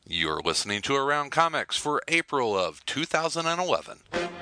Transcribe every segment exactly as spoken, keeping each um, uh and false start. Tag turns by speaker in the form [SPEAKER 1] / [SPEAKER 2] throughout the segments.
[SPEAKER 1] You're listening to Around Comics for April of two thousand eleven.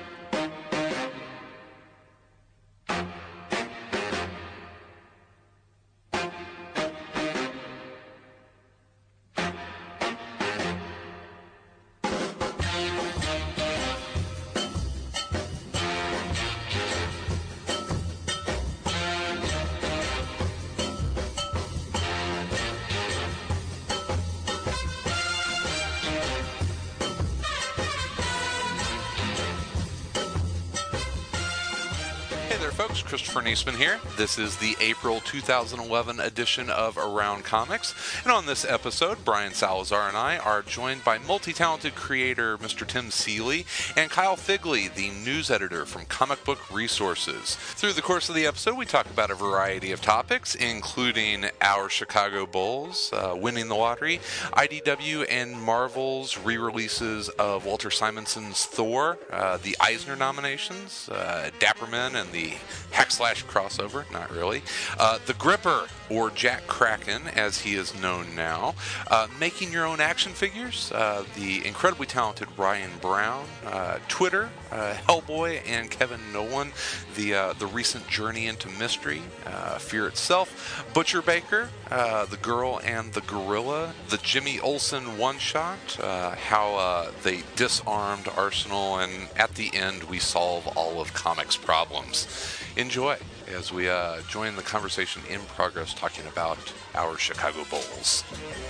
[SPEAKER 1] Christopher Niesman here. This is the April two thousand eleven edition of Around Comics. And on this episode, Brian Salazar and I are joined by multi-talented creator Mister Tim Seeley and Kyle Figley, the news editor from Comic Book Resources. Through the course of the episode, we talk about a variety of topics, including our Chicago Bulls, uh, winning the lottery, I D W and Marvel's re-releases of Walter Simonson's Thor, uh, the Eisner nominations, uh, Dapperman and the Hack Slash crossover, not really. Uh, the Gripper, or Jack Kraken, as he is known now. Uh, making your own action figures, uh, the incredibly talented Ryan Brown. Uh, Twitter, uh, Hellboy, and Kevin Nolan. The uh, the recent journey into mystery, uh, Fear Itself. Butcher Baker, uh, The Girl and the Gorilla. The Jimmy Olsen one-shot, uh, how uh, they disarmed Arsenal, and at the end we solve all of comics' problems. Enjoy as we uh, join the conversation in progress talking about our Chicago Bulls.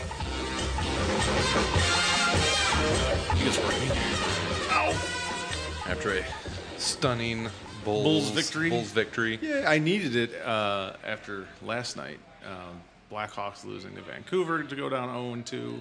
[SPEAKER 1] Ow. After a stunning Bulls,
[SPEAKER 2] Bulls victory.
[SPEAKER 1] Bulls victory.
[SPEAKER 2] Yeah, I needed it uh, after last night. Um, Blackhawks losing to Vancouver to go down oh and two.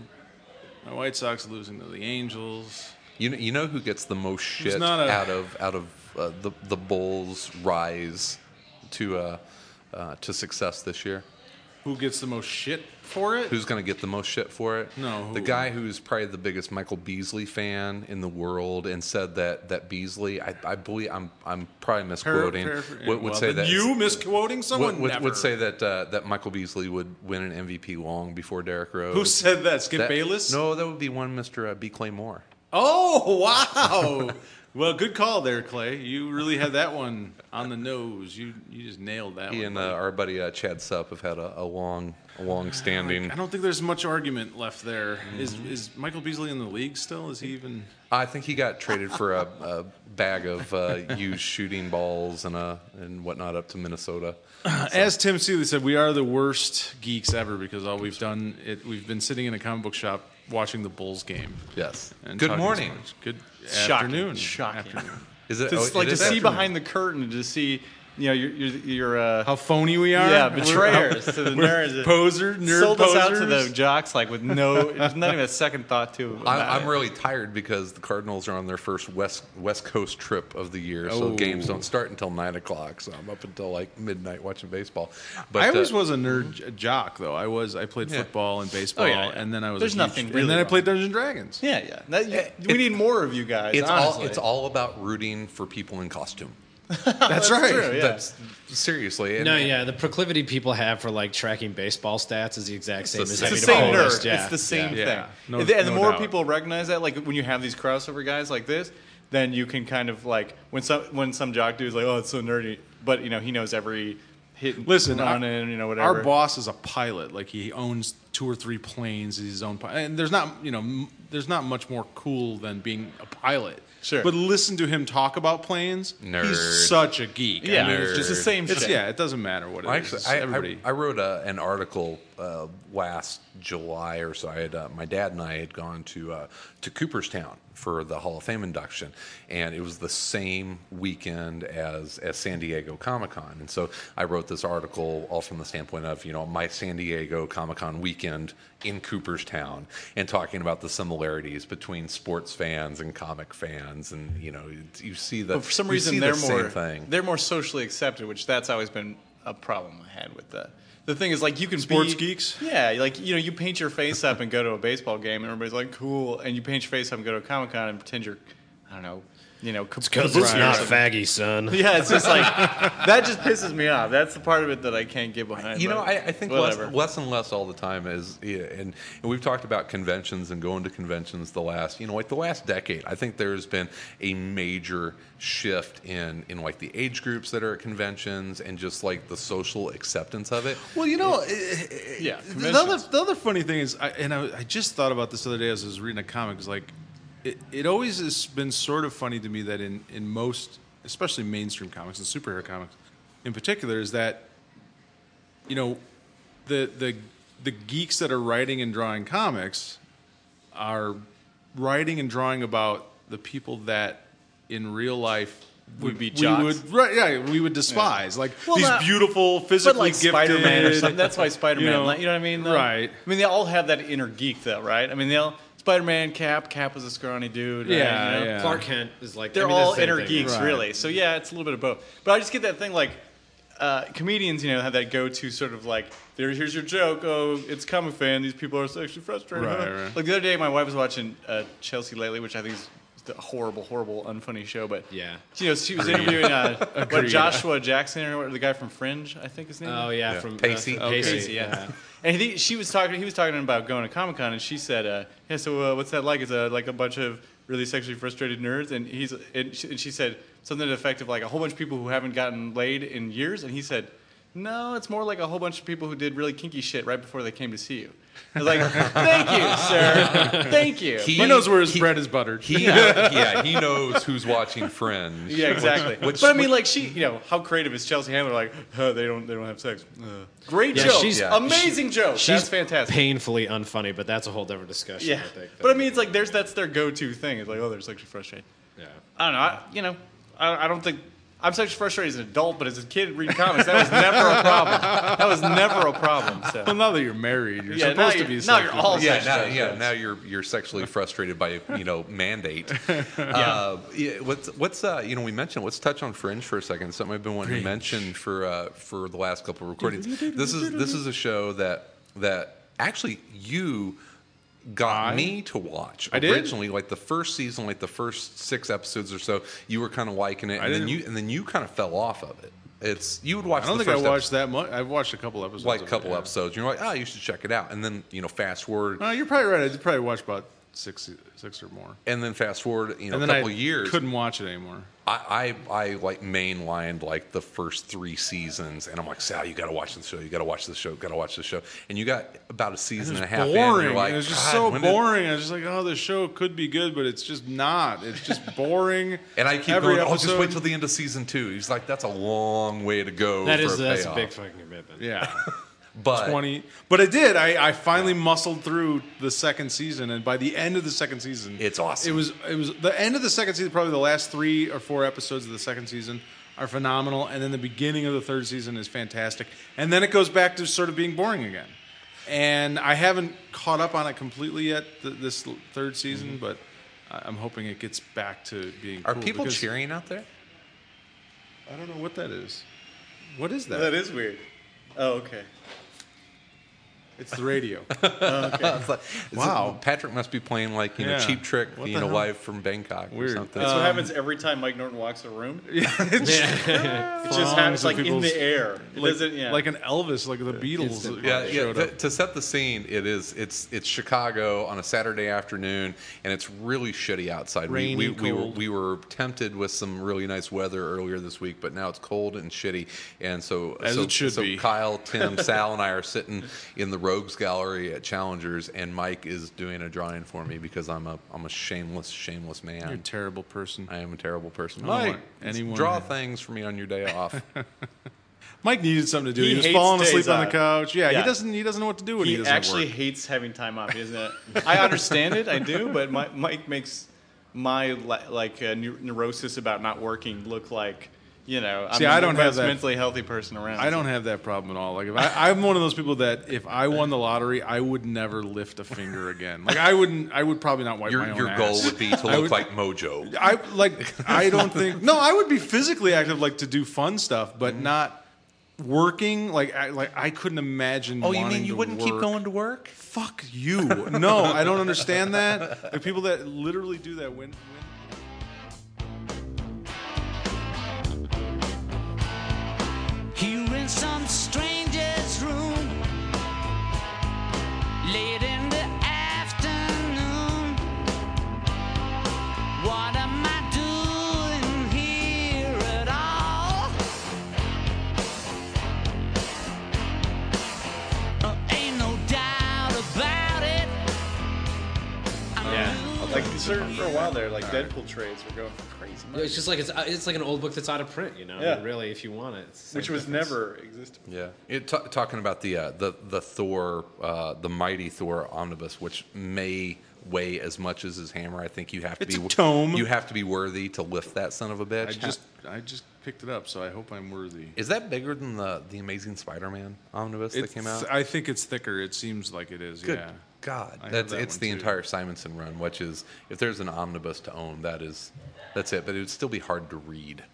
[SPEAKER 2] My White Sox losing to the Angels.
[SPEAKER 1] You know, you know who gets the most shit
[SPEAKER 2] not a-
[SPEAKER 1] out of out of uh, the the Bulls' rise to uh, uh, to success this year?
[SPEAKER 2] Who gets the most shit for it?
[SPEAKER 1] Who's going to get the most shit for it?
[SPEAKER 2] No, who?
[SPEAKER 1] The guy who's probably the biggest Michael Beasley fan in the world, and said that that Beasley, I, I believe, I'm I'm probably misquoting.
[SPEAKER 2] Per- per-
[SPEAKER 1] would, would
[SPEAKER 2] well,
[SPEAKER 1] say
[SPEAKER 2] then
[SPEAKER 1] that
[SPEAKER 2] you misquoting someone
[SPEAKER 1] would, would,
[SPEAKER 2] never.
[SPEAKER 1] would say that uh, that Michael Beasley would win an M V P long before Derrick Rose.
[SPEAKER 2] Who said that? Skip
[SPEAKER 1] That-
[SPEAKER 2] Bayless?
[SPEAKER 1] No, that would be one Mister Uh, B. Clay Moore.
[SPEAKER 2] Oh, wow. Well, good call there, Clay. You really had that one on the nose. You you just nailed that
[SPEAKER 1] He
[SPEAKER 2] one.
[SPEAKER 1] and uh, our buddy uh, Chad Supp have had a, a long, a long standing.
[SPEAKER 2] I don't think there's much argument left there. Is is Michael Beasley in the league still? Is he even?
[SPEAKER 1] I think he got traded for a, a bag of uh, used shooting balls and uh, and whatnot up to Minnesota.
[SPEAKER 2] As Tim Seeley said, we are the worst geeks ever because all we've done it. We've been sitting in a comic book shop watching the Bulls game.
[SPEAKER 1] Yes.
[SPEAKER 2] And
[SPEAKER 1] Good
[SPEAKER 2] talking
[SPEAKER 1] morning.
[SPEAKER 2] sports. Good
[SPEAKER 3] Shocking.
[SPEAKER 2] afternoon.
[SPEAKER 3] Shocking.
[SPEAKER 2] Afternoon.
[SPEAKER 1] Is it?
[SPEAKER 3] To,
[SPEAKER 1] oh,
[SPEAKER 3] like
[SPEAKER 1] it
[SPEAKER 3] to
[SPEAKER 1] is
[SPEAKER 3] see
[SPEAKER 1] afternoon.
[SPEAKER 3] behind the curtain, to see, you know, your your, your uh,
[SPEAKER 2] How phony we are.
[SPEAKER 3] yeah,
[SPEAKER 2] We're-
[SPEAKER 3] betrayers to the
[SPEAKER 2] we're
[SPEAKER 3] nerds. that
[SPEAKER 2] Poser, nerd
[SPEAKER 3] sold us out to
[SPEAKER 2] posers.
[SPEAKER 3] the jocks like with no, there's not even a second thought to it.
[SPEAKER 1] I, I'm really tired because the Cardinals are on their first west West Coast trip of the year, so
[SPEAKER 2] Oh.
[SPEAKER 1] games don't start until nine o'clock. So I'm up until like midnight watching baseball. But
[SPEAKER 2] I always
[SPEAKER 1] uh,
[SPEAKER 2] was a nerd j- jock, though. I was. I played
[SPEAKER 1] Yeah.
[SPEAKER 2] football and baseball,
[SPEAKER 3] Oh, yeah, yeah.
[SPEAKER 2] and then I was.
[SPEAKER 3] There's
[SPEAKER 2] a huge,
[SPEAKER 3] nothing
[SPEAKER 2] And
[SPEAKER 3] really
[SPEAKER 2] then I
[SPEAKER 3] wrong.
[SPEAKER 2] played Dungeons and Dragons.
[SPEAKER 3] Yeah, yeah. That, you- we need more of you guys.
[SPEAKER 1] It's
[SPEAKER 3] honestly.
[SPEAKER 1] all it's all about rooting for people in costume.
[SPEAKER 2] That's, right.
[SPEAKER 3] true, yeah.
[SPEAKER 1] That's seriously. And,
[SPEAKER 4] No, yeah, the proclivity people have for like tracking baseball stats is the exact same
[SPEAKER 1] the
[SPEAKER 4] as
[SPEAKER 1] same-
[SPEAKER 4] having
[SPEAKER 3] It's
[SPEAKER 4] to
[SPEAKER 3] the same
[SPEAKER 4] follow
[SPEAKER 3] nerd.
[SPEAKER 4] this, yeah.
[SPEAKER 3] It's the same
[SPEAKER 2] Yeah.
[SPEAKER 3] thing.
[SPEAKER 2] Yeah. No-
[SPEAKER 3] and the, and the
[SPEAKER 2] no
[SPEAKER 3] more
[SPEAKER 2] doubt.
[SPEAKER 3] people recognize that, like when you have these crossover guys like this, then you can kind of like when some when some jock dude's like, oh, it's so nerdy, but you know he knows every hit,
[SPEAKER 2] Listen,
[SPEAKER 3] run
[SPEAKER 2] our,
[SPEAKER 3] in, you know whatever.
[SPEAKER 2] our boss is a pilot. Like he owns two or three planes. He's his own pilot. And there's not, you know, m- there's not much more cool than being a pilot.
[SPEAKER 3] Sure.
[SPEAKER 2] But listen to him talk about planes.
[SPEAKER 1] Nerd.
[SPEAKER 2] He's such a geek.
[SPEAKER 3] yeah,
[SPEAKER 2] I mean,
[SPEAKER 3] it's just the same
[SPEAKER 2] it's,
[SPEAKER 3] shit.
[SPEAKER 2] yeah, it doesn't matter what it
[SPEAKER 1] Well,
[SPEAKER 2] is.
[SPEAKER 1] actually, I,
[SPEAKER 2] Everybody.
[SPEAKER 1] I, I wrote a, an article uh, last July or so. I had uh, my dad and I had gone to uh, to Cooperstown for the Hall of Fame induction, and it was the same weekend as as San Diego Comic Con. And so I wrote this article all from the standpoint of you know my San Diego Comic Con weekend in Cooperstown, and talking about the similarities between sports fans and comic fans, and you know you see the
[SPEAKER 3] But for some
[SPEAKER 1] you
[SPEAKER 3] reason
[SPEAKER 1] see
[SPEAKER 3] they're
[SPEAKER 1] the
[SPEAKER 3] more
[SPEAKER 1] same thing.
[SPEAKER 3] they're more socially accepted, which that's always been a problem I had with the. The thing is, like, you can
[SPEAKER 2] Sports
[SPEAKER 3] be,
[SPEAKER 2] geeks?
[SPEAKER 3] Yeah, like you know, you paint your face up and go to a baseball game, and everybody's like, "Cool," and you paint your face up and go to a Comic Con and pretend you're, I don't know, you know,
[SPEAKER 4] Because it's not faggy, son.
[SPEAKER 3] Yeah, it's just like that just pisses me off. That's the part of it that I can't get behind.
[SPEAKER 1] You know,
[SPEAKER 3] but
[SPEAKER 1] I, I think less,
[SPEAKER 3] whatever.
[SPEAKER 1] less and less all the time is, yeah, and, and we've talked about conventions and going to conventions the last, you know, like the last decade. I think there's been a major shift in, in like the age groups that are at conventions and just like the social acceptance of it.
[SPEAKER 2] Well, you know,
[SPEAKER 3] Yeah,
[SPEAKER 2] the other, the other funny thing is, I, and I, I just thought about this the other day as I was reading a comic, is like, it, it always has been sort of funny to me that in, in most, especially mainstream comics and superhero comics in particular, is that, you know, the the the geeks that are writing and drawing comics are writing and drawing about the people that in real life
[SPEAKER 3] Would be
[SPEAKER 2] we
[SPEAKER 3] jocks.
[SPEAKER 2] would right, yeah, we would despise. Like
[SPEAKER 3] Well,
[SPEAKER 2] these
[SPEAKER 3] not-
[SPEAKER 2] beautiful, physically
[SPEAKER 3] But like
[SPEAKER 2] gifted.
[SPEAKER 3] Spider-Man or something. That's why Spider-Man.
[SPEAKER 2] you know,
[SPEAKER 3] like, you know what I mean? though?
[SPEAKER 2] right.
[SPEAKER 3] I mean, they all have that inner geek, though, right? I mean, they all Spider-Man, Cap. Cap was a scrawny dude. Right?
[SPEAKER 2] Yeah,
[SPEAKER 3] You know?
[SPEAKER 2] yeah.
[SPEAKER 4] Clark Kent is like
[SPEAKER 3] They're
[SPEAKER 4] I mean, that's
[SPEAKER 3] all
[SPEAKER 4] the same
[SPEAKER 3] inner
[SPEAKER 4] thing.
[SPEAKER 3] geeks,
[SPEAKER 2] Right.
[SPEAKER 3] really. So yeah, it's a little bit of both. But I just get that thing like uh, comedians, you know, have that go-to sort of like, there, here's your joke. Oh, it's comic fan. These people are sexually frustrated.
[SPEAKER 2] Right,
[SPEAKER 3] huh?
[SPEAKER 2] right.
[SPEAKER 3] Like the other day, my wife was watching uh, Chelsea Lately, which I think is a horrible, horrible, unfunny show. But
[SPEAKER 4] Yeah.
[SPEAKER 3] you know, she was interviewing uh, what
[SPEAKER 2] Agreed.
[SPEAKER 3] Joshua Jackson or what, the guy from Fringe, I think his name.
[SPEAKER 4] Oh yeah,
[SPEAKER 1] Yeah.
[SPEAKER 4] from
[SPEAKER 1] Pacey.
[SPEAKER 4] Uh,
[SPEAKER 2] Okay.
[SPEAKER 4] Pacey.
[SPEAKER 3] Pacey, yeah. And he, she was talking. He was talking about going to Comic Con, and she said, uh, "Yeah, so uh, what's that like? It's uh, like a bunch of really sexually frustrated nerds." And he's and she, and she said something to the effect of like a whole bunch of people who haven't gotten laid in years. And he said, "No, it's more like a whole bunch of people who did really kinky shit right before they came to see you." I was like, "Thank you, sir. Thank you."
[SPEAKER 1] He-
[SPEAKER 2] He knows where his
[SPEAKER 1] he-
[SPEAKER 2] bread is buttered.
[SPEAKER 1] He, yeah, he knows who's watching Fringe.
[SPEAKER 3] yeah, exactly.
[SPEAKER 1] Which-
[SPEAKER 3] but I mean, like she, you know, how creative is Chelsea Handler? Like, oh, they don't, they don't have sex. Uh. Great
[SPEAKER 4] Yeah,
[SPEAKER 3] joke,
[SPEAKER 4] she's-
[SPEAKER 1] Yeah.
[SPEAKER 3] amazing joke.
[SPEAKER 4] She's
[SPEAKER 3] That's fantastic.
[SPEAKER 4] painfully unfunny, but that's a whole different discussion.
[SPEAKER 3] Yeah,
[SPEAKER 4] I think.
[SPEAKER 3] but I mean, it's like there's that's their go-to thing. It's like, oh, they're sexually frustrated.
[SPEAKER 4] yeah.
[SPEAKER 3] I don't know. I, you know, I, I don't think I'm sexually frustrated as an adult, but as a kid reading comics, that was never a problem. That was never a problem. So.
[SPEAKER 2] Well, now that you're married, you're
[SPEAKER 3] Yeah, now
[SPEAKER 2] supposed to
[SPEAKER 3] you're-
[SPEAKER 2] be.
[SPEAKER 3] now you're
[SPEAKER 2] sexually
[SPEAKER 3] all
[SPEAKER 1] Yeah,
[SPEAKER 3] sexually
[SPEAKER 1] now,
[SPEAKER 3] frustrated.
[SPEAKER 1] yeah, now you're you're sexually frustrated by you know mandate. uh, yeah, what's what's uh, you know we mentioned let's touch on Fringe for a second. Something I've been wanting to mention for uh, for the last couple of recordings. This is this is a show that that actually you got
[SPEAKER 2] I-
[SPEAKER 1] me to watch
[SPEAKER 2] I did?
[SPEAKER 1] originally, like the first season, like the first six episodes or so. You were kind of liking it,
[SPEAKER 2] I
[SPEAKER 1] and then
[SPEAKER 2] didn't-
[SPEAKER 1] you and then you kind of fell off of it. It's you would watch.
[SPEAKER 2] I don't
[SPEAKER 1] the
[SPEAKER 2] think I
[SPEAKER 1] first
[SPEAKER 2] watched that much. I've watched a couple episodes.
[SPEAKER 1] like a
[SPEAKER 2] of
[SPEAKER 1] couple
[SPEAKER 2] it, yeah.
[SPEAKER 1] episodes. You're like, oh, you should check it out, and then you know, fast forward.
[SPEAKER 2] No, you're probably right. I did probably watch about six, six or more.
[SPEAKER 1] And then fast forward, you know,
[SPEAKER 2] And
[SPEAKER 1] a
[SPEAKER 2] then
[SPEAKER 1] couple
[SPEAKER 2] I
[SPEAKER 1] of years.
[SPEAKER 2] couldn't watch it anymore.
[SPEAKER 1] I, I, I like mainlined like the first three seasons, and I'm like, Sal, you got to watch this show. You got to watch this show. Got to watch this show. And you got about a season and a half in.
[SPEAKER 2] Boring.
[SPEAKER 1] You're like,
[SPEAKER 2] it was just
[SPEAKER 1] "God,
[SPEAKER 2] so
[SPEAKER 1] when did-"
[SPEAKER 2] boring. I was just like, oh, this show could be good, but it's just not. It's just boring.
[SPEAKER 1] And I keep
[SPEAKER 2] Every
[SPEAKER 1] going, oh, just
[SPEAKER 2] episode-
[SPEAKER 1] wait till the end of season two. He's like, that's a long way to go.
[SPEAKER 4] That
[SPEAKER 1] for
[SPEAKER 4] is
[SPEAKER 1] a
[SPEAKER 4] that's a
[SPEAKER 1] payoff.
[SPEAKER 4] big fucking commitment.
[SPEAKER 2] Yeah.
[SPEAKER 1] But
[SPEAKER 2] twenty. But I did. I, I finally muscled through the second season, and by the end of the second season,
[SPEAKER 1] It's awesome.
[SPEAKER 2] It was it was the end of the second season. Probably the last three or four episodes of the second season are phenomenal, and then the beginning of the third season is fantastic, and then it goes back to sort of being boring again. And I haven't caught up on it completely yet th- this l- third season, but I- I'm hoping it gets back to being.
[SPEAKER 1] are
[SPEAKER 2] cool
[SPEAKER 1] people
[SPEAKER 2] because
[SPEAKER 1] cheering out there?
[SPEAKER 2] I don't know what that is. What is that?
[SPEAKER 3] That is weird. Oh, okay.
[SPEAKER 2] It's the radio.
[SPEAKER 1] It's like- it's
[SPEAKER 2] Wow.
[SPEAKER 1] like- Patrick must be playing like, you know,
[SPEAKER 2] Yeah.
[SPEAKER 1] Cheap Trick,
[SPEAKER 2] What
[SPEAKER 1] you
[SPEAKER 2] the
[SPEAKER 1] know,
[SPEAKER 2] hell?
[SPEAKER 1] live from Bangkok or
[SPEAKER 2] Weird.
[SPEAKER 1] something.
[SPEAKER 3] That's what
[SPEAKER 2] Um,
[SPEAKER 3] happens every time Mike Norton walks a room. It
[SPEAKER 2] It's
[SPEAKER 3] just
[SPEAKER 2] Songs
[SPEAKER 3] happens
[SPEAKER 2] of
[SPEAKER 3] like in
[SPEAKER 2] people's-
[SPEAKER 3] the air. It
[SPEAKER 2] like,
[SPEAKER 3] doesn't, yeah.
[SPEAKER 2] like an Elvis, like the Beatles.
[SPEAKER 1] Yeah, yeah.
[SPEAKER 2] showed
[SPEAKER 1] To,
[SPEAKER 2] up.
[SPEAKER 1] to set the scene, it is it's it's Chicago on a Saturday afternoon, and it's really shitty outside.
[SPEAKER 2] Rainy,
[SPEAKER 1] we, we, we were
[SPEAKER 2] cold.
[SPEAKER 1] we were tempted with some really nice weather earlier this week, but now it's cold and shitty, and so
[SPEAKER 2] As
[SPEAKER 1] so,
[SPEAKER 2] it should
[SPEAKER 1] so
[SPEAKER 2] be.
[SPEAKER 1] Kyle, Tim, Sal, and I are sitting in the Rogues Gallery at Challengers, and Mike is doing a drawing for me because I'm a I'm a shameless shameless man.
[SPEAKER 2] You're a terrible person.
[SPEAKER 1] I am a terrible person.
[SPEAKER 2] I don't
[SPEAKER 1] Mike,
[SPEAKER 2] want anyone
[SPEAKER 1] draw
[SPEAKER 2] to-
[SPEAKER 1] things for me on your day off.
[SPEAKER 2] Mike needed something to do.
[SPEAKER 3] He
[SPEAKER 2] He, was
[SPEAKER 3] hates
[SPEAKER 2] falling
[SPEAKER 3] days
[SPEAKER 2] asleep on
[SPEAKER 3] off.
[SPEAKER 2] the couch. Yeah,
[SPEAKER 3] Yeah.
[SPEAKER 2] he doesn't. He doesn't know what to do when he,
[SPEAKER 3] he
[SPEAKER 2] doesn't
[SPEAKER 3] actually
[SPEAKER 2] work.
[SPEAKER 3] hates having time off, isn't it? I understand it, I do, but my, Mike makes my li- like uh, neu- neurosis about not working look like, you know, I'm
[SPEAKER 2] See, I
[SPEAKER 3] the
[SPEAKER 2] don't have
[SPEAKER 3] most
[SPEAKER 2] that.
[SPEAKER 3] mentally healthy person around.
[SPEAKER 2] I don't have that problem at all. Like if I, I'm one of those people that if I won the lottery, I would never lift a finger again. Like I wouldn't. I would probably not wipe
[SPEAKER 1] Your
[SPEAKER 2] my own
[SPEAKER 1] your
[SPEAKER 2] ass.
[SPEAKER 1] goal would be to
[SPEAKER 2] I
[SPEAKER 1] look
[SPEAKER 2] would-
[SPEAKER 1] like Mojo.
[SPEAKER 2] I like. I don't think. No, I would be physically active, like to do fun stuff, but
[SPEAKER 1] Mm-hmm.
[SPEAKER 2] not working. Like, I, like I couldn't imagine.
[SPEAKER 1] Oh, you
[SPEAKER 2] wanting
[SPEAKER 1] mean you
[SPEAKER 2] to
[SPEAKER 1] wouldn't keep
[SPEAKER 2] work.
[SPEAKER 1] going to work?
[SPEAKER 2] Fuck you. No, I don't understand that. Like people that literally do that when. when
[SPEAKER 5] in some stranger's room late in the afternoon. What am I doing here at all? Uh, ain't no doubt about it. I'm
[SPEAKER 4] Yeah.
[SPEAKER 3] Like certain for a while there, like Deadpool trades were going for crazy
[SPEAKER 4] Yeah,
[SPEAKER 3] money,
[SPEAKER 4] it's just like it's it's like an old book that's out of print, you know.
[SPEAKER 3] Yeah.
[SPEAKER 4] I mean, really, if you want it, it's the same
[SPEAKER 3] which was
[SPEAKER 4] difference.
[SPEAKER 3] never existed.
[SPEAKER 1] Yeah, it, t- talking about the uh, the the Thor, uh, the mighty Thor omnibus, which may weigh as much as his hammer. I think you have to
[SPEAKER 2] It's
[SPEAKER 1] be
[SPEAKER 2] a tome.
[SPEAKER 1] You have to be worthy to lift that son of a bitch.
[SPEAKER 2] I just I just picked it up, so I hope I'm worthy.
[SPEAKER 1] Is that bigger than the the Amazing Spider-Man omnibus that
[SPEAKER 2] It's,
[SPEAKER 1] came out?
[SPEAKER 2] I think it's thicker. It seems like it is.
[SPEAKER 1] Good
[SPEAKER 2] Yeah.
[SPEAKER 1] God,
[SPEAKER 2] I have
[SPEAKER 1] that's
[SPEAKER 2] that
[SPEAKER 1] it's
[SPEAKER 2] one,
[SPEAKER 1] the
[SPEAKER 2] too.
[SPEAKER 1] entire Simonson run, which is if there's an omnibus to own, that is that's it. But it would still be hard to read.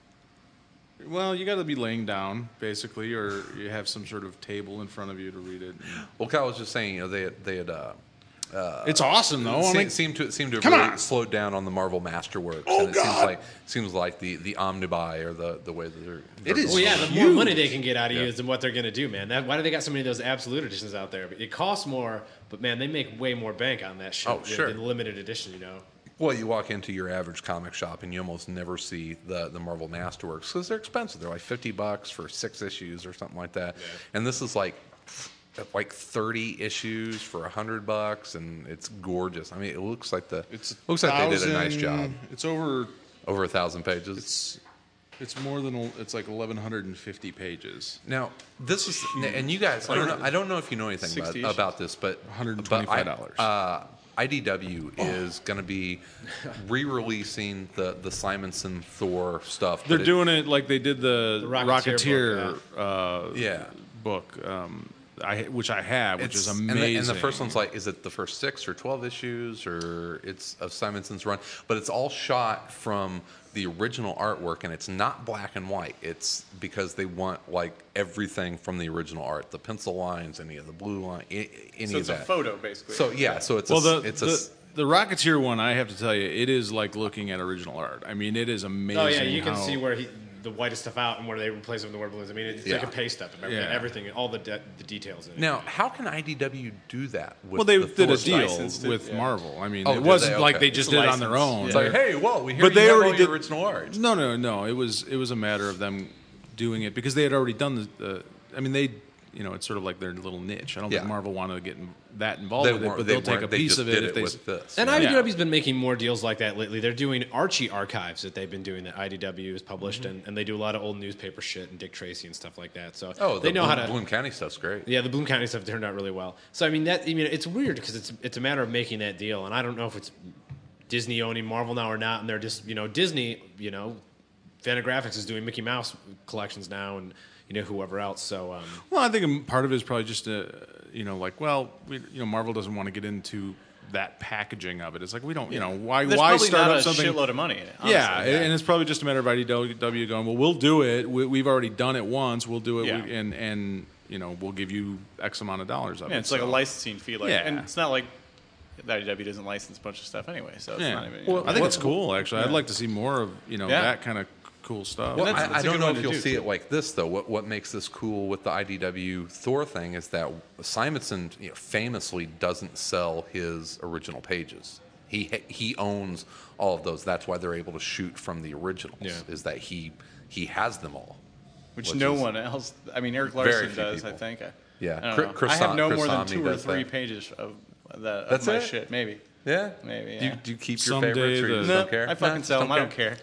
[SPEAKER 2] Well, you got to be laying down basically, or you have some sort of table in front of you to read it.
[SPEAKER 1] Well, Kyle was just saying, you know, they had, they had uh,
[SPEAKER 2] It's awesome though. I
[SPEAKER 1] se-
[SPEAKER 2] mean,
[SPEAKER 1] seemed to seemed to have
[SPEAKER 2] Come
[SPEAKER 1] really
[SPEAKER 2] on.
[SPEAKER 1] slowed down on the Marvel Masterworks,
[SPEAKER 2] Oh,
[SPEAKER 1] and it seems
[SPEAKER 2] God.
[SPEAKER 1] like seems like the the omnibuy or the the way that they're.
[SPEAKER 2] It is
[SPEAKER 4] Well, yeah, the more
[SPEAKER 2] huge.
[SPEAKER 4] money they can get out of you
[SPEAKER 1] Yeah.
[SPEAKER 4] is than what they're going to do, man. That, why do they got so many of those absolute editions out there? It costs more, but man, they make way more bank on that shit
[SPEAKER 1] Oh, sure.
[SPEAKER 4] than the limited edition, you know.
[SPEAKER 1] Well, you walk into your average comic shop and you almost never see the, the Marvel Masterworks because they're expensive. They're like fifty bucks for six issues or something like that. And this is like like thirty issues for a hundred bucks, and it's gorgeous. I mean, it looks like the
[SPEAKER 2] it's
[SPEAKER 1] looks like they did a nice
[SPEAKER 2] thousand-
[SPEAKER 1] job.
[SPEAKER 2] It's over.
[SPEAKER 1] Over a thousand pages.
[SPEAKER 2] It's it's more than a- it's like eleven fifty pages.
[SPEAKER 1] Now, this is, and you guys, I don't know, I don't know if you know anything about,
[SPEAKER 3] sixty issues.
[SPEAKER 1] about this, but
[SPEAKER 2] one hundred twenty-five dollars.
[SPEAKER 1] but I- Uh, I D W is going to be re-releasing the the Simonson Thor stuff.
[SPEAKER 2] They're
[SPEAKER 1] but it-
[SPEAKER 2] doing it like they did the,
[SPEAKER 4] The Rocketeer
[SPEAKER 2] Rocketeer, uh,
[SPEAKER 1] yeah.
[SPEAKER 2] book, um, I, which I have, which
[SPEAKER 1] It's-
[SPEAKER 2] is
[SPEAKER 1] and the-
[SPEAKER 2] amazing.
[SPEAKER 1] And the, first one's like, is it the first six or twelve issues, or it's of Simonson's run? But it's all shot from the original artwork, and it's not black and white. It's because they want like everything from the original art, the pencil lines, any of the blue line, i- any
[SPEAKER 3] So
[SPEAKER 1] of
[SPEAKER 3] it's
[SPEAKER 1] that.
[SPEAKER 3] a photo, basically.
[SPEAKER 1] So yeah, so it's
[SPEAKER 2] well,
[SPEAKER 1] a,
[SPEAKER 2] the
[SPEAKER 1] it's
[SPEAKER 2] the,
[SPEAKER 1] a s-
[SPEAKER 2] the Rocketeer one, I have to tell you, it is like looking at original art. I mean, it is amazing.
[SPEAKER 4] Oh, yeah, you can
[SPEAKER 2] how-
[SPEAKER 4] see where he, the whitest stuff out and where they replace it with the word balloons. I mean, it's
[SPEAKER 1] Yeah.
[SPEAKER 4] like a paste up of everything,
[SPEAKER 2] Yeah.
[SPEAKER 4] everything, all the, de- the details in it.
[SPEAKER 1] Now, how can I D W do that? With
[SPEAKER 2] Well, they
[SPEAKER 1] the
[SPEAKER 2] did
[SPEAKER 1] Thor
[SPEAKER 2] a
[SPEAKER 1] stuff?
[SPEAKER 2] deal
[SPEAKER 3] licensed it,
[SPEAKER 2] with
[SPEAKER 3] yeah.
[SPEAKER 2] Marvel. I mean,
[SPEAKER 1] Oh,
[SPEAKER 2] it
[SPEAKER 1] did
[SPEAKER 2] wasn't
[SPEAKER 1] they?
[SPEAKER 2] like
[SPEAKER 1] Okay.
[SPEAKER 2] they just
[SPEAKER 3] It's a
[SPEAKER 2] did it on their
[SPEAKER 3] license.
[SPEAKER 2] own.
[SPEAKER 1] It's like, hey, well, we hear
[SPEAKER 2] But
[SPEAKER 1] you
[SPEAKER 2] they
[SPEAKER 1] have
[SPEAKER 2] already
[SPEAKER 1] all your
[SPEAKER 2] did-
[SPEAKER 1] original art.
[SPEAKER 2] No, no, no. It was it was a matter of them doing it because they had already done the. the I mean, they, you know, it's sort of like their little niche. I don't
[SPEAKER 1] Yeah.
[SPEAKER 2] think Marvel wanted to get in, that involved
[SPEAKER 1] They
[SPEAKER 2] with it,
[SPEAKER 1] weren't-
[SPEAKER 2] but
[SPEAKER 1] they
[SPEAKER 2] they'll take a
[SPEAKER 1] weren't- they
[SPEAKER 2] piece
[SPEAKER 1] just
[SPEAKER 2] of it
[SPEAKER 1] did
[SPEAKER 2] if they.
[SPEAKER 1] with this.
[SPEAKER 4] And
[SPEAKER 1] Yeah.
[SPEAKER 4] I D W's been making more deals like that lately. They're doing Archie archives that they've been doing that I D W has published, and, and they do a lot of old newspaper shit and Dick Tracy and stuff like that. So
[SPEAKER 1] Oh, the
[SPEAKER 4] they know
[SPEAKER 1] Bloom,
[SPEAKER 4] how to.
[SPEAKER 1] Bloom County stuff's great.
[SPEAKER 4] Yeah, the Bloom County stuff turned out really well. So I mean, that I mean, it's weird because it's it's a matter of making that deal, and I don't know if it's Disney owning Marvel now or not, and they're just you know Disney, you know, Fantagraphics is doing Mickey Mouse collections now, and you know whoever else. So um,
[SPEAKER 2] Well, I think part of it is probably just a, you know, like, well, we, you know, Marvel doesn't want to get into that packaging of it. It's like we don't, you know, why
[SPEAKER 3] There's
[SPEAKER 2] why
[SPEAKER 3] probably
[SPEAKER 2] start
[SPEAKER 3] not
[SPEAKER 2] up
[SPEAKER 3] a
[SPEAKER 2] something?
[SPEAKER 3] shitload of money in it. Honestly.
[SPEAKER 2] Yeah, and it's probably just a matter of I D W going, well, we'll do it. We, we've already done it once. We'll do it,
[SPEAKER 3] Yeah.
[SPEAKER 2] we, and and you know, we'll give you X amount of dollars of
[SPEAKER 3] Yeah,
[SPEAKER 2] it.
[SPEAKER 3] it's like a
[SPEAKER 2] So,
[SPEAKER 3] licensing fee. Like,
[SPEAKER 2] Yeah.
[SPEAKER 3] and it's not like the I D W doesn't license a bunch of stuff anyway. So it's
[SPEAKER 2] Yeah,
[SPEAKER 3] not even. You
[SPEAKER 2] well,
[SPEAKER 3] know,
[SPEAKER 2] I think
[SPEAKER 1] what-
[SPEAKER 2] it's cool. Actually, I'd
[SPEAKER 3] Yeah.
[SPEAKER 2] like to see more of you know
[SPEAKER 3] Yeah.
[SPEAKER 2] that kind of cool stuff.
[SPEAKER 1] Well,
[SPEAKER 3] that's-
[SPEAKER 1] I,
[SPEAKER 3] that's
[SPEAKER 1] I
[SPEAKER 3] a
[SPEAKER 1] don't
[SPEAKER 3] good
[SPEAKER 1] know
[SPEAKER 3] one
[SPEAKER 1] if
[SPEAKER 3] to
[SPEAKER 1] you'll
[SPEAKER 3] do,
[SPEAKER 1] see
[SPEAKER 3] too.
[SPEAKER 1] it like this though. What what makes this cool with the I D W Thor thing is that Simonson you know, famously doesn't sell his original pages. He he owns all of those. That's why they're able to shoot from the originals.
[SPEAKER 4] Yeah.
[SPEAKER 1] Is that he he has them all.
[SPEAKER 3] which,
[SPEAKER 1] which
[SPEAKER 3] no
[SPEAKER 1] is
[SPEAKER 3] one else. I mean, Eric
[SPEAKER 1] very
[SPEAKER 3] Larson
[SPEAKER 1] few
[SPEAKER 3] does.
[SPEAKER 1] people.
[SPEAKER 3] I think. I,
[SPEAKER 1] Yeah.
[SPEAKER 3] I, don't
[SPEAKER 1] Chris-
[SPEAKER 3] know.
[SPEAKER 1] Chris
[SPEAKER 3] I have
[SPEAKER 1] Som-
[SPEAKER 3] no
[SPEAKER 1] Chris
[SPEAKER 3] more than
[SPEAKER 1] Somney
[SPEAKER 3] two or
[SPEAKER 1] does
[SPEAKER 3] three
[SPEAKER 1] that.
[SPEAKER 3] pages of that of
[SPEAKER 1] That's
[SPEAKER 3] my
[SPEAKER 1] it?
[SPEAKER 3] shit. Maybe.
[SPEAKER 1] Yeah,
[SPEAKER 3] Maybe,
[SPEAKER 1] Do you,
[SPEAKER 3] yeah.
[SPEAKER 1] do you keep your
[SPEAKER 2] Someday
[SPEAKER 1] favorites, or you
[SPEAKER 2] the-
[SPEAKER 1] just
[SPEAKER 3] No,
[SPEAKER 1] don't care?
[SPEAKER 3] I fucking
[SPEAKER 1] No,
[SPEAKER 3] sell
[SPEAKER 1] just
[SPEAKER 3] them. I don't care.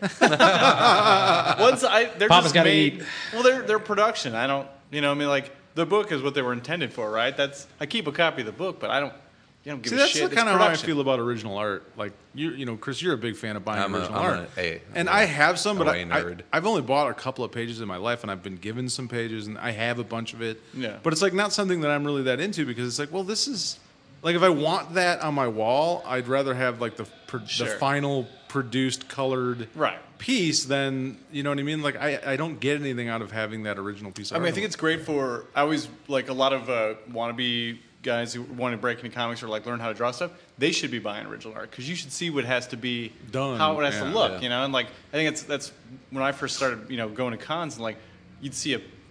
[SPEAKER 3] Once I, they're
[SPEAKER 4] Papa's
[SPEAKER 3] just
[SPEAKER 4] gotta
[SPEAKER 3] made.
[SPEAKER 4] eat.
[SPEAKER 3] Well, they're they're production. I don't. You know, I mean, like the book is what they were intended for, right? That's. I keep a copy of the book, but I don't. You don't give
[SPEAKER 2] See,
[SPEAKER 3] a
[SPEAKER 2] that's
[SPEAKER 3] shit. It's
[SPEAKER 2] kind of how I
[SPEAKER 3] production.
[SPEAKER 2] feel about original art. Like you, you know, Chris, you're a big fan of buying
[SPEAKER 1] I'm a-
[SPEAKER 2] original
[SPEAKER 1] I'm
[SPEAKER 2] art,
[SPEAKER 1] a- a-
[SPEAKER 2] and
[SPEAKER 1] yeah.
[SPEAKER 2] I have some, but
[SPEAKER 1] A
[SPEAKER 2] I, I,
[SPEAKER 1] nerd.
[SPEAKER 2] I've only bought a couple of pages in my life, and I've been given some pages, and I have a bunch of it.
[SPEAKER 3] Yeah.
[SPEAKER 2] But it's like not something that I'm really that into because it's like, well, this is like if I want that on my wall, I'd rather have like the pro-
[SPEAKER 3] Sure.
[SPEAKER 2] the final produced colored
[SPEAKER 3] Right.
[SPEAKER 2] piece than you know what I mean. Like I, I don't get anything out of having that original piece. Of
[SPEAKER 3] I mean, I
[SPEAKER 2] art.
[SPEAKER 3] think it's great for. I always like a lot of uh, wannabe guys who want to break into comics or like learn how to draw stuff. They should be buying original art because you should see what has to be
[SPEAKER 2] Done,
[SPEAKER 3] how it has
[SPEAKER 2] yeah.
[SPEAKER 3] to look.
[SPEAKER 1] Yeah.
[SPEAKER 3] You know, and like I think it's that's when I first started. You know, going to cons and like you'd see a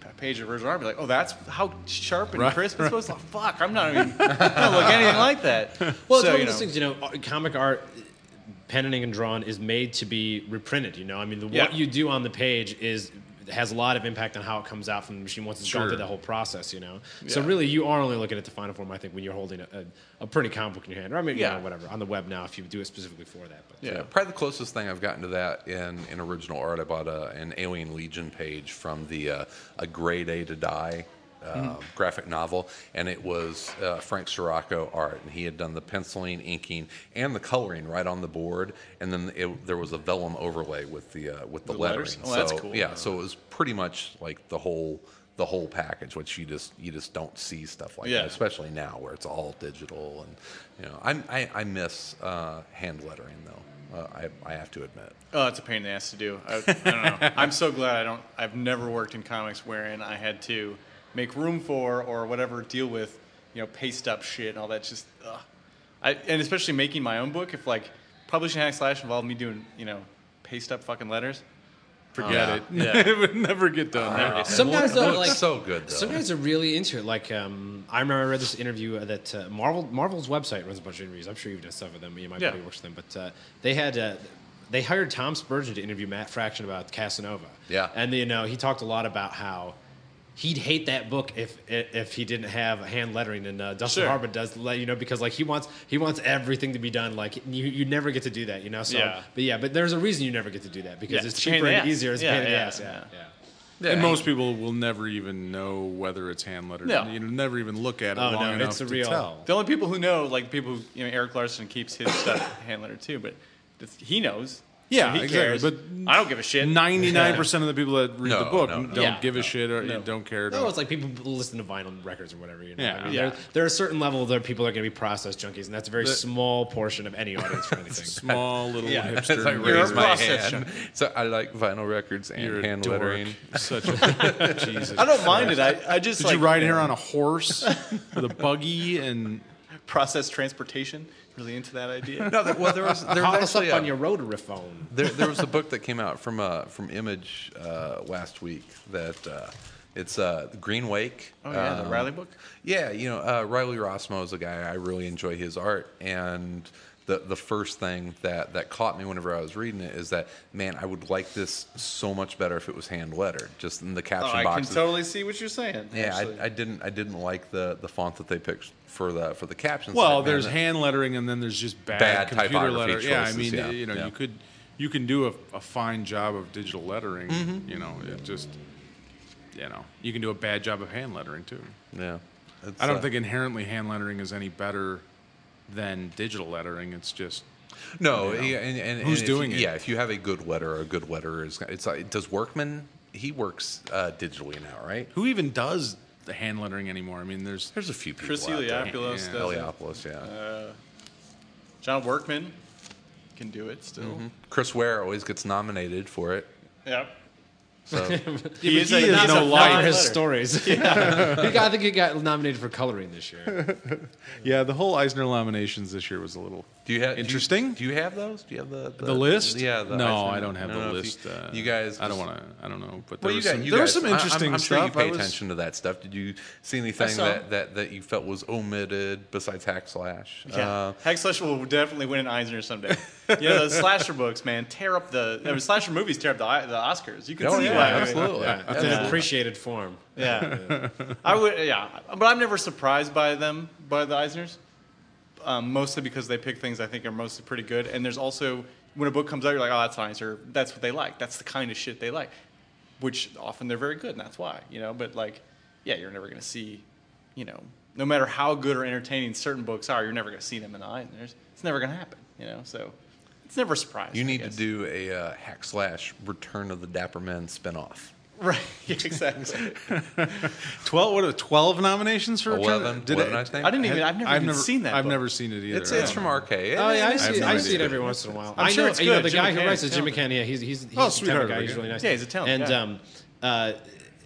[SPEAKER 3] page of original art, I'd be like, oh, that's how sharp and
[SPEAKER 2] Right,
[SPEAKER 3] crisp it's supposed to. Fuck, I'm not even. I don't look anything like that.
[SPEAKER 4] Well, it's
[SPEAKER 3] So,
[SPEAKER 4] one
[SPEAKER 3] you
[SPEAKER 4] of those
[SPEAKER 3] know,
[SPEAKER 4] things, you know, uh, comic art, pen and ink and drawn is made to be reprinted. You know, I mean, the,
[SPEAKER 3] Yeah.
[SPEAKER 4] what you do on the page is has a lot of impact on how it comes out from the machine once it's gone
[SPEAKER 2] Sure.
[SPEAKER 4] through the whole process. You know, so
[SPEAKER 3] Yeah.
[SPEAKER 4] really, you are only looking at the final form. I think when you're holding a, a, a pretty comic book in your hand, or I mean,
[SPEAKER 3] Yeah.
[SPEAKER 4] you know, whatever on the web now, if you do it specifically for that. But
[SPEAKER 3] Yeah.
[SPEAKER 1] Yeah, probably the closest thing I've gotten to that in, in original art. I bought a, an Alien Legion page from the uh, A Grade A to Die uh, graphic novel, and it was uh, Frank Sirocco art, and he had done the penciling, inking, and the coloring right on the board, and then it, there was a vellum overlay with the uh, with the,
[SPEAKER 3] The
[SPEAKER 1] lettering.
[SPEAKER 3] letters? Oh, that's
[SPEAKER 1] so,
[SPEAKER 3] cool.
[SPEAKER 1] Yeah, so it was pretty much like the whole the whole package, which you just you just don't see stuff like
[SPEAKER 3] Yeah.
[SPEAKER 1] that, especially now where it's all digital, and you know, I'm, I I miss uh, hand lettering though. Uh, I I have to admit.
[SPEAKER 3] Oh, it's a pain in the ass to do. I, I don't know. I'm so glad I don't. I've never worked in comics wherein I had to make room for or whatever deal with, you know, paste up shit and all that. Just, ugh. I and especially making my own book. If like publishing Hack Slash involved me doing, you know, paste up fucking letters.
[SPEAKER 2] Forget
[SPEAKER 1] Yeah.
[SPEAKER 2] it.
[SPEAKER 3] Yeah.
[SPEAKER 2] It would never get done.
[SPEAKER 1] Uh,
[SPEAKER 4] Some
[SPEAKER 1] it
[SPEAKER 4] guys
[SPEAKER 1] look-
[SPEAKER 4] don't
[SPEAKER 1] looks
[SPEAKER 4] like-
[SPEAKER 1] so good though.
[SPEAKER 4] some guys are really into it. Like um, I remember I read this interview that uh, Marvel Marvel's website runs a bunch of interviews. I'm sure you've done stuff with them. You might
[SPEAKER 3] Yeah.
[SPEAKER 4] buddy works with them, but uh, they had. Uh, they hired Tom Spurgeon to interview Matt Fraction about Casanova.
[SPEAKER 1] Yeah.
[SPEAKER 4] and you know he talked a lot about how he'd hate that book if if he didn't have hand lettering, and uh, Dustin
[SPEAKER 3] Sure.
[SPEAKER 4] Harbert does, let you know, because like he wants he wants everything to be done like you you never get to do that, you know. So,
[SPEAKER 3] Yeah.
[SPEAKER 4] but yeah, but there's a reason you never get to do that because
[SPEAKER 3] Yeah,
[SPEAKER 4] it's
[SPEAKER 3] it's a pain
[SPEAKER 4] cheaper
[SPEAKER 3] in the
[SPEAKER 4] and
[SPEAKER 3] ass.
[SPEAKER 4] easier. It's a
[SPEAKER 3] Yeah,
[SPEAKER 4] pain in the
[SPEAKER 3] yeah,
[SPEAKER 4] ass. Yeah,
[SPEAKER 3] yeah.
[SPEAKER 4] yeah.
[SPEAKER 1] Yeah,
[SPEAKER 2] And
[SPEAKER 1] I-
[SPEAKER 2] most people will never even know whether it's hand lettered.
[SPEAKER 3] No.
[SPEAKER 2] You know, never even look at it
[SPEAKER 4] Oh,
[SPEAKER 2] long
[SPEAKER 4] no,
[SPEAKER 2] enough
[SPEAKER 4] it's a
[SPEAKER 2] to
[SPEAKER 4] real-
[SPEAKER 2] tell.
[SPEAKER 3] The only people who know, like people, who, you know, Eric Larson keeps his stuff hand lettered too, but that's- he knows.
[SPEAKER 2] Yeah,
[SPEAKER 3] so he
[SPEAKER 2] exactly.
[SPEAKER 3] cares.
[SPEAKER 2] But
[SPEAKER 3] I don't give a shit.
[SPEAKER 2] Ninety-nine percent of the people that read
[SPEAKER 1] No,
[SPEAKER 2] the book
[SPEAKER 1] no, no.
[SPEAKER 2] don't
[SPEAKER 3] Yeah.
[SPEAKER 2] give a
[SPEAKER 3] No.
[SPEAKER 2] shit or
[SPEAKER 3] No.
[SPEAKER 2] don't care.
[SPEAKER 4] No,
[SPEAKER 2] Don't.
[SPEAKER 4] it's like people listen to vinyl records or whatever. You know?
[SPEAKER 2] Yeah.
[SPEAKER 4] I mean,
[SPEAKER 3] Yeah.
[SPEAKER 4] There, there are a certain level that people are going to be process junkies, and that's a very
[SPEAKER 2] The-
[SPEAKER 4] small portion of any audience for anything.
[SPEAKER 2] Small little
[SPEAKER 3] Yeah.
[SPEAKER 1] As
[SPEAKER 2] hipster.
[SPEAKER 1] I
[SPEAKER 2] nerd.
[SPEAKER 3] You're a
[SPEAKER 1] raise my
[SPEAKER 3] process
[SPEAKER 1] hand, so I like vinyl records and
[SPEAKER 2] You're a
[SPEAKER 1] hand
[SPEAKER 2] dork.
[SPEAKER 1] lettering.
[SPEAKER 2] Such a Jesus.
[SPEAKER 3] I don't mind it. I, I just
[SPEAKER 2] Did
[SPEAKER 3] like
[SPEAKER 2] you ride here on a horse with a buggy and
[SPEAKER 3] process transportation. Really into that idea.
[SPEAKER 1] No, there, well, there was there
[SPEAKER 4] Call
[SPEAKER 1] was
[SPEAKER 4] us up
[SPEAKER 1] actually a,
[SPEAKER 4] on your rotary phone.
[SPEAKER 1] there, there was a book that came out from uh, from Image uh, last week that uh, it's uh, Green Wake.
[SPEAKER 3] Oh yeah, the
[SPEAKER 1] Um,
[SPEAKER 3] Riley book.
[SPEAKER 1] Yeah, you know, uh, Riley Rossmo is a guy I really enjoy his art, and the the first thing that, that caught me whenever I was reading it is that, man, I would like this so much better if it was hand lettered, just in the
[SPEAKER 3] Oh,
[SPEAKER 1] caption
[SPEAKER 3] I can
[SPEAKER 1] boxes.
[SPEAKER 3] totally see what you're saying.
[SPEAKER 1] yeah,
[SPEAKER 3] actually.
[SPEAKER 1] I, I didn't I didn't like the, the font that they picked for the for the captions.
[SPEAKER 2] well,
[SPEAKER 1] Man,
[SPEAKER 2] there's
[SPEAKER 1] that-
[SPEAKER 2] hand lettering and then there's just bad,
[SPEAKER 1] Bad
[SPEAKER 2] computer
[SPEAKER 1] typography
[SPEAKER 2] letter. Yeah, I
[SPEAKER 1] choices,
[SPEAKER 2] mean,
[SPEAKER 1] yeah,
[SPEAKER 2] you know,
[SPEAKER 1] yeah.
[SPEAKER 2] you could you can do a, a fine job of digital lettering.
[SPEAKER 1] Mm-hmm.
[SPEAKER 2] You know, it just you know, you can do a bad job of hand lettering too.
[SPEAKER 1] Yeah, It's,
[SPEAKER 2] I don't
[SPEAKER 1] uh,
[SPEAKER 2] think inherently hand lettering is any better than digital lettering. It's just
[SPEAKER 1] No,
[SPEAKER 2] you know,
[SPEAKER 1] yeah, and, and,
[SPEAKER 2] who's
[SPEAKER 1] and if
[SPEAKER 2] doing
[SPEAKER 1] you,
[SPEAKER 2] it?
[SPEAKER 1] Yeah, if you have a good letterer, a good letterer is it's like does Workman? He works uh, digitally now, right?
[SPEAKER 2] who even does the hand lettering anymore. I mean, there's
[SPEAKER 1] There's a few people.
[SPEAKER 3] Chris
[SPEAKER 1] out there.
[SPEAKER 3] Eliopoulos
[SPEAKER 2] Yeah.
[SPEAKER 3] does it.
[SPEAKER 1] Eliopoulos, yeah.
[SPEAKER 3] John Workman can do it still.
[SPEAKER 1] Mm-hmm. Chris Ware always gets nominated for it.
[SPEAKER 3] Yep.
[SPEAKER 1] So
[SPEAKER 3] He is,
[SPEAKER 2] he
[SPEAKER 3] a,
[SPEAKER 2] is
[SPEAKER 3] he's
[SPEAKER 2] no
[SPEAKER 3] a
[SPEAKER 2] light.
[SPEAKER 4] For
[SPEAKER 3] fine
[SPEAKER 4] his
[SPEAKER 3] letter.
[SPEAKER 4] stories. Yeah. He got, I think he got nominated for coloring this year.
[SPEAKER 2] yeah, the whole Eisner nominations this year was a little
[SPEAKER 1] do you have
[SPEAKER 2] interesting.
[SPEAKER 1] Do you, do you have those? Do you have the the,
[SPEAKER 2] The list?
[SPEAKER 1] Yeah. The
[SPEAKER 2] no,
[SPEAKER 1] Eisner-
[SPEAKER 2] I don't have
[SPEAKER 1] I
[SPEAKER 2] the
[SPEAKER 1] know if
[SPEAKER 2] list.
[SPEAKER 1] You,
[SPEAKER 2] uh,
[SPEAKER 1] you guys.
[SPEAKER 2] I don't
[SPEAKER 1] just-
[SPEAKER 2] want to. I don't know, but there
[SPEAKER 1] Well, you
[SPEAKER 2] was
[SPEAKER 1] got,
[SPEAKER 2] some,
[SPEAKER 1] you
[SPEAKER 2] there
[SPEAKER 1] guys,
[SPEAKER 2] was some
[SPEAKER 1] I- I'm-
[SPEAKER 2] interesting
[SPEAKER 1] I'm,
[SPEAKER 2] stuff.
[SPEAKER 1] sure you pay
[SPEAKER 2] I was-
[SPEAKER 1] attention to that stuff. Did you see anything
[SPEAKER 3] saw.
[SPEAKER 1] that, that, that you felt was omitted besides Hack Slash?
[SPEAKER 3] Yeah.
[SPEAKER 1] Uh,
[SPEAKER 3] Hack Slash will definitely win an Eisner someday. You know, the slasher books, man, tear up the, I mean, slasher movies tear up the, the Oscars. You can
[SPEAKER 1] oh
[SPEAKER 3] see
[SPEAKER 1] yeah,
[SPEAKER 3] why.
[SPEAKER 1] absolutely.
[SPEAKER 4] Yeah, it's
[SPEAKER 1] Yeah.
[SPEAKER 4] an appreciated form.
[SPEAKER 3] Yeah. I would, yeah. But I'm never surprised by them, by the Eisners. Um, mostly because they pick things I think are mostly pretty good. And there's also, when a book comes out, you're like, oh, that's Eisner. That's what they like. That's the kind of shit they like. Which often they're very good, and that's why, you know. But, like, yeah, you're never going to see, you know, no matter how good or entertaining certain books are, you're never going to see them in the Eisners. It's never going to happen, you know. So it's never a surprise.
[SPEAKER 1] You
[SPEAKER 3] I
[SPEAKER 1] need to
[SPEAKER 3] guess.
[SPEAKER 1] do a uh, Hack Slash Return of the Dapper Men spinoff.
[SPEAKER 3] Right, yeah, exactly.
[SPEAKER 2] twelve. What are twelve nominations for Return?
[SPEAKER 1] Eleven.
[SPEAKER 2] Did
[SPEAKER 1] eleven,
[SPEAKER 2] it-
[SPEAKER 1] I think.
[SPEAKER 3] I didn't even, I've never
[SPEAKER 2] I've
[SPEAKER 3] even
[SPEAKER 2] never
[SPEAKER 3] seen that
[SPEAKER 2] I've
[SPEAKER 3] book.
[SPEAKER 2] never seen it either.
[SPEAKER 1] It's it's from R K.
[SPEAKER 4] Oh yeah, I
[SPEAKER 1] And-
[SPEAKER 4] see.
[SPEAKER 2] no
[SPEAKER 4] I
[SPEAKER 2] idea.
[SPEAKER 4] see it every once in a while.
[SPEAKER 3] I'm
[SPEAKER 4] I
[SPEAKER 3] sure
[SPEAKER 4] know,
[SPEAKER 3] it's
[SPEAKER 4] you know,
[SPEAKER 3] good.
[SPEAKER 4] the
[SPEAKER 3] Jim
[SPEAKER 4] guy who
[SPEAKER 3] McCann
[SPEAKER 4] writes
[SPEAKER 3] is
[SPEAKER 4] it, Jim
[SPEAKER 3] talented.
[SPEAKER 4] McCann. Yeah, he's he's he's
[SPEAKER 2] Oh,
[SPEAKER 4] the type
[SPEAKER 2] sweetheart
[SPEAKER 4] of guy.
[SPEAKER 2] of a
[SPEAKER 4] He's
[SPEAKER 2] guy.
[SPEAKER 4] really nice.
[SPEAKER 3] Yeah, he's a talented
[SPEAKER 4] And
[SPEAKER 3] guy.
[SPEAKER 4] um, uh,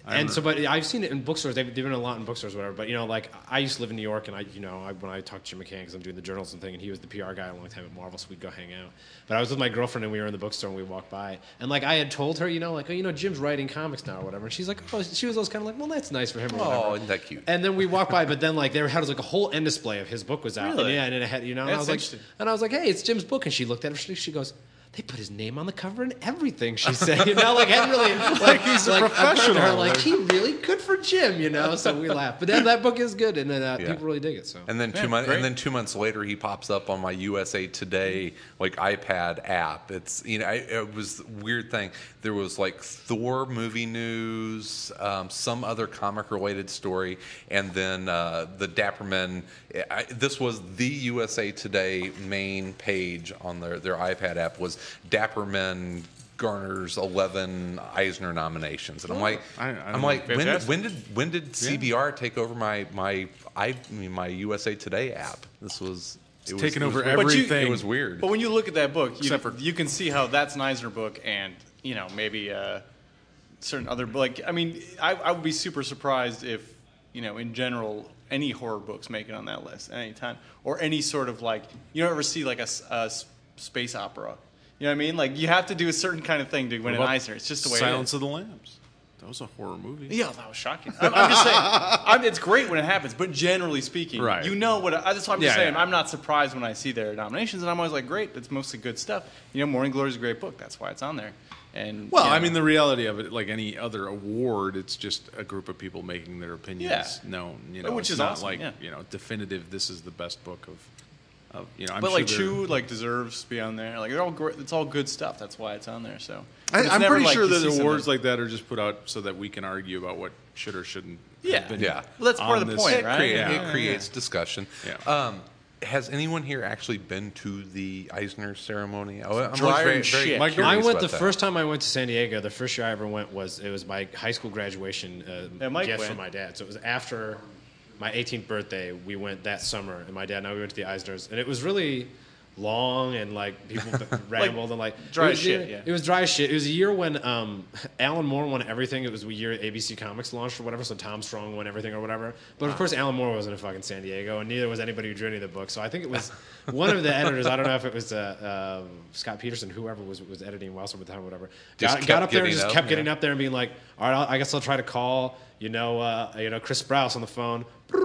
[SPEAKER 2] I
[SPEAKER 4] and
[SPEAKER 2] remember.
[SPEAKER 4] so, but I've seen it in bookstores. They've, they've been a lot in bookstores, or whatever. But you know, like I used to live in New York, and I, you know, I, when I talked to Jim McCann, because I'm doing the journalism thing, and he was the P R guy a long time at Marvel, so we'd go hang out. But I was with my girlfriend, and we were in the bookstore, and we walked by, and like I had told her, you know, like, oh, you know, Jim's writing comics now, or whatever. And she's like, oh, she was always kind of like, well, that's nice for him, or whatever.
[SPEAKER 1] Oh, isn't that cute?
[SPEAKER 4] And then we walked by, but then like there had like a whole end display of his book was out.
[SPEAKER 3] Really?
[SPEAKER 4] And, yeah, and it had, you know, and I
[SPEAKER 3] That's
[SPEAKER 4] was like,
[SPEAKER 3] interesting.
[SPEAKER 4] and I was like, hey, it's Jim's book, and she looked at it, she, she goes, they put his name on the cover and everything. She said, you know, like hadn't really like
[SPEAKER 2] he's a
[SPEAKER 4] like, I looked at
[SPEAKER 2] professional.
[SPEAKER 4] Her, like he really good for Jim, you know. So we laughed, but then that book is good, and then uh,
[SPEAKER 1] Yeah.
[SPEAKER 4] people really dig it. So
[SPEAKER 1] And then two
[SPEAKER 3] Yeah,
[SPEAKER 1] months,
[SPEAKER 3] great.
[SPEAKER 1] and then two months later, he pops up on my U S A Today like iPad app. It's you know, I, it was a weird thing. There was like Thor movie news, um, some other comic related story, and then uh, the Dapperman. I, this was the U S A Today main page on their their iPad app was Dapperman garners eleven Eisner nominations, and I'm like,
[SPEAKER 2] I- I don't
[SPEAKER 1] I'm
[SPEAKER 2] know.
[SPEAKER 1] like, when,
[SPEAKER 3] Fantastic.
[SPEAKER 1] when did when did C B R take over my my I, I mean, my U S A Today app? This was it was,
[SPEAKER 2] taken
[SPEAKER 1] it was
[SPEAKER 2] over
[SPEAKER 1] weird.
[SPEAKER 3] But you-
[SPEAKER 2] everything.
[SPEAKER 1] It was weird.
[SPEAKER 3] But when you look at that book, you,
[SPEAKER 2] Except for-
[SPEAKER 3] you can see how that's an Eisner book, and you know maybe uh, certain other like. I mean, I, I would be super surprised if you know in general any horror books make it on that list at any time, or any sort of like you don't ever see like a, s- a s- space opera. You know what I mean? Like you have to do a certain kind of thing to win an
[SPEAKER 2] What about
[SPEAKER 3] Eisner. It's just the way
[SPEAKER 2] Silence
[SPEAKER 3] it
[SPEAKER 2] of the Lambs. That was a horror movie.
[SPEAKER 3] is. Yeah, that was shocking. I'm, I'm just saying, I'm, it's great when it happens, but generally speaking,
[SPEAKER 2] Right.
[SPEAKER 3] you know what? I, that's what I'm just
[SPEAKER 2] Yeah,
[SPEAKER 3] saying.
[SPEAKER 2] yeah.
[SPEAKER 3] I'm not surprised when I see their nominations, and I'm always like, great, that's mostly good stuff. You know, Morning Glory is a great book. That's why it's on there. And
[SPEAKER 2] Well,
[SPEAKER 3] you
[SPEAKER 2] I
[SPEAKER 3] know,
[SPEAKER 2] mean, the reality of it, like any other award, it's just a group of people making their opinions
[SPEAKER 3] Yeah.
[SPEAKER 2] known. You know,
[SPEAKER 3] Which
[SPEAKER 2] it's
[SPEAKER 3] is
[SPEAKER 2] not
[SPEAKER 3] awesome,
[SPEAKER 2] like
[SPEAKER 3] yeah.
[SPEAKER 2] you know, definitive. This is the best book of, of you know. I'm
[SPEAKER 3] but
[SPEAKER 2] sure
[SPEAKER 3] like
[SPEAKER 2] there-
[SPEAKER 3] Chew, like deserves to be on there. Like they're all great. It's all good stuff. That's why it's on there. So
[SPEAKER 2] I,
[SPEAKER 3] But it's
[SPEAKER 2] I'm
[SPEAKER 3] never
[SPEAKER 2] pretty
[SPEAKER 3] like
[SPEAKER 2] sure
[SPEAKER 3] you
[SPEAKER 2] that
[SPEAKER 3] see
[SPEAKER 2] awards
[SPEAKER 3] something-
[SPEAKER 2] like that are just put out so that we can argue about what should or shouldn't.
[SPEAKER 3] Yeah.
[SPEAKER 2] have been
[SPEAKER 1] Yeah.
[SPEAKER 3] Well, that's part
[SPEAKER 2] on
[SPEAKER 3] of the
[SPEAKER 2] this-
[SPEAKER 3] point,
[SPEAKER 1] it,
[SPEAKER 3] right?
[SPEAKER 1] create-
[SPEAKER 2] Yeah.
[SPEAKER 1] it creates discussion.
[SPEAKER 2] Yeah.
[SPEAKER 1] Um, has anyone here actually been to the Eisner ceremony? Oh, I'm
[SPEAKER 3] Drier
[SPEAKER 1] always very,
[SPEAKER 3] than
[SPEAKER 1] very
[SPEAKER 3] shit.
[SPEAKER 2] Mike,
[SPEAKER 1] curious
[SPEAKER 4] I went
[SPEAKER 1] about
[SPEAKER 4] the
[SPEAKER 1] that.
[SPEAKER 4] first time I went to San Diego. The first year I ever went was it was my high school graduation uh,
[SPEAKER 3] Yeah, Mike
[SPEAKER 4] gift
[SPEAKER 3] went.
[SPEAKER 4] from my dad. So it was after my eighteenth birthday. We went that summer, and my dad and I we went to the Eisners, and it was really long and like people rambled and like
[SPEAKER 3] dry
[SPEAKER 4] it
[SPEAKER 3] as
[SPEAKER 4] was,
[SPEAKER 3] shit,
[SPEAKER 4] It,
[SPEAKER 3] yeah.
[SPEAKER 4] it was dry as shit. It was a year when um, Alan Moore won everything. It was the year A B C Comics launched or whatever. So Tom Strong won everything or whatever. But of course, Alan Moore wasn't in fucking San Diego, and neither was anybody who drew any of the books. So I think it was one of the editors. I don't know if it was uh, uh, Scott Peterson, whoever was was editing Wellsome at the time, or whatever.
[SPEAKER 1] Just
[SPEAKER 4] Got,
[SPEAKER 1] kept
[SPEAKER 4] got up there and
[SPEAKER 1] getting
[SPEAKER 4] just
[SPEAKER 1] up,
[SPEAKER 4] kept getting
[SPEAKER 1] yeah.
[SPEAKER 4] up there and being like, "All right, I'll, I guess I'll try to call." You know, uh, you know, Chris Sprouse on the phone.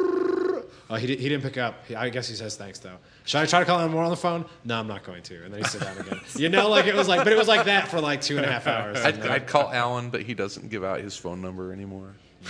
[SPEAKER 4] Oh, he, di- he didn't pick up. He, I guess he says thanks though. Should I try to call him more on the phone? No, I'm not going to. And then he sit down again. You know, like it was like, but it was like that for like two and a half hours.
[SPEAKER 1] I'd,
[SPEAKER 4] And, uh,
[SPEAKER 1] I'd call Alan, but he doesn't give out his phone number anymore.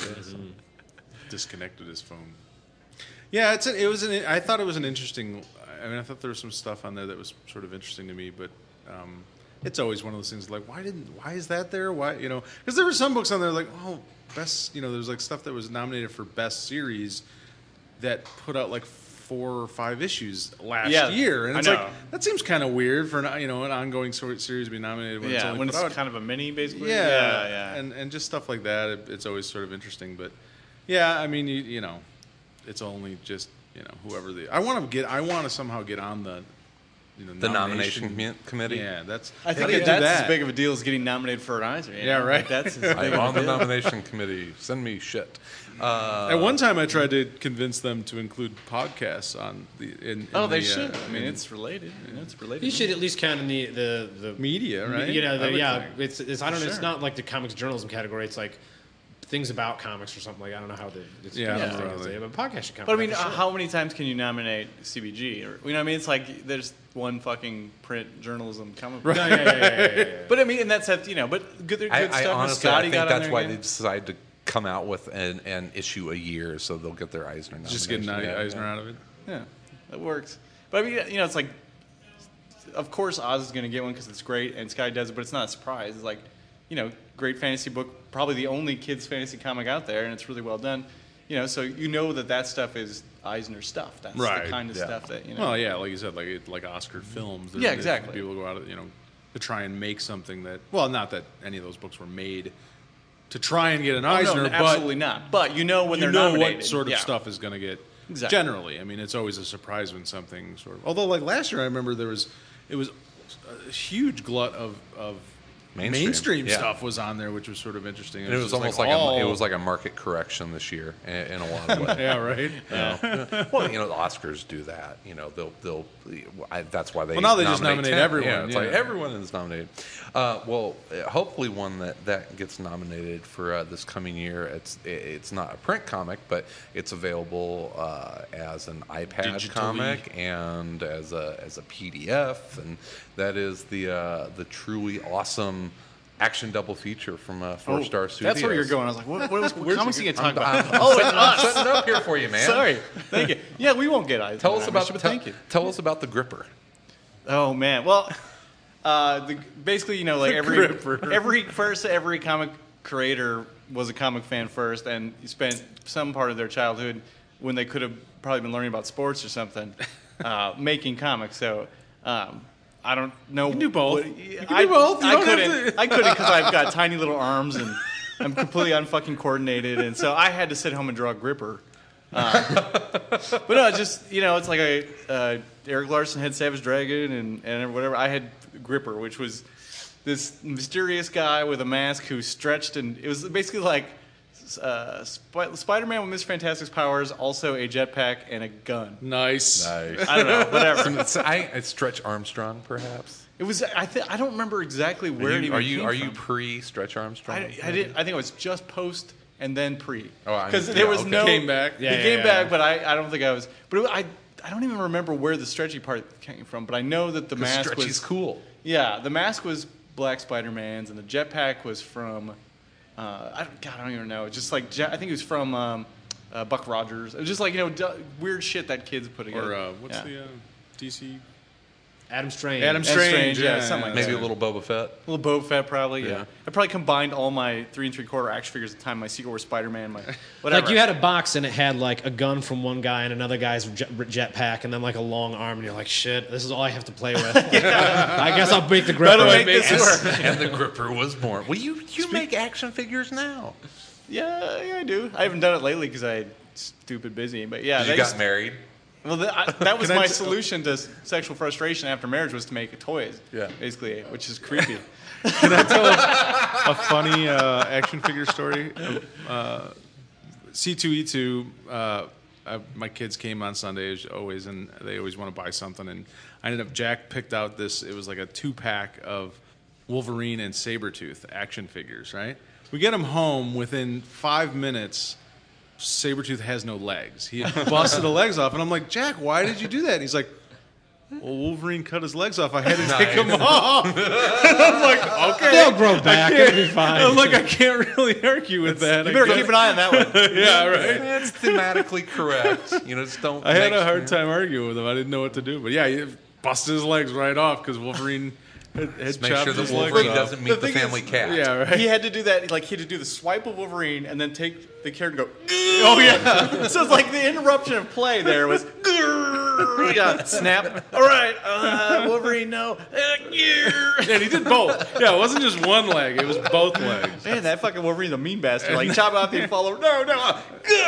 [SPEAKER 2] disconnected his phone. Yeah, it's a, it was an. I thought it was an interesting. I mean, I thought there was some stuff on there that was sort of interesting to me, but um, it's always one of those things like, why didn't? Why is that there? Why you know? Because there were some books on there like, oh, best. You know, there's like stuff that was nominated for best series that put out like four or five issues last
[SPEAKER 3] Yeah,
[SPEAKER 2] year, and
[SPEAKER 3] I
[SPEAKER 2] it's
[SPEAKER 3] know.
[SPEAKER 2] like that seems kind of weird for an you know an ongoing sort series to be nominated when it's
[SPEAKER 3] yeah,
[SPEAKER 2] only
[SPEAKER 3] when
[SPEAKER 2] put
[SPEAKER 3] it's
[SPEAKER 2] out.
[SPEAKER 3] kind of a mini, basically.
[SPEAKER 2] Yeah,
[SPEAKER 3] yeah, yeah.
[SPEAKER 2] and and just stuff like that. It, it's always sort of interesting, but yeah, I mean, you, you know, it's only just you know whoever the. I want to get. I want to somehow get on the, you know,
[SPEAKER 1] The nomination commi- committee?
[SPEAKER 2] Yeah, that's.
[SPEAKER 3] I think
[SPEAKER 2] how do you
[SPEAKER 3] that
[SPEAKER 2] do
[SPEAKER 3] that's
[SPEAKER 2] that?
[SPEAKER 3] as big of a deal as getting nominated for an Eisner. you
[SPEAKER 2] Yeah,
[SPEAKER 3] know?
[SPEAKER 2] right.
[SPEAKER 3] Like, that's as big
[SPEAKER 1] I'm
[SPEAKER 3] of
[SPEAKER 1] on
[SPEAKER 3] a
[SPEAKER 1] the
[SPEAKER 3] deal.
[SPEAKER 1] nomination committee. Send me shit. Uh,
[SPEAKER 2] At one time, I tried to convince them to include podcasts on the. In, in
[SPEAKER 3] Oh, they
[SPEAKER 2] the,
[SPEAKER 3] should.
[SPEAKER 2] Uh,
[SPEAKER 3] I mean,
[SPEAKER 2] in
[SPEAKER 3] it's related. You know, it's related.
[SPEAKER 4] you should at least count in the the, the
[SPEAKER 2] media, right?
[SPEAKER 4] You know,
[SPEAKER 2] I
[SPEAKER 4] the,
[SPEAKER 2] would
[SPEAKER 4] yeah.
[SPEAKER 2] think.
[SPEAKER 4] It's, it's I don't know. It's
[SPEAKER 3] Sure.
[SPEAKER 4] not like the comics journalism category. It's like things about comics or something like. I don't know how the it's
[SPEAKER 2] Yeah, I
[SPEAKER 4] yeah,
[SPEAKER 2] don't know how they-
[SPEAKER 4] but podcast should count.
[SPEAKER 3] But I
[SPEAKER 4] for
[SPEAKER 3] mean,
[SPEAKER 4] that for
[SPEAKER 3] uh,
[SPEAKER 4] sure.
[SPEAKER 3] how many times can you nominate C B G? Or, you know what I mean? It's like there's one fucking print journalism comic book.
[SPEAKER 4] No, yeah, yeah, yeah, yeah, yeah, yeah.
[SPEAKER 3] But I mean, and that's that, you know, but good, good
[SPEAKER 1] I,
[SPEAKER 3] stuff.
[SPEAKER 1] I
[SPEAKER 3] And
[SPEAKER 1] honestly, I
[SPEAKER 3] Scotty
[SPEAKER 1] think
[SPEAKER 3] got on
[SPEAKER 1] that's
[SPEAKER 3] there
[SPEAKER 1] why
[SPEAKER 3] again.
[SPEAKER 1] they decided to come out with an, an issue a year, so they'll get their Eisner nomination.
[SPEAKER 2] Just getting
[SPEAKER 1] Yeah,
[SPEAKER 2] Eisner
[SPEAKER 1] yeah.
[SPEAKER 2] out of it.
[SPEAKER 3] Yeah, that works. But I mean, you know, it's like, of course, Oz is going to get one because it's great, and Sky does it, but it's not a surprise. It's like, you know, great fantasy book, probably the only kids' fantasy comic out there, and it's really well done. You know, so you know that that stuff is Eisner stuff. That's
[SPEAKER 2] Right,
[SPEAKER 3] the kind of
[SPEAKER 1] yeah.
[SPEAKER 3] stuff that, you know.
[SPEAKER 2] Well, yeah, like you said, like it- like Oscar films.
[SPEAKER 3] Yeah,
[SPEAKER 2] There's-
[SPEAKER 3] exactly.
[SPEAKER 2] People go out, of, you know, to try and make something that. Well, not that any of those books were made to try and get an
[SPEAKER 3] Oh,
[SPEAKER 2] Eisner,
[SPEAKER 3] no,
[SPEAKER 2] but
[SPEAKER 3] absolutely not. But you know when
[SPEAKER 2] you
[SPEAKER 3] they're
[SPEAKER 2] know
[SPEAKER 3] nominated.
[SPEAKER 2] what sort of
[SPEAKER 3] yeah.
[SPEAKER 2] stuff is going to get.
[SPEAKER 3] Exactly.
[SPEAKER 2] Generally, I mean, it's always a surprise when something sort of. Although, like last year, I remember there was, it was a huge glut of of
[SPEAKER 1] mainstream,
[SPEAKER 2] mainstream
[SPEAKER 1] Yeah.
[SPEAKER 2] stuff was on there, which was sort of interesting.
[SPEAKER 1] And it was
[SPEAKER 2] just
[SPEAKER 1] almost like,
[SPEAKER 2] all-
[SPEAKER 1] a, it was like a market correction this year in, in a lot of ways.
[SPEAKER 2] yeah, right.
[SPEAKER 1] Yeah. Well, you know, the Oscars do that. You know, they'll they'll. I, that's why they.
[SPEAKER 2] Well, now they just
[SPEAKER 1] nominate
[SPEAKER 2] nominate
[SPEAKER 1] ten.
[SPEAKER 2] everyone,
[SPEAKER 1] Yeah, it's
[SPEAKER 2] yeah.
[SPEAKER 1] like everyone is nominated. Uh, well, uh, hopefully one that, that gets nominated for uh, this coming year. It's it's not a print comic, but it's available uh, as an iPad
[SPEAKER 2] Digitally.
[SPEAKER 1] comic and as a as a P D F, and that is the uh, the truly awesome action double feature from uh, Four Star Studios.
[SPEAKER 3] That's where you're going. I was like, what, what, else, what comics are you going to talk
[SPEAKER 1] I'm,
[SPEAKER 3] about?
[SPEAKER 1] I'm,
[SPEAKER 3] oh,
[SPEAKER 1] setting,
[SPEAKER 3] it's
[SPEAKER 1] I'm
[SPEAKER 3] us.
[SPEAKER 1] setting it up here for you, man.
[SPEAKER 3] Sorry. Thank you. Yeah, we won't get eyes.
[SPEAKER 1] Tell
[SPEAKER 3] on
[SPEAKER 1] us
[SPEAKER 3] that,
[SPEAKER 1] about
[SPEAKER 3] Mister, but
[SPEAKER 1] tell,
[SPEAKER 3] thank you.
[SPEAKER 1] tell us about the Gripper.
[SPEAKER 3] Oh man. Well, uh, the, basically, you know, like every
[SPEAKER 2] Gripper.
[SPEAKER 3] every first every comic creator was a comic fan first, and spent some part of their childhood when they could have probably been learning about sports or something, uh, making comics. So. Um, I don't know.
[SPEAKER 2] You can do both.
[SPEAKER 3] what-
[SPEAKER 2] You can
[SPEAKER 3] I,
[SPEAKER 2] do both. You
[SPEAKER 3] I
[SPEAKER 2] don't have
[SPEAKER 3] couldn't.
[SPEAKER 2] to-
[SPEAKER 3] I couldn't because I've got tiny little arms and I'm completely unfucking coordinated, and so I had to sit home and draw Gripper. Uh, but no, it's just you know, it's like a uh, Eric Larson had Savage Dragon and and whatever. I had Gripper, which was this mysterious guy with a mask who stretched, and it was basically like uh, Sp- Spider-Man with Mister Fantastic's powers, also a jetpack and a gun.
[SPEAKER 2] Nice.
[SPEAKER 1] Nice.
[SPEAKER 3] I don't know, whatever.
[SPEAKER 1] It's, I, it's Stretch Armstrong, perhaps.
[SPEAKER 3] It was. I think I don't remember exactly where
[SPEAKER 1] Are
[SPEAKER 3] it
[SPEAKER 1] you
[SPEAKER 3] even
[SPEAKER 1] are you,
[SPEAKER 3] came
[SPEAKER 1] are you
[SPEAKER 3] from.
[SPEAKER 1] pre Stretch Armstrong?
[SPEAKER 3] I, I did. I think it was just post and then pre.
[SPEAKER 1] Oh, I
[SPEAKER 3] because
[SPEAKER 1] mean,
[SPEAKER 3] there
[SPEAKER 1] yeah,
[SPEAKER 3] was
[SPEAKER 1] okay.
[SPEAKER 3] no
[SPEAKER 2] Came back.
[SPEAKER 3] He
[SPEAKER 4] Yeah, yeah,
[SPEAKER 3] came
[SPEAKER 4] yeah.
[SPEAKER 3] back, but I, I don't think I was. But it, I I don't even remember where the stretchy part came from. But I know that the mask
[SPEAKER 1] Stretchy's
[SPEAKER 3] was
[SPEAKER 1] cool.
[SPEAKER 3] Yeah, the mask was Black Spider-Man's, and the jetpack was from. Uh, I don't, God, I don't even know. Just like jet, I think it was from um, uh, Buck Rogers. It was just like you know d- weird shit that kids put together.
[SPEAKER 2] Or uh, what's
[SPEAKER 3] Yeah.
[SPEAKER 2] the uh, D C?
[SPEAKER 4] Adam Strange.
[SPEAKER 2] Adam
[SPEAKER 3] And
[SPEAKER 2] Strange.
[SPEAKER 3] Strange, yeah,
[SPEAKER 2] yeah,
[SPEAKER 3] something like
[SPEAKER 1] Maybe
[SPEAKER 3] that.
[SPEAKER 1] a little Boba Fett.
[SPEAKER 3] A little Boba Fett, probably. Yeah.
[SPEAKER 1] Yeah.
[SPEAKER 3] I probably combined all my three and three quarter action figures at the time. My Secret War Spider-Man, my whatever.
[SPEAKER 4] Like you had a box and it had like a gun from one guy and another guy's jet, jetpack and then like a long arm and you're like, shit, this is all I have to play with. I guess I'll make the gripper.
[SPEAKER 3] Better make this work.
[SPEAKER 1] And the Gripper was born. Well, you you make action figures now.
[SPEAKER 3] Yeah, yeah, I do. I haven't done it lately because I stupid busy. But yeah,
[SPEAKER 1] You
[SPEAKER 3] they
[SPEAKER 1] got
[SPEAKER 3] used-
[SPEAKER 1] married.
[SPEAKER 3] well, the, I, that was
[SPEAKER 2] Can I
[SPEAKER 3] my
[SPEAKER 2] t-
[SPEAKER 3] solution to s- sexual frustration after marriage was to make toys.
[SPEAKER 1] Yeah.
[SPEAKER 3] basically, which is creepy.
[SPEAKER 2] A funny uh, action figure story. Uh, C two E two. Uh, uh, my kids came on Sunday as always, and they always want to buy something. And I ended up. Jack picked out this. It was like a two pack of Wolverine and Sabretooth action figures. Right. We get them home within five minutes. Sabretooth has no legs. He had busted the legs off, and I'm like, Jack, why did you do that? And he's like, well, Wolverine cut his legs off. I had to take them off. And I'm like, okay.
[SPEAKER 4] They'll grow back.
[SPEAKER 2] I can't-
[SPEAKER 4] It'll be fine.
[SPEAKER 2] I'm like, I can't really argue with that.
[SPEAKER 3] You
[SPEAKER 2] I
[SPEAKER 3] better
[SPEAKER 2] guess.
[SPEAKER 3] keep an eye on that one.
[SPEAKER 2] Yeah, right.
[SPEAKER 1] It's thematically correct. You know, just don't.
[SPEAKER 2] I had
[SPEAKER 1] make-
[SPEAKER 2] a hard time arguing with him. I didn't know what to do. But yeah, he busted his legs right off because Wolverine had, had
[SPEAKER 1] Just make
[SPEAKER 2] chopped
[SPEAKER 1] sure that
[SPEAKER 2] his
[SPEAKER 1] Wolverine
[SPEAKER 2] legs off.
[SPEAKER 1] doesn't meet the,
[SPEAKER 3] The thing
[SPEAKER 1] family
[SPEAKER 3] is-
[SPEAKER 1] cat.
[SPEAKER 2] Yeah, right.
[SPEAKER 3] He had to do that. Like he had to do the swipe of Wolverine and then take the character and go. Oh yeah. So it's like the interruption of play there was. Yeah, snap. All right, uh, Wolverine. No.
[SPEAKER 2] And he did both. Yeah, it wasn't just one leg. It was both legs.
[SPEAKER 3] Man, that fucking Wolverine's a mean bastard. Like chop off the follow. No, no.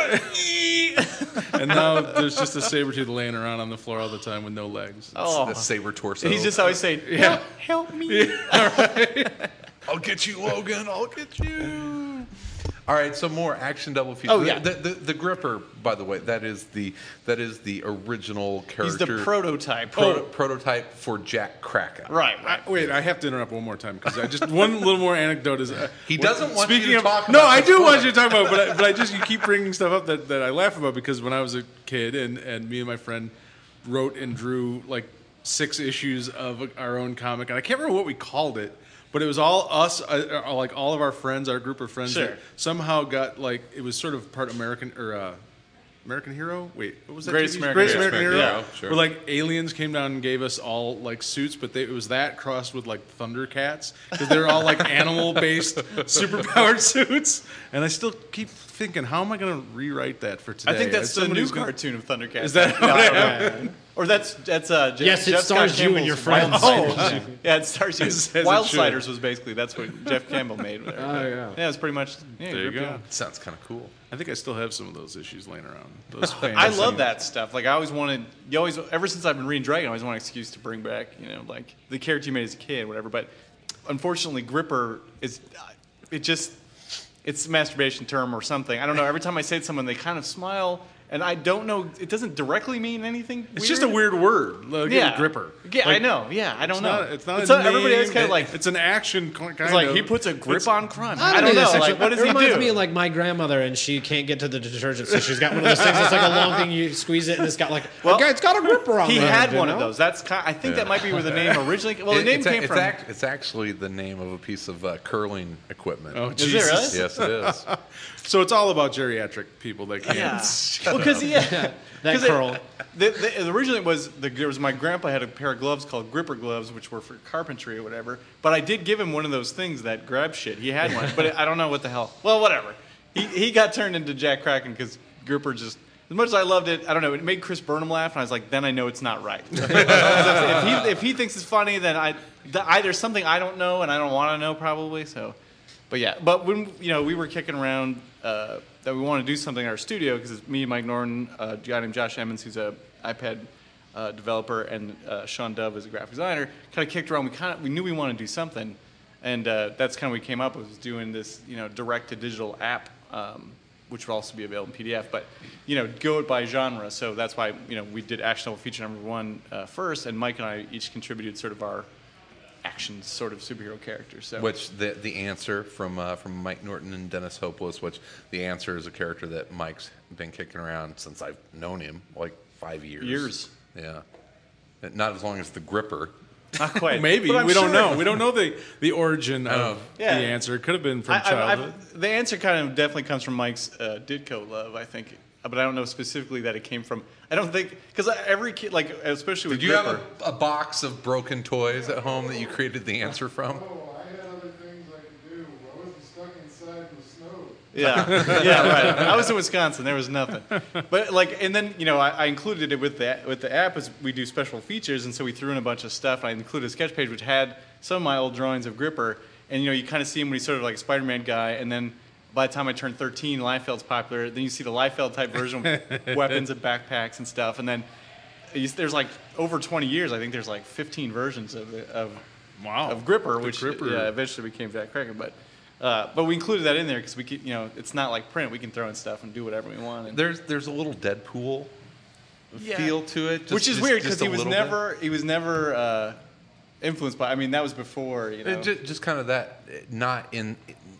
[SPEAKER 2] And now there's just a Sabretooth laying around on the floor all the time with no legs.
[SPEAKER 3] Oh,
[SPEAKER 1] The saber torso.
[SPEAKER 3] he's just always saying,
[SPEAKER 2] Yeah.
[SPEAKER 3] "Help me."
[SPEAKER 1] I'll get you, Logan. I'll get you. All right, so more action double feature.
[SPEAKER 3] Oh, yeah.
[SPEAKER 1] The, the, the Gripper, by the way, that is the that is the original
[SPEAKER 3] He's
[SPEAKER 1] character.
[SPEAKER 3] the prototype.
[SPEAKER 1] proto-
[SPEAKER 3] Oh,
[SPEAKER 1] prototype for Jack Kraken.
[SPEAKER 3] right, right.
[SPEAKER 2] I, wait, I have to interrupt one more time because I just one little more anecdote is uh,
[SPEAKER 1] He doesn't want
[SPEAKER 2] speaking
[SPEAKER 1] you to
[SPEAKER 2] of,
[SPEAKER 1] talk
[SPEAKER 2] No,
[SPEAKER 1] about
[SPEAKER 2] I
[SPEAKER 1] this
[SPEAKER 2] do
[SPEAKER 1] book.
[SPEAKER 2] want you to talk about, it, but I, but I just you keep bringing stuff up that, that I laugh about because when I was a kid and and me and my friend wrote and drew like six issues of our own comic, and I can't remember what we called it. But it was all us, uh, uh, like all of our friends, our group of friends
[SPEAKER 3] Sure.
[SPEAKER 2] that somehow got like it was sort of part American or uh, American Hero. Wait, what was that?
[SPEAKER 3] Greatest
[SPEAKER 2] T V?
[SPEAKER 3] American
[SPEAKER 2] Greatest
[SPEAKER 3] Hero.
[SPEAKER 2] American
[SPEAKER 1] Greatest
[SPEAKER 2] Hero.
[SPEAKER 1] American Hero, sure.
[SPEAKER 2] Where like aliens came down and gave us all like suits, but they, it was that crossed with like Thundercats because they're all like animal-based superpowered suits. And I still keep thinking, how am I going to rewrite that for today?
[SPEAKER 3] I think that's the
[SPEAKER 2] Somebody
[SPEAKER 3] new
[SPEAKER 2] who's gonna-
[SPEAKER 3] cartoon of Thundercats.
[SPEAKER 2] Is that
[SPEAKER 3] No,
[SPEAKER 2] how
[SPEAKER 3] I
[SPEAKER 2] it
[SPEAKER 3] don't know.
[SPEAKER 2] happened?
[SPEAKER 3] Or that's that's uh, Je-
[SPEAKER 4] Yes, it
[SPEAKER 3] Jeff
[SPEAKER 4] stars
[SPEAKER 3] Scott
[SPEAKER 4] you and
[SPEAKER 3] Campbell's
[SPEAKER 4] your friends.
[SPEAKER 3] Oh, yeah, it stars you.
[SPEAKER 2] As- as it
[SPEAKER 3] Wild
[SPEAKER 2] should.
[SPEAKER 3] Sliders was basically that's what Jeff Campbell made. There.
[SPEAKER 4] Oh, yeah.
[SPEAKER 3] Yeah, it's pretty much. Yeah,
[SPEAKER 2] There you
[SPEAKER 3] Grip
[SPEAKER 2] go.
[SPEAKER 3] Down.
[SPEAKER 1] Sounds kind of cool.
[SPEAKER 2] I think I still have some of those issues laying around. Those
[SPEAKER 3] I
[SPEAKER 2] fantasy-
[SPEAKER 3] love that stuff. Like I always wanted. You always ever since I've been reading Dragon, I always want an excuse to bring back. You know, like the character you made as a kid, whatever. But unfortunately, gripper is it just it's a masturbation term or something. I don't know. Every time I say it to someone, they kind of smile. And I don't know. It doesn't directly mean anything.
[SPEAKER 2] It's
[SPEAKER 3] weird.
[SPEAKER 2] just a weird word. Like
[SPEAKER 3] Yeah,
[SPEAKER 2] gripper.
[SPEAKER 3] Yeah,
[SPEAKER 2] Like,
[SPEAKER 3] I know. Yeah, I don't
[SPEAKER 2] It's
[SPEAKER 3] know.
[SPEAKER 2] not, it's not
[SPEAKER 3] It's
[SPEAKER 2] a
[SPEAKER 3] not- everybody
[SPEAKER 2] name.
[SPEAKER 3] else kind of like
[SPEAKER 2] It's an action kind
[SPEAKER 3] it's like
[SPEAKER 2] of.
[SPEAKER 3] he puts a grip
[SPEAKER 2] It's-
[SPEAKER 3] on crime.
[SPEAKER 4] I
[SPEAKER 3] I
[SPEAKER 4] don't,
[SPEAKER 3] don't
[SPEAKER 4] know.
[SPEAKER 3] know.
[SPEAKER 4] It's
[SPEAKER 3] Like,
[SPEAKER 4] actually-
[SPEAKER 3] what does
[SPEAKER 4] it
[SPEAKER 3] he
[SPEAKER 4] reminds
[SPEAKER 3] do?
[SPEAKER 4] me of like my grandmother, and she can't get to the detergent, so she's got one of those things. It's like a long thing. You squeeze it, and it's got like
[SPEAKER 3] Well,
[SPEAKER 4] okay, it's got a gripper on.
[SPEAKER 3] He
[SPEAKER 4] the
[SPEAKER 3] had
[SPEAKER 4] end, you
[SPEAKER 3] one of
[SPEAKER 4] know?
[SPEAKER 3] those. That's kind I think that might be where the name originally. Well, the
[SPEAKER 1] It-
[SPEAKER 3] name
[SPEAKER 1] it's, a-
[SPEAKER 3] came
[SPEAKER 1] it's,
[SPEAKER 3] from.
[SPEAKER 1] act- it's actually the name of a piece of uh, curling equipment.
[SPEAKER 2] Oh,
[SPEAKER 3] Is it
[SPEAKER 2] Jesus.
[SPEAKER 3] really?
[SPEAKER 1] Yes, it is.
[SPEAKER 2] So it's all about geriatric people that can't.
[SPEAKER 3] Yeah.
[SPEAKER 2] shut
[SPEAKER 3] Well, because
[SPEAKER 2] up.
[SPEAKER 3] yeah,
[SPEAKER 4] That
[SPEAKER 3] 'Cause it-
[SPEAKER 4] curl.
[SPEAKER 3] The, the, originally, it was the, there was my grandpa had a pair of gloves called gripper gloves, which were for carpentry or whatever. But I did give him one of those things that grab shit. He had one, but I don't know what the hell. Well, whatever. He he got turned into Jack Kraken because gripper just. As much as I loved it, I don't know. It made Chris Burnham laugh, and I was like, then I know it's not right. if, he, if he thinks it's funny, then I the, either something I don't know and I don't want to know probably. So, but yeah. But when you know we were kicking around uh, that we want to do something in our studio because it's me, Mike Norton, uh, a guy named Josh Emmons, who's a iPad uh, developer, and uh, Sean Dove is a graphic designer. Kind of kicked around. We kind of we knew we wanted to do something, and uh, that's kind of what we came up with was doing this you know direct to digital app. Um, which will also be available in P D F, but you know, go it by genre. So that's why you know we did Action Level Feature Number One uh, first, and Mike and I each contributed sort of our action sort of superhero characters. So
[SPEAKER 1] Which the the answer from uh, from Mike Norton and Dennis Hopeless, which the answer is a character that Mike's been kicking around since I've known him, like five years.
[SPEAKER 3] Years.
[SPEAKER 1] Yeah. Not as long as the gripper.
[SPEAKER 3] not quite.
[SPEAKER 2] Maybe
[SPEAKER 3] But I'm
[SPEAKER 2] we don't
[SPEAKER 3] sure-
[SPEAKER 2] know. We don't know the the origin of
[SPEAKER 1] Oh.
[SPEAKER 3] Yeah.
[SPEAKER 2] the answer. It could have been from
[SPEAKER 3] I, I,
[SPEAKER 2] childhood.
[SPEAKER 3] I've, the answer kind of definitely comes from Mike's uh, Ditko love, I think, but I don't know specifically that it came from. I don't think because every kid, like especially with
[SPEAKER 1] Did you have
[SPEAKER 3] Gripper,
[SPEAKER 1] a, a box of broken toys at home that you created the answer from?
[SPEAKER 6] Oh, I had other things I could do. I wasn't stuck inside the snow.
[SPEAKER 3] Yeah, yeah, right. I was in Wisconsin. There was nothing. But like, and then you know, I, I included it with the with the app as we do special features, and so we threw in a bunch of stuff. I included a sketch page which had some of my old drawings of Gripper, and you know, you kind of see him when he's sort of like a Spider-Man guy, and then by the time I turned thirteen, Liefeld's popular. Then you see the Liefeld type version with weapons and backpacks and stuff, and then you, there's like over twenty years. I think there's like fifteen versions of of
[SPEAKER 2] Wow.
[SPEAKER 3] of Gripper,
[SPEAKER 2] The
[SPEAKER 3] which
[SPEAKER 2] Gripper.
[SPEAKER 3] yeah, eventually became Jack Kraken, but. Uh, but we included that in there because we could, you know, it's not like print. We can throw in stuff and do whatever we want. And,
[SPEAKER 1] There's there's a little Deadpool
[SPEAKER 3] Yeah.
[SPEAKER 1] feel to it, just-
[SPEAKER 3] which is
[SPEAKER 1] just-
[SPEAKER 3] weird
[SPEAKER 1] just
[SPEAKER 3] because
[SPEAKER 1] a
[SPEAKER 3] he was
[SPEAKER 1] little bit.
[SPEAKER 3] never he was never uh, influenced by. I mean, that was before, you know.
[SPEAKER 1] It just, just kind of that, not in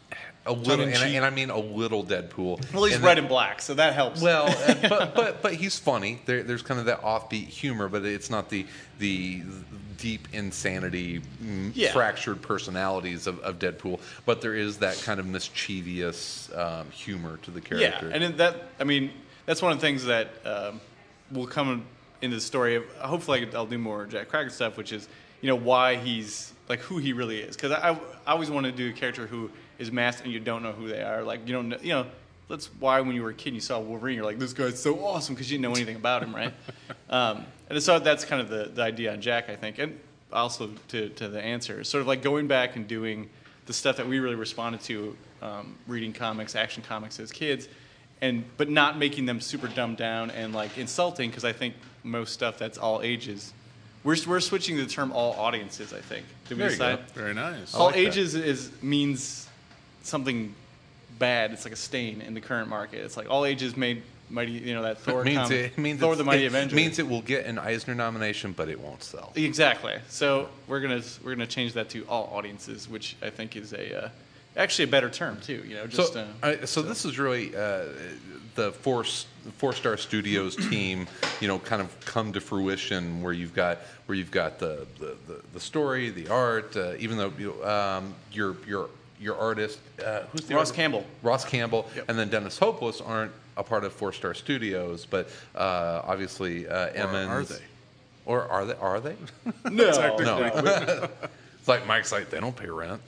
[SPEAKER 1] a little, and I,
[SPEAKER 2] Tongue-in-cheek.
[SPEAKER 1] and I mean a little Deadpool.
[SPEAKER 3] well, he's
[SPEAKER 1] And
[SPEAKER 3] red
[SPEAKER 1] that-
[SPEAKER 3] and black, so that helps.
[SPEAKER 1] Well, uh, but but but he's funny. There, there's kind of that offbeat humor, but it's not the the deep insanity, mm,
[SPEAKER 3] Yeah.
[SPEAKER 1] fractured personalities of, of Deadpool. But there is that kind of mischievous um, humor to the
[SPEAKER 3] yeah,
[SPEAKER 1] character.
[SPEAKER 3] and in that I mean, that's one of the things that um, will come into the story. Of, hopefully, I'll do more Jack Kraken stuff, which is you know why he's like who he really is. Because I, I always want to do a character who is masked and you don't know who they are. Like you don't know, you know. That's why when you were a kid, and you saw Wolverine, you're like, this guy's so awesome because you didn't know anything about him, right? um, and so that's kind of the, the idea on Jack, I think. And also to, to the answer, sort of like going back and doing the stuff that we really responded to, um, reading comics, action comics as kids, and but not making them super dumbed down and like insulting because I think most stuff that's all ages. We're, we're switching the term all audiences, I think. Did we
[SPEAKER 1] There you
[SPEAKER 3] decide?
[SPEAKER 1] go.
[SPEAKER 2] Very nice.
[SPEAKER 3] All
[SPEAKER 1] like that.
[SPEAKER 3] ages is means something bad. It's like a stain in the current market. It's like all ages made mighty. You know that Thor
[SPEAKER 1] It means
[SPEAKER 3] comic,
[SPEAKER 1] it means
[SPEAKER 3] Thor
[SPEAKER 1] it's-
[SPEAKER 3] the Mighty
[SPEAKER 1] it
[SPEAKER 3] Avenger.
[SPEAKER 1] means it will get an Eisner nomination, but it won't sell.
[SPEAKER 3] Exactly. So we're gonna we're gonna change that to all audiences, which I think is a uh, actually a better term too. You know, just
[SPEAKER 1] So,
[SPEAKER 3] uh,
[SPEAKER 1] I, so this is really uh, the four four star studios team. You know, kind of come to fruition where you've got where you've got the the, the, the story, the art. Uh, even though you um, your your your artist, uh, who's the
[SPEAKER 3] Ross
[SPEAKER 1] artist?
[SPEAKER 3] Campbell.
[SPEAKER 1] Ross Campbell,
[SPEAKER 3] Yep.
[SPEAKER 1] and then Dennis Hopeless aren't a part of Four Star Studios, but uh, obviously uh, Emmons.
[SPEAKER 2] are they?
[SPEAKER 1] Or are they? Are they?
[SPEAKER 3] no,
[SPEAKER 1] No. It's like Mike's like they don't pay rent.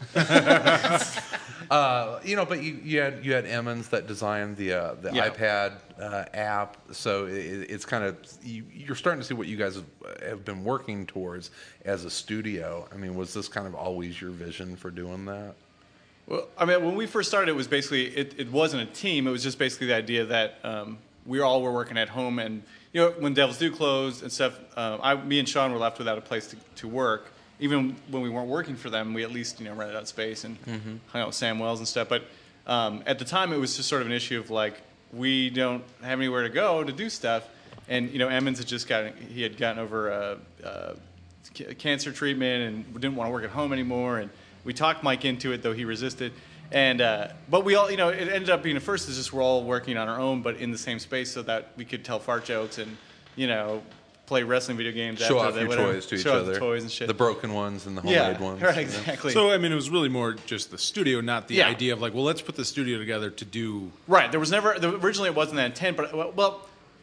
[SPEAKER 1] uh, you know, but you, you had you had Emmons that designed the uh, the
[SPEAKER 3] Yeah.
[SPEAKER 1] iPad uh, app, so it, it's kind of you, you're starting to see what you guys have, have been working towards as a studio. I mean, was this kind of always your vision for doing that?
[SPEAKER 3] Well, I mean, when we first started, it was basically it, it wasn't a team. It was just basically the idea that um, we all were working at home, and you know, when Devil's Due closed and stuff, um, I, me and Sean were left without a place to, to work, even when we weren't working for them, we at least you know rented out space and mm-hmm. hung out with Sam Wells and stuff. But um, at the time, it was just sort of an issue of like we don't have anywhere to go to do stuff, and you know Emmons had just gotten he had gotten over a, a cancer treatment and didn't want to work at home anymore, and we talked Mike into it, though he resisted. And uh, but we all, you know, it ended up being at first is just we're all working on our own, but in the same space, so that we could tell fart jokes and you know play wrestling video games.
[SPEAKER 1] Show
[SPEAKER 3] after
[SPEAKER 1] off
[SPEAKER 3] the,
[SPEAKER 1] your
[SPEAKER 3] whatever,
[SPEAKER 1] toys to each
[SPEAKER 3] show off
[SPEAKER 1] other.
[SPEAKER 3] the toys and shit.
[SPEAKER 1] The broken ones and the homemade
[SPEAKER 3] yeah,
[SPEAKER 1] ones.
[SPEAKER 3] right, exactly.
[SPEAKER 2] So I mean, it was really more just the studio, not the
[SPEAKER 3] Yeah.
[SPEAKER 2] idea of like, well, let's put the studio together to do.
[SPEAKER 3] Right. There was never the, originally it wasn't that intent, but well, well,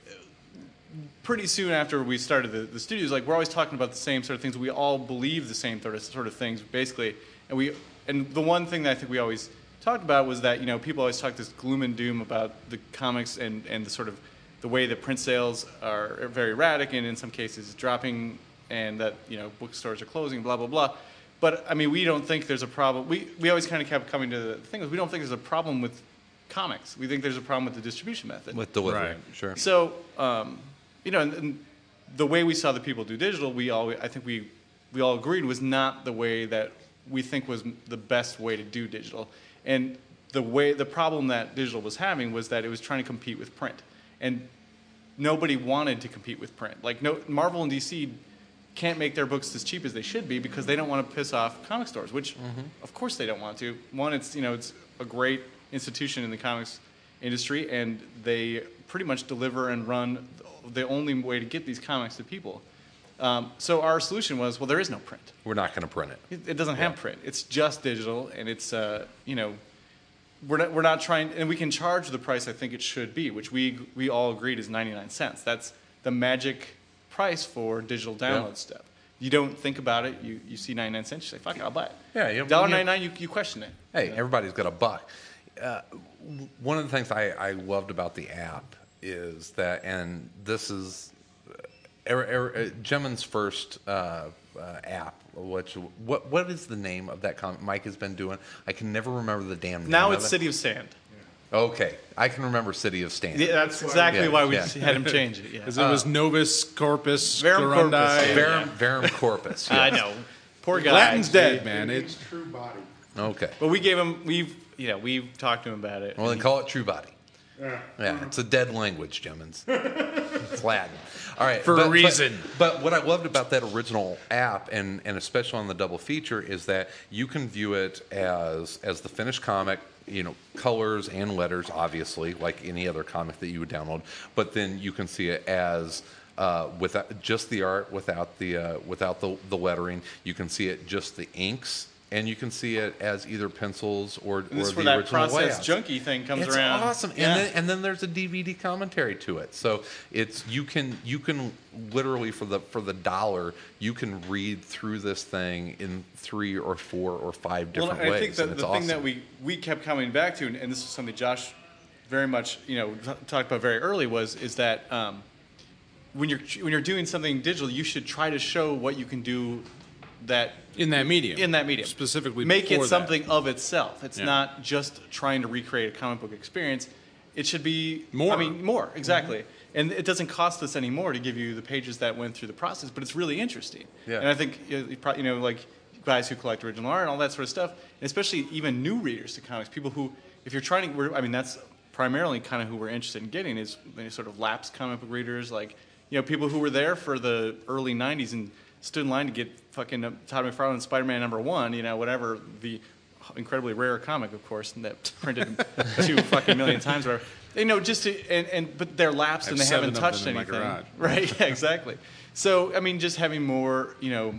[SPEAKER 3] pretty soon after we started the, the studios, like we're always talking about the same sort of things. We all believe the same sort of sort of things, basically. And we and the one thing that I think we always talked about was that you know people always talk this gloom and doom about the comics and and the sort of the way that print sales are very erratic and in some cases dropping, and that you know bookstores are closing, blah blah blah. But I mean, we don't think there's a problem. We we always kind of kept coming to the thing is we don't think there's a problem with comics. We think there's a problem with the distribution method.
[SPEAKER 1] With delivery,
[SPEAKER 2] Right.
[SPEAKER 1] sure.
[SPEAKER 3] So, um, you know, and, and the way we saw the people do digital, we all, I think we, we all agreed was not the way that we think was the best way to do digital. And the way, the problem that digital was having was that it was trying to compete with print, and nobody wanted to compete with print. Like, no, Marvel and D C can't make their books as cheap as they should be because they don't want to piss off comic stores, which, mm-hmm. of course, they don't want to. One, it's you know, it's a great institution in the comics industry, and they pretty much deliver and run the only way to get these comics to people. Um, so our solution was, well, there is no print.
[SPEAKER 1] We're not going to print it.
[SPEAKER 3] It, it doesn't have print. It's just digital, and it's uh, you know, we're not, we're not trying, and we can charge the price I think it should be, which we we all agreed is ninety-nine cents. That's the magic price for digital download
[SPEAKER 1] Yeah.
[SPEAKER 3] stuff. You don't think about it. You you see ninety-nine cents, you say, fuck it, I'll buy it.
[SPEAKER 1] Yeah, you-
[SPEAKER 3] one dollar ninety-nine, you you question it.
[SPEAKER 1] Hey, everybody's got a buck. Uh, one of the things I, I loved about the app is that, and this is uh, er, er, uh, Gemmen's first uh, uh, app. Which what what is the name of that comic Mike has been doing? I can never remember the damn name.
[SPEAKER 3] Now
[SPEAKER 1] of
[SPEAKER 3] it's
[SPEAKER 1] it.
[SPEAKER 3] City of Sand.
[SPEAKER 1] Okay, I can remember City of Stand.
[SPEAKER 3] Yeah, that's exactly
[SPEAKER 1] Yeah,
[SPEAKER 3] why we
[SPEAKER 1] yeah.
[SPEAKER 3] had him change it. Yeah.
[SPEAKER 2] Because it was Novus Corpus
[SPEAKER 3] Verum
[SPEAKER 2] Clarundi.
[SPEAKER 3] Corpus, yeah.
[SPEAKER 1] Verum, Verum Corpus.
[SPEAKER 3] I
[SPEAKER 1] yes.
[SPEAKER 3] know. Poor guy.
[SPEAKER 2] Latin's dead,
[SPEAKER 6] It
[SPEAKER 2] man.
[SPEAKER 6] means
[SPEAKER 2] It's
[SPEAKER 6] true body.
[SPEAKER 1] Okay.
[SPEAKER 3] But we gave him. We've you know we've talked to him about it.
[SPEAKER 1] Well, then call it True Body.
[SPEAKER 6] Yeah.
[SPEAKER 1] Yeah, it's a dead language, Gemens. It's Latin. All right,
[SPEAKER 2] For a
[SPEAKER 1] but- but-
[SPEAKER 2] reason.
[SPEAKER 1] But, what I loved about that original app, and, and especially on the double feature, is that you can view it as as the finished comic. You know, colors and letters, obviously, like any other comic that you would download. But then you can see it as uh, without just the art, without the uh, without the the lettering. You can see it just the inks. And you can see it as either pencils or,
[SPEAKER 3] And this
[SPEAKER 1] or
[SPEAKER 3] is where
[SPEAKER 1] the
[SPEAKER 3] that
[SPEAKER 1] original
[SPEAKER 3] process
[SPEAKER 1] layouts.
[SPEAKER 3] junkie thing comes
[SPEAKER 1] It's
[SPEAKER 3] around.
[SPEAKER 1] awesome,
[SPEAKER 3] Yeah.
[SPEAKER 1] and then and then there's a D V D commentary to it. So it's you can you can literally for the for the dollar you can read through this thing in three or four or five different
[SPEAKER 3] well, I
[SPEAKER 1] ways.
[SPEAKER 3] think that
[SPEAKER 1] and it's
[SPEAKER 3] the
[SPEAKER 1] awesome.
[SPEAKER 3] thing that we, we kept coming back to, and, and this is something Josh very much you know t- talked about very early, was is that um, when you're when you're doing something digital, you should try to show what you can do that
[SPEAKER 2] in that medium.
[SPEAKER 3] in that medium
[SPEAKER 2] Specifically
[SPEAKER 3] make
[SPEAKER 2] for
[SPEAKER 3] it
[SPEAKER 2] that.
[SPEAKER 3] something of itself. It's
[SPEAKER 2] Yeah.
[SPEAKER 3] not just trying to recreate a comic book experience. It should be
[SPEAKER 2] More.
[SPEAKER 3] I mean, more exactly. And it doesn't cost us any more to give you the pages that went through the process, but it's really interesting.
[SPEAKER 1] Yeah.
[SPEAKER 3] And I think you know, you probably- you know, like guys who collect original art and all that sort of stuff, and especially even new readers to comics, people who, if you're trying to, we're, I mean, that's primarily kind of who we're interested in getting is you know, sort of lapsed comic book readers, like you know, people who were there for the early nineties and stood in line to get fucking Todd McFarlane Spider-Man number one, you know, whatever, the incredibly rare comic, of course, that printed two fucking million times, or whatever. You know, just to, and, and but they're lapsed
[SPEAKER 2] I
[SPEAKER 3] and
[SPEAKER 2] have
[SPEAKER 3] they haven't
[SPEAKER 2] seven of
[SPEAKER 3] touched
[SPEAKER 2] them in my
[SPEAKER 3] anything,
[SPEAKER 2] garage.
[SPEAKER 3] right? Yeah, exactly. So, I mean, just having more, you know,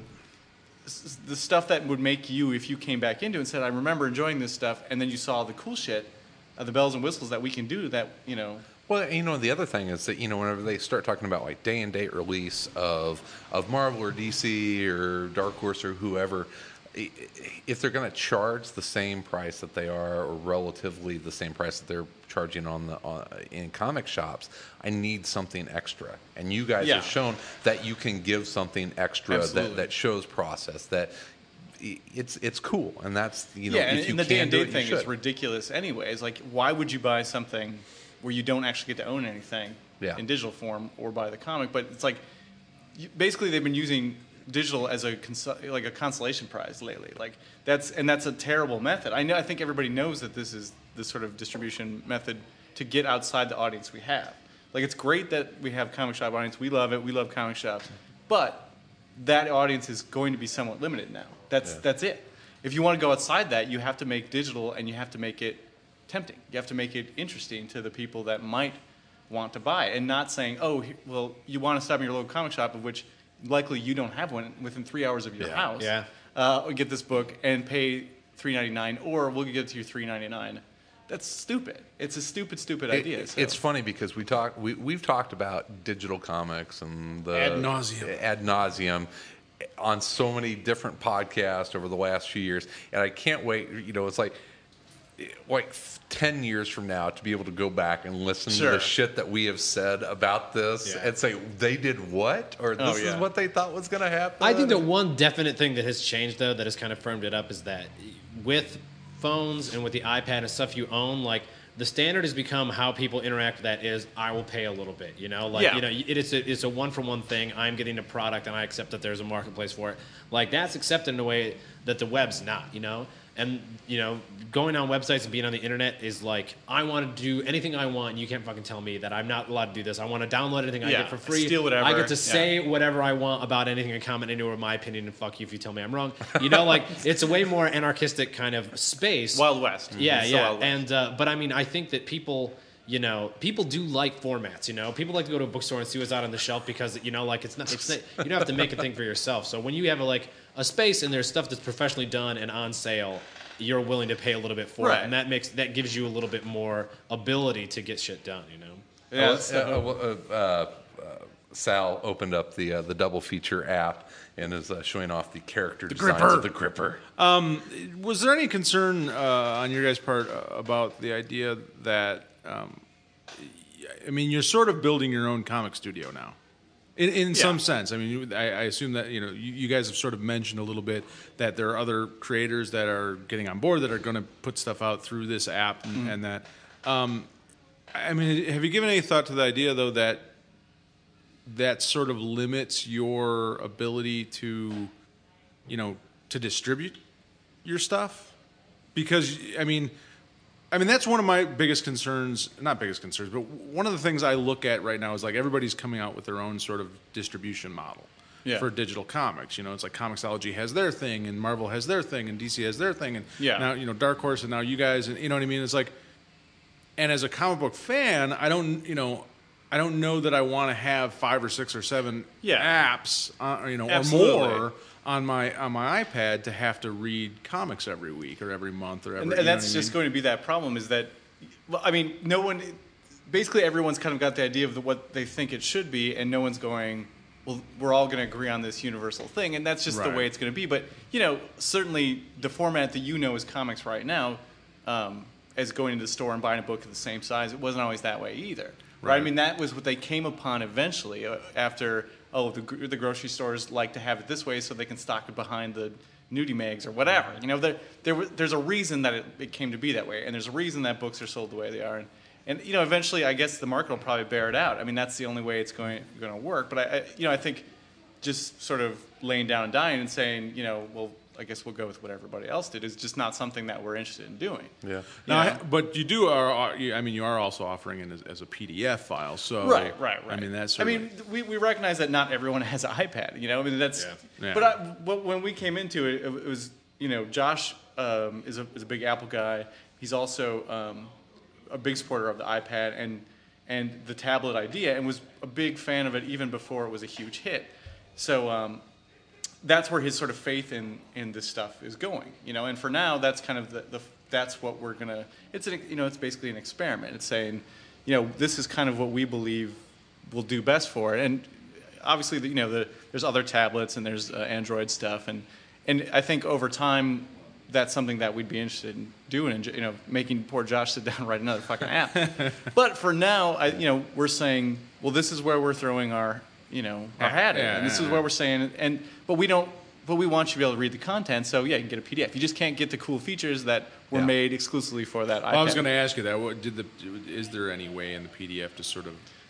[SPEAKER 3] s- the stuff that would make you, if you came back into it and said, I remember enjoying this stuff, and then you saw the cool shit, uh, the bells and whistles that we can do that, you know.
[SPEAKER 1] Well, you know, the other thing is that, you know, whenever they start talking about like day and date release of of Marvel or D C or Dark Horse or whoever, i- if they're going to charge the same price that they are, or relatively the same price that they're charging on the on, in comic shops, I need something extra. And you guys
[SPEAKER 3] Yeah.
[SPEAKER 1] have shown that you can give something extra
[SPEAKER 3] Absolutely.
[SPEAKER 1] that, that shows process, that i- it's it's cool, and that's you know
[SPEAKER 3] yeah, and,
[SPEAKER 1] if you
[SPEAKER 3] and the
[SPEAKER 1] can
[SPEAKER 3] day and
[SPEAKER 1] do
[SPEAKER 3] date
[SPEAKER 1] it, you
[SPEAKER 3] thing is
[SPEAKER 1] should.
[SPEAKER 3] ridiculous anyways. Like, why would you buy something where you don't actually get to own anything
[SPEAKER 1] Yeah.
[SPEAKER 3] in digital form or buy the comic? But it's like, you, basically they've been using digital as a cons- like a consolation prize lately. Like that's and that's a terrible method. I know. I think everybody knows that this is the sort of distribution method to get outside the audience we have. Like it's great that we have comic shop audience. We love it. We love comic shops, but that audience is going to be somewhat limited now. That's
[SPEAKER 7] Yeah.
[SPEAKER 3] that's it. If you want to go outside that, you have to make digital and you have to make it tempting. You have to make it interesting to the people that might want to buy it, and not saying, oh, he- well, you want to stop in your local comic shop, of which likely you don't have one within three hours of your
[SPEAKER 7] Yeah.
[SPEAKER 3] house.
[SPEAKER 4] Yeah.
[SPEAKER 3] Uh, get this book and pay three ninety-nine, or we'll get it to you three ninety-nine. That's stupid. It's a stupid, stupid
[SPEAKER 7] It-
[SPEAKER 3] idea. so.
[SPEAKER 7] It's funny because we talk we we've talked about digital comics and the
[SPEAKER 2] Ad nauseam.
[SPEAKER 7] ad nauseum on so many different podcasts over the last few years, and I can't wait. You know, it's like like ten years from now to be able to go back and listen to
[SPEAKER 3] Sure.
[SPEAKER 7] the shit that we have said about this
[SPEAKER 4] Yeah.
[SPEAKER 7] and say they did what, or this
[SPEAKER 3] Oh,
[SPEAKER 7] is
[SPEAKER 3] yeah.
[SPEAKER 7] what they thought was going to happen.
[SPEAKER 4] I think the one definite thing that has changed, though, that has kind of firmed it up is that with phones and with the iPad and stuff you own, like the standard has become how people interact with that is I will pay a little bit, you know, like
[SPEAKER 3] Yeah.
[SPEAKER 4] you know it is a, it's a one for one thing. I'm getting a product and I accept that there's a marketplace for it. Like that's accepted in a way that the web's not, you know. And you know, going on websites and being on the internet is like I want to do anything I want, and you can't fucking tell me that I'm not allowed to do this. I want to download anything I
[SPEAKER 3] Yeah,
[SPEAKER 4] get for free.
[SPEAKER 3] steal whatever,
[SPEAKER 4] I get to
[SPEAKER 3] yeah.
[SPEAKER 4] say whatever I want about anything and comment anywhere my opinion, and fuck you if you tell me I'm wrong. You know, like it's a way more anarchistic kind of space.
[SPEAKER 3] Wild West.
[SPEAKER 4] Yeah,
[SPEAKER 3] It's so
[SPEAKER 4] yeah.
[SPEAKER 3] Wild West.
[SPEAKER 4] And uh, but I mean, I think that people, you know, people do like formats. You know, people like to go to a bookstore and see what's out on the shelf because you know, like it's not, it's not, you don't have to make a thing for yourself. So when you have a, like a space and there's stuff that's professionally done and on sale, you're willing to pay a little bit for
[SPEAKER 3] Right.
[SPEAKER 4] it, and that makes that gives you a little bit more ability to get shit done. You know.
[SPEAKER 3] Yeah,
[SPEAKER 7] Uh,
[SPEAKER 3] that's-
[SPEAKER 7] uh, well, uh, uh, Sal opened up the uh, the double feature app and is uh, showing off the character designs
[SPEAKER 2] Gripper.
[SPEAKER 7] of the Gripper.
[SPEAKER 2] Was there any concern uh, on your guys' part uh, about the idea that, um, I mean, you're sort of building your own comic studio now, in, in some sense. I mean, you- I, I assume that you know you, you guys have sort of mentioned a little bit that there are other creators that are getting on board that are going to put stuff out through this app and,
[SPEAKER 3] Mm-hmm.
[SPEAKER 2] and that. Um, I mean, have you given any thought to the idea though that that sort of limits your ability to, you know, to distribute your stuff? Because I mean, I mean that's one of my biggest concerns. Not biggest concerns, but one of the things I look at right now is like everybody's coming out with their own sort of distribution model
[SPEAKER 3] Yeah.
[SPEAKER 2] for digital comics. You know, it's like Comixology has their thing, and Marvel has their thing, and D C has their thing, and
[SPEAKER 3] Yeah.
[SPEAKER 2] now you know Dark Horse, and now you guys, and you know what I mean. It's like, and as a comic book fan, I don't, you know. I don't know that I want to have five or six or seven
[SPEAKER 3] Yeah.
[SPEAKER 2] apps, uh, you know,
[SPEAKER 3] Absolutely.
[SPEAKER 2] or more on my on my iPad to have to read comics every week or every month or every.
[SPEAKER 3] And,
[SPEAKER 2] you
[SPEAKER 3] and
[SPEAKER 2] know
[SPEAKER 3] that's
[SPEAKER 2] what I
[SPEAKER 3] just
[SPEAKER 2] mean?
[SPEAKER 3] going to be that problem is that, well, I mean, no one, basically everyone's kind of got the idea of the, what they think it should be, and no one's going, well, we're all going to agree on this universal thing, and that's just the
[SPEAKER 2] Right.
[SPEAKER 3] way it's going to be. But, you know, certainly the format that you know as comics right now, um, as going into the store and buying a book of the same size, it wasn't always that way either. Right? I
[SPEAKER 2] Right.
[SPEAKER 3] mean, that was what they came upon eventually uh, after, oh, the, gr- the grocery stores like to have it this way so they can stock it behind the nudie mags or whatever. You know, there, there wa- there's a reason that it, it came to be that way, and there's a reason that books are sold the way they are. And, and you know, eventually, I guess the market will probably bear it out. I mean, that's the only way it's going going to work. But I, I, you know, I think just sort of laying down and dying and saying, you know, well, I guess we'll go with what everybody else did is just not something that we're interested in doing.
[SPEAKER 7] Yeah.
[SPEAKER 2] Now,
[SPEAKER 3] Yeah.
[SPEAKER 2] I- but you do are. are- you- I mean, you are also offering it as, as a P D F file. So
[SPEAKER 3] Right, right, right.
[SPEAKER 2] I mean, that's.
[SPEAKER 3] I mean, we, we recognize that not everyone has an iPad. You know, I mean that's.
[SPEAKER 2] Yeah.
[SPEAKER 3] But, I, but when we came into it, it, it was you know Josh um, is a is a big Apple guy. He's also um, a big supporter of the iPad and and the tablet idea, and was a big fan of it even before it was a huge hit. So. Um, that's where his sort of faith in, in this stuff is going, you know. And for now, that's kind of the, the that's what we're gonna. It's an, you know, it's basically an experiment. It's saying, you know, this is kind of what we believe will do best for it. And obviously, the, you know, the, there's other tablets and there's uh, Android stuff, and and I think over time, that's something that we'd be interested in doing, and you know, making poor Josh sit down and write another fucking app. But for now, I, you know, we're saying, well, this is where we're throwing our you know, our hat in.
[SPEAKER 2] Yeah,
[SPEAKER 3] And this
[SPEAKER 2] yeah,
[SPEAKER 3] is what we're saying. And but we don't. But we want you to be able to read the content. So yeah, you can get a P D F. You just can't get the cool features that were
[SPEAKER 7] Yeah.
[SPEAKER 3] made exclusively for that iPad.
[SPEAKER 2] Well, I was going to ask you that. What did the? Is there any way in the P D F to sort of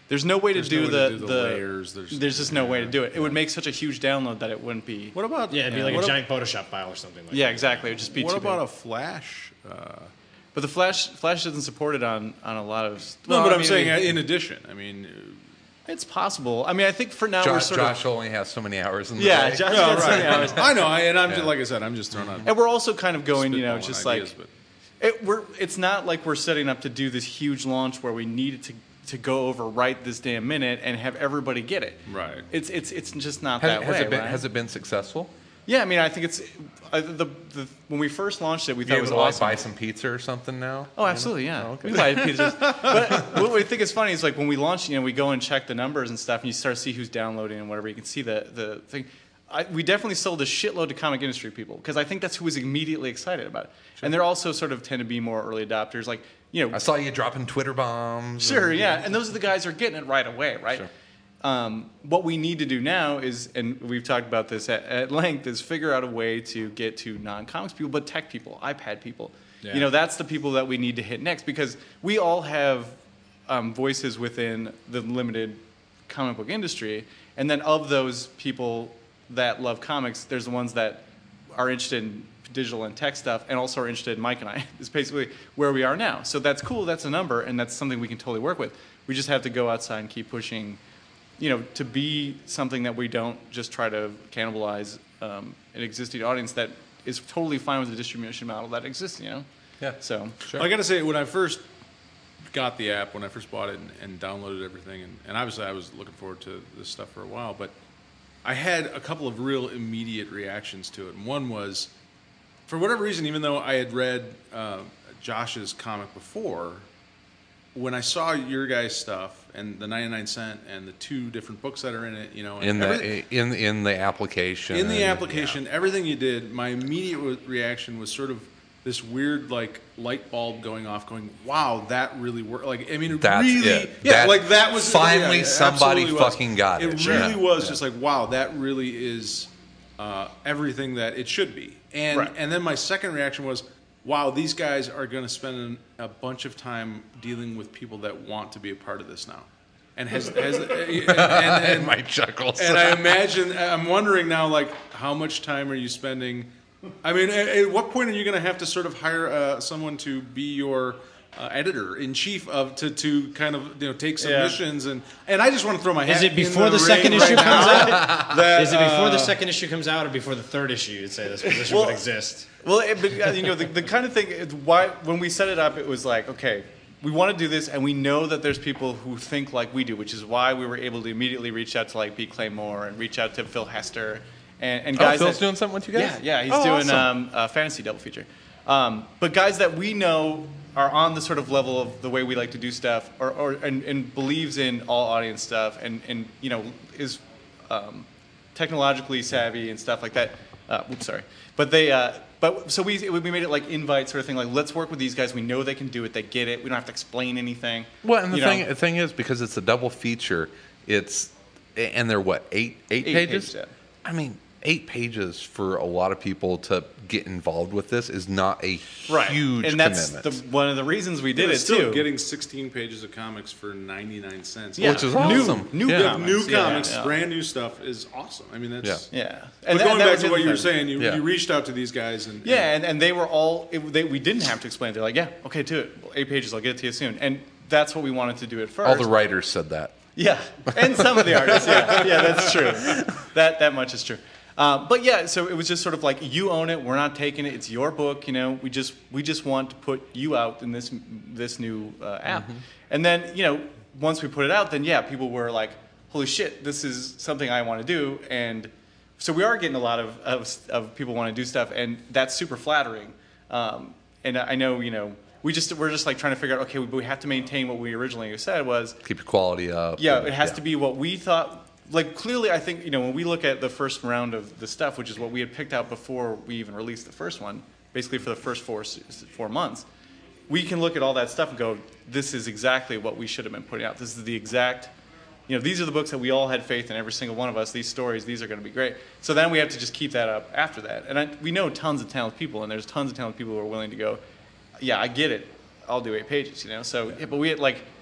[SPEAKER 3] There's no way to,
[SPEAKER 2] There's
[SPEAKER 3] do,
[SPEAKER 2] no way
[SPEAKER 3] the,
[SPEAKER 2] to do the
[SPEAKER 3] the
[SPEAKER 2] layers. There's-
[SPEAKER 3] There's, just no way to
[SPEAKER 2] yeah,
[SPEAKER 3] do it. It would make such a huge download that it wouldn't be.
[SPEAKER 2] What about
[SPEAKER 4] Yeah, it'd be like
[SPEAKER 2] what
[SPEAKER 4] a
[SPEAKER 2] ab-
[SPEAKER 4] giant Photoshop file or something like
[SPEAKER 3] Yeah,
[SPEAKER 4] that.
[SPEAKER 3] exactly. It would just be
[SPEAKER 2] What
[SPEAKER 3] too
[SPEAKER 2] about
[SPEAKER 3] big.
[SPEAKER 2] a Flash? Uh,
[SPEAKER 3] But the Flash Flash isn't supported on, on a lot of.
[SPEAKER 2] no,
[SPEAKER 3] well,
[SPEAKER 2] but
[SPEAKER 3] I
[SPEAKER 2] I'm
[SPEAKER 3] mean,
[SPEAKER 2] saying uh, in addition. I mean,
[SPEAKER 3] it's possible. I mean, I think for now we're
[SPEAKER 7] Josh,
[SPEAKER 3] sort
[SPEAKER 7] Josh
[SPEAKER 3] of.
[SPEAKER 7] only has so many hours in the
[SPEAKER 3] Yeah,
[SPEAKER 7] day.
[SPEAKER 3] Josh
[SPEAKER 2] no,
[SPEAKER 3] got so many hours.
[SPEAKER 2] I know, I, and I'm
[SPEAKER 7] Yeah.
[SPEAKER 2] just, like I said, I'm just throwing out.
[SPEAKER 3] And we're also kind of going, you know,
[SPEAKER 2] spitballing
[SPEAKER 3] just
[SPEAKER 2] ideas,
[SPEAKER 3] like
[SPEAKER 2] but-
[SPEAKER 3] it, we're. It's not like we're setting up to do this huge launch where we needed to to go over right this damn minute and have everybody get it.
[SPEAKER 2] Right.
[SPEAKER 3] It's it's it's just not
[SPEAKER 7] Has,
[SPEAKER 3] that
[SPEAKER 7] has
[SPEAKER 3] way.
[SPEAKER 7] it been
[SPEAKER 3] right?
[SPEAKER 7] has it been successful?
[SPEAKER 3] Yeah, I mean, I think it's uh, the, the when we first launched it, we
[SPEAKER 7] You
[SPEAKER 3] thought it
[SPEAKER 7] able
[SPEAKER 3] was
[SPEAKER 7] to like,
[SPEAKER 3] awesome.
[SPEAKER 7] buy some pizza or something now?
[SPEAKER 3] Oh, absolutely, yeah.
[SPEAKER 7] Oh, okay.
[SPEAKER 3] We buy pizzas. But what we think is funny is like when we launch, you know, we go and check the numbers and stuff, and you start to see who's downloading and whatever. You can see the the thing. I, we definitely sold a shitload to comic industry people because I think that's who was immediately excited about it. And they're also sort of tend to be more early adopters, like you know.
[SPEAKER 7] I saw you dropping Twitter bombs.
[SPEAKER 3] Sure,
[SPEAKER 7] and-
[SPEAKER 3] yeah, and those are the guys who are getting it right away, right?
[SPEAKER 7] Sure.
[SPEAKER 3] Um, what we need to do now is, and we've talked about this at, at length, is figure out a way to get to non-comics people, but tech people, iPad people.
[SPEAKER 2] Yeah.
[SPEAKER 3] You know, that's the people that we need to hit next because we all have um, voices within the limited comic book industry, and then of those people that love comics, there's the ones that are interested in digital and tech stuff and also are interested in Mike and I. It's basically where we are now. So that's cool, that's a number, and that's something we can totally work with. We just have to go outside and keep pushing, you know, to be something that we don't just try to cannibalize um, an existing audience that is totally fine with the distribution model that exists, you know?
[SPEAKER 7] Yeah.
[SPEAKER 3] So,
[SPEAKER 7] Sure.
[SPEAKER 2] I got to say, when I first got the app, when I first bought it and, and downloaded everything, and, and obviously I was looking forward to this stuff for a while, but I had a couple of real immediate reactions to it. And one was, for whatever reason, even though I had read uh, Josh's comic before, when I saw your guys' stuff and the ninety-nine cent and the two different books that are in it, you know, and
[SPEAKER 7] in
[SPEAKER 2] everything-
[SPEAKER 7] the in in the application.
[SPEAKER 2] in the
[SPEAKER 7] and-
[SPEAKER 2] application, everything you did, my immediate re- reaction was sort of this weird, like, light bulb going off, going, "Wow, that really worked!" Like, I mean, it
[SPEAKER 7] That's
[SPEAKER 2] really,
[SPEAKER 7] it.
[SPEAKER 2] yeah,
[SPEAKER 7] That-
[SPEAKER 2] like that was
[SPEAKER 7] finally
[SPEAKER 2] yeah, it
[SPEAKER 7] somebody
[SPEAKER 2] absolutely was.
[SPEAKER 7] fucking got it.
[SPEAKER 2] It
[SPEAKER 7] Sure.
[SPEAKER 2] really was
[SPEAKER 7] Yeah.
[SPEAKER 2] just like, wow, that really is uh, everything that it should be. And
[SPEAKER 3] Right.
[SPEAKER 2] and then my second reaction was, wow, these guys are going to spend an, a bunch of time dealing with people that want to be a part of this now, and has, has and, and, and,
[SPEAKER 7] And my chuckles.
[SPEAKER 2] and I imagine, I'm wondering now, like, how much time are you spending? I mean, at, at what point are you going to have to sort of hire uh, someone to be your uh, editor in chief of to, to kind of you know take submissions and and I just want to throw my hat.
[SPEAKER 4] Is it
[SPEAKER 2] in
[SPEAKER 4] before the,
[SPEAKER 2] ring
[SPEAKER 4] second
[SPEAKER 2] right
[SPEAKER 4] issue
[SPEAKER 2] now
[SPEAKER 4] comes out?
[SPEAKER 2] that,
[SPEAKER 4] Is it before
[SPEAKER 2] uh,
[SPEAKER 4] the second issue comes out or before the third issue you'd say this position
[SPEAKER 3] Well,
[SPEAKER 4] would exist?
[SPEAKER 3] well, it, but, uh, you know, the, the kind of thing, is why, when we set it up, it was like, okay, we want to do this, and we know that there's people who think like we do, which is why we were able to immediately reach out to like B. Claymore and reach out to Phil Hester and, and
[SPEAKER 7] Oh,
[SPEAKER 3] guys.
[SPEAKER 7] Phil's
[SPEAKER 3] that,
[SPEAKER 7] doing something with you guys?
[SPEAKER 3] Yeah, yeah, he's
[SPEAKER 7] Oh,
[SPEAKER 3] doing
[SPEAKER 7] awesome.
[SPEAKER 3] um, a fantasy double feature. Um, but guys that we know are on the sort of level of the way we like to do stuff, or, or and, and believes in all audience stuff, and, and you know is um, technologically savvy and stuff like that. Uh, oops, sorry, but they. Uh, but so we we made it like invite sort of thing. Like let's work with these guys. We know they can do it. They get it. We don't have to explain anything.
[SPEAKER 7] Well, and the
[SPEAKER 3] You know?
[SPEAKER 7] thing the thing is, because it's a double feature, it's and they're what eight eight,
[SPEAKER 3] Eight
[SPEAKER 7] pages.
[SPEAKER 3] pages, yeah.
[SPEAKER 7] I mean, eight pages for a lot of people to get involved with this is not a
[SPEAKER 3] Right,
[SPEAKER 7] huge
[SPEAKER 3] and that's
[SPEAKER 7] commitment.
[SPEAKER 3] the, one of the reasons we did
[SPEAKER 2] But
[SPEAKER 3] it
[SPEAKER 2] still
[SPEAKER 3] too.
[SPEAKER 2] getting sixteen pages of comics for ninety-nine cents.
[SPEAKER 3] Yeah.
[SPEAKER 7] Which is
[SPEAKER 3] New-
[SPEAKER 7] awesome.
[SPEAKER 3] new
[SPEAKER 7] yeah.
[SPEAKER 3] comics.
[SPEAKER 2] New
[SPEAKER 3] Yeah,
[SPEAKER 2] comics,
[SPEAKER 3] yeah.
[SPEAKER 2] brand new stuff is awesome. I mean, that's
[SPEAKER 7] Yeah.
[SPEAKER 3] yeah,
[SPEAKER 2] But
[SPEAKER 3] and that-
[SPEAKER 2] going
[SPEAKER 3] that
[SPEAKER 2] back
[SPEAKER 3] was
[SPEAKER 2] to
[SPEAKER 3] the
[SPEAKER 2] what you
[SPEAKER 3] thing.
[SPEAKER 2] were saying, you,
[SPEAKER 7] Yeah.
[SPEAKER 2] you reached out to these guys and
[SPEAKER 3] Yeah, and, and they were all, it, they, we didn't have to explain it. They're like, yeah, okay, do it. Well, eight pages, I'll get it to you soon. And that's what we wanted to do at first.
[SPEAKER 7] All the writers said that.
[SPEAKER 3] Yeah, and some of the artists, yeah. Yeah, that's true. That, that much is true. Uh, but yeah, so it was just sort of like, you own it, we're not taking it, it's your book, you know, we just, we just want to put you out in this, this new uh, app.
[SPEAKER 7] Mm-hmm.
[SPEAKER 3] And then, you know, once we put it out, then yeah, people were like, holy shit, this is something I want to do. And so we are getting a lot of, of, of people want to do stuff, and that's super flattering. Um, and I know, you know, we just, we're just like trying to figure out, okay, we, we have to maintain what we originally said was,
[SPEAKER 7] Keep your quality up.
[SPEAKER 3] yeah,
[SPEAKER 7] and-
[SPEAKER 3] it has
[SPEAKER 7] yeah.
[SPEAKER 3] to be what we thought. Like, clearly, I think, you know, when we look at the first round of the stuff, which is what we had picked out before we even released the first one, basically for the first four, four months, we can look at all that stuff and go, this is exactly what we should have been putting out. This is the exact, you know, these are the books that we all had faith in, every single one of us, these stories, these are going to be great. So then we have to just keep that up after that. And I, we know tons of talented people, and there's tons of talented people who are willing to go, yeah, I get it. I'll do eight pages, you know? So, yeah, but we had, like,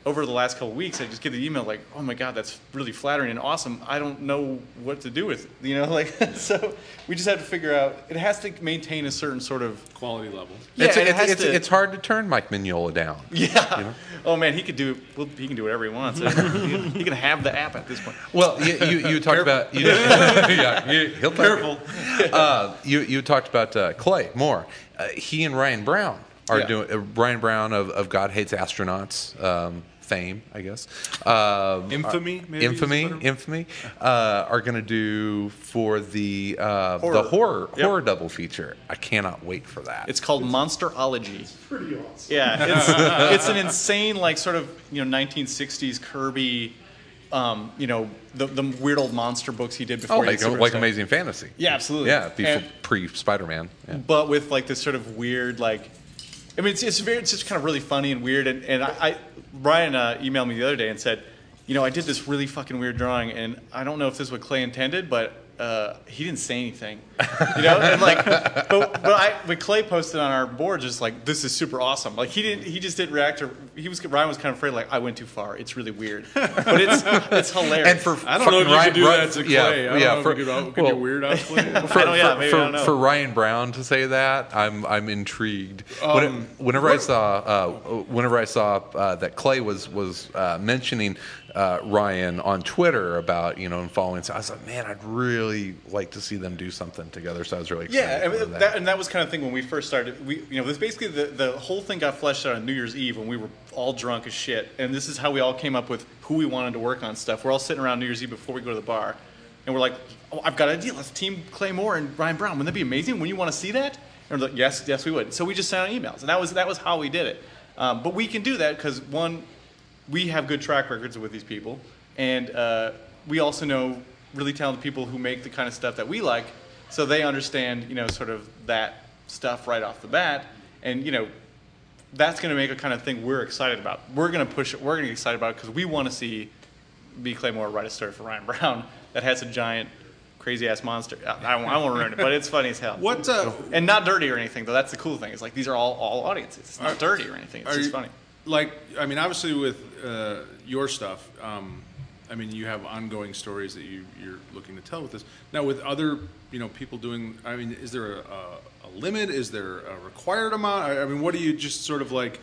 [SPEAKER 3] over the last couple of weeks, I just get the email like, "Oh my God, that's really flattering and awesome. I don't know what to do with it." You know, like so we just have to figure out. It has to maintain a certain sort of
[SPEAKER 2] Quality level.
[SPEAKER 3] yeah.
[SPEAKER 7] it's,
[SPEAKER 3] and it
[SPEAKER 7] it's,
[SPEAKER 3] has
[SPEAKER 7] it's,
[SPEAKER 3] to,
[SPEAKER 7] it's hard to turn Mike Mignola down.
[SPEAKER 3] yeah. Oh man, he could do. Well, he can do whatever he wants. he, can, he can have the app at this point.
[SPEAKER 7] Well, you, you, you talked about you, yeah, you, he'll
[SPEAKER 3] Careful.
[SPEAKER 7] Uh, you you talked about uh, Clay Moore. Uh, he and Ryan Brown are
[SPEAKER 3] Yeah.
[SPEAKER 7] doing uh, Ryan Brown of, of God Hates Astronauts um, fame, I guess. Um,
[SPEAKER 2] Infamy,
[SPEAKER 7] uh,
[SPEAKER 2] maybe is
[SPEAKER 7] infamy,
[SPEAKER 2] better?
[SPEAKER 7] infamy. Uh, are going to do for the uh,
[SPEAKER 3] Horror.
[SPEAKER 7] the horror
[SPEAKER 3] Yep.
[SPEAKER 7] horror double feature. I cannot wait for that.
[SPEAKER 3] It's called Monsterology.
[SPEAKER 6] Pretty awesome.
[SPEAKER 3] Yeah, it's it's an insane like sort of you know nineteen sixties Kirby, um, you know the the weird old monster books he did before.
[SPEAKER 7] oh,
[SPEAKER 3] he
[SPEAKER 7] like,
[SPEAKER 3] did Super
[SPEAKER 7] like
[SPEAKER 3] Sentai.
[SPEAKER 7] Amazing Fantasy.
[SPEAKER 3] Yeah, absolutely.
[SPEAKER 7] Yeah, before
[SPEAKER 3] And-
[SPEAKER 7] pre Spider Man. Yeah.
[SPEAKER 3] but with like this sort of weird like I mean it's it's very it's just kind of really funny and weird and, and I, I Brian uh, emailed me the other day and said, you know, I did this really fucking weird drawing and I don't know if this is what Clay intended, but uh, he didn't say anything. You know? And like but but I but Clay posted on our board just like this is super awesome. Like he didn't he just didn't react or he was Ryan was kind of afraid like I went too far. It's really weird. But it's it's hilarious.
[SPEAKER 7] And for
[SPEAKER 2] I don't know if
[SPEAKER 7] fucking
[SPEAKER 2] you
[SPEAKER 7] Ryan,
[SPEAKER 2] could do
[SPEAKER 7] Ryan-
[SPEAKER 2] that to Clay.
[SPEAKER 7] Yeah,
[SPEAKER 2] I don't
[SPEAKER 7] yeah,
[SPEAKER 2] know
[SPEAKER 7] for,
[SPEAKER 2] if you could, could
[SPEAKER 7] well,
[SPEAKER 2] you weird out Clay?
[SPEAKER 7] for,
[SPEAKER 3] I don't- yeah,
[SPEAKER 7] for-
[SPEAKER 3] maybe,
[SPEAKER 7] for,
[SPEAKER 3] I don't know.
[SPEAKER 7] for Ryan Brown to say that, I'm I'm intrigued. When it-
[SPEAKER 2] Um,
[SPEAKER 7] whenever I saw uh, whenever I saw uh, that Clay was was uh, mentioning uh, Ryan on Twitter about you know and following, so I was like, man, I'd really like to see them do something together. So I was really excited.
[SPEAKER 3] Yeah, I
[SPEAKER 7] for
[SPEAKER 3] mean, that, and that was kind of thing when we first started. We, you know, this basically the, the whole thing got fleshed out on New Year's Eve when we were all drunk as shit, and this is how we all came up with who we wanted to work on stuff. We're all sitting around New Year's Eve before we go to the bar, and we're like, "Oh, I've got an idea. Let's team Clay Moore and Ryan Brown. Wouldn't that be amazing? Wouldn't you want to see that?" And we're like, "Yes, yes, we would." So we just sent out emails, and that was that was how we did it. Um, but we can do that because one, we have good track records with these people, and uh, we also know really talented people who make the kind of stuff that we like. So they understand, you know, sort of that stuff right off the bat, and you know, that's going to make a kind of thing we're excited about. We're going to push it. We're going to get excited about it because we want to see B. Clay Moore write a story for Ryan Brown that has a giant, crazy ass monster. I, I won't, I won't ruin it, but it's funny as hell.
[SPEAKER 2] What? Uh,
[SPEAKER 3] And not dirty or anything, though. That's the cool thing. It's like these are all all audiences. It's not
[SPEAKER 2] Are-
[SPEAKER 3] dirty or anything. It's
[SPEAKER 2] are
[SPEAKER 3] just
[SPEAKER 2] you-
[SPEAKER 3] funny.
[SPEAKER 2] Like, I mean, obviously with uh, your stuff, um, I mean, you have ongoing stories that you, you're looking to tell with this. Now, with other, you know, people doing, I mean, is there a, a, a limit? Is there a required amount? I, I mean, what do you just sort of like?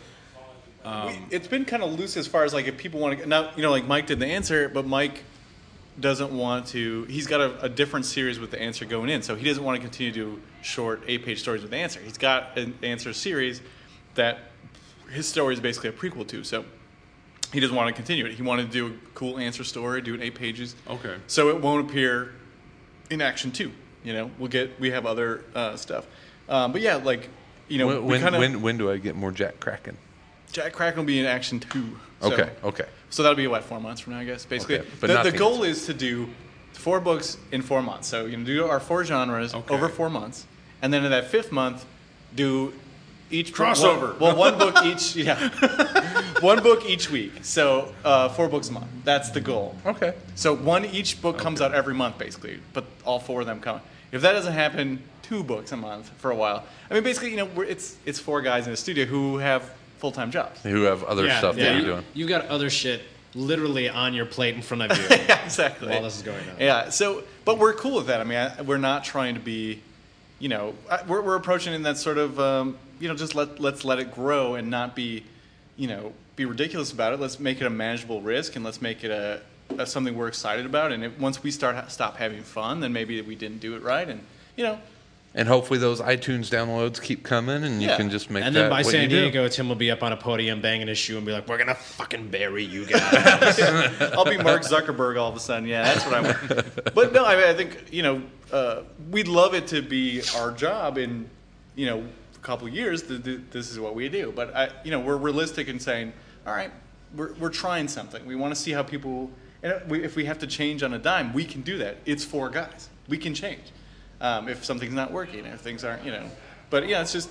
[SPEAKER 3] We- it's been kind of loose as far as like if people want to now you know like Mike did the answer, but Mike doesn't want to. He's got a, a different series with the answer going in, so he doesn't want to continue to do short eight-page stories with the answer. He's got an answer series that his story is basically a prequel to, so he doesn't want to continue it. He wanted to do a cool answer story, do it in eight pages.
[SPEAKER 2] Okay.
[SPEAKER 3] So it won't appear in Action Two. You know, we'll get we have other uh, stuff, um, but yeah, like you know,
[SPEAKER 7] When
[SPEAKER 3] we
[SPEAKER 7] when,
[SPEAKER 3] kinda,
[SPEAKER 7] when when do I get more Jack Kraken?
[SPEAKER 3] Jack Kraken will be in Action Two. So,
[SPEAKER 7] Okay, okay.
[SPEAKER 3] So that'll be what four months from now, I guess. Basically,
[SPEAKER 7] Okay, but
[SPEAKER 3] the,
[SPEAKER 7] not
[SPEAKER 3] the
[SPEAKER 7] the
[SPEAKER 3] goal is to do four books in four months. So you know, do our four genres
[SPEAKER 2] Okay.
[SPEAKER 3] over four months, and then in that fifth month, do each
[SPEAKER 2] Crossover.
[SPEAKER 3] One, well, one book each. Yeah, one book each week. So uh, four books a month. That's the goal.
[SPEAKER 7] Okay.
[SPEAKER 3] So one each book comes out every month, basically, but all four of them come. If that doesn't happen, two books a month for a while. I mean, basically, you know, we're, it's it's four guys in a studio who have full time jobs.
[SPEAKER 7] Who have other stuff that
[SPEAKER 4] you,
[SPEAKER 7] you're doing?
[SPEAKER 4] You got other shit literally on your plate in front of you.
[SPEAKER 3] Yeah, exactly.
[SPEAKER 4] While this is going on.
[SPEAKER 3] Yeah. So, but we're cool with that. I mean, I, we're not trying to be, you know, I, we're we're approaching it in that sort of, um, you know, just let let's let it grow and not be, you know, be ridiculous about it. Let's make it a manageable risk and let's make it a, a something we're excited about. And if, once we start stop having fun, then maybe we didn't do it right. And you know,
[SPEAKER 7] And hopefully those iTunes downloads keep coming, and you
[SPEAKER 3] Yeah.
[SPEAKER 7] can just make
[SPEAKER 4] And
[SPEAKER 7] that
[SPEAKER 4] then by
[SPEAKER 7] what
[SPEAKER 4] San
[SPEAKER 7] you do.
[SPEAKER 4] Diego, Tim will be up on a podium banging his shoe and be like, "We're gonna fucking bury you guys."
[SPEAKER 3] I'll be Mark Zuckerberg all of a sudden. Yeah, that's what I want. But no, I, mean, I think you know uh, we'd love it to be our job in you know a couple of years. Th- th- this is what we do. But I, you know, we're realistic in saying, all right, we're we're trying something. We want to see how people. And we, if we have to change on a dime, we can do that. It's four guys. We can change um, if something's not working, if things aren't, you know. But yeah, it's just.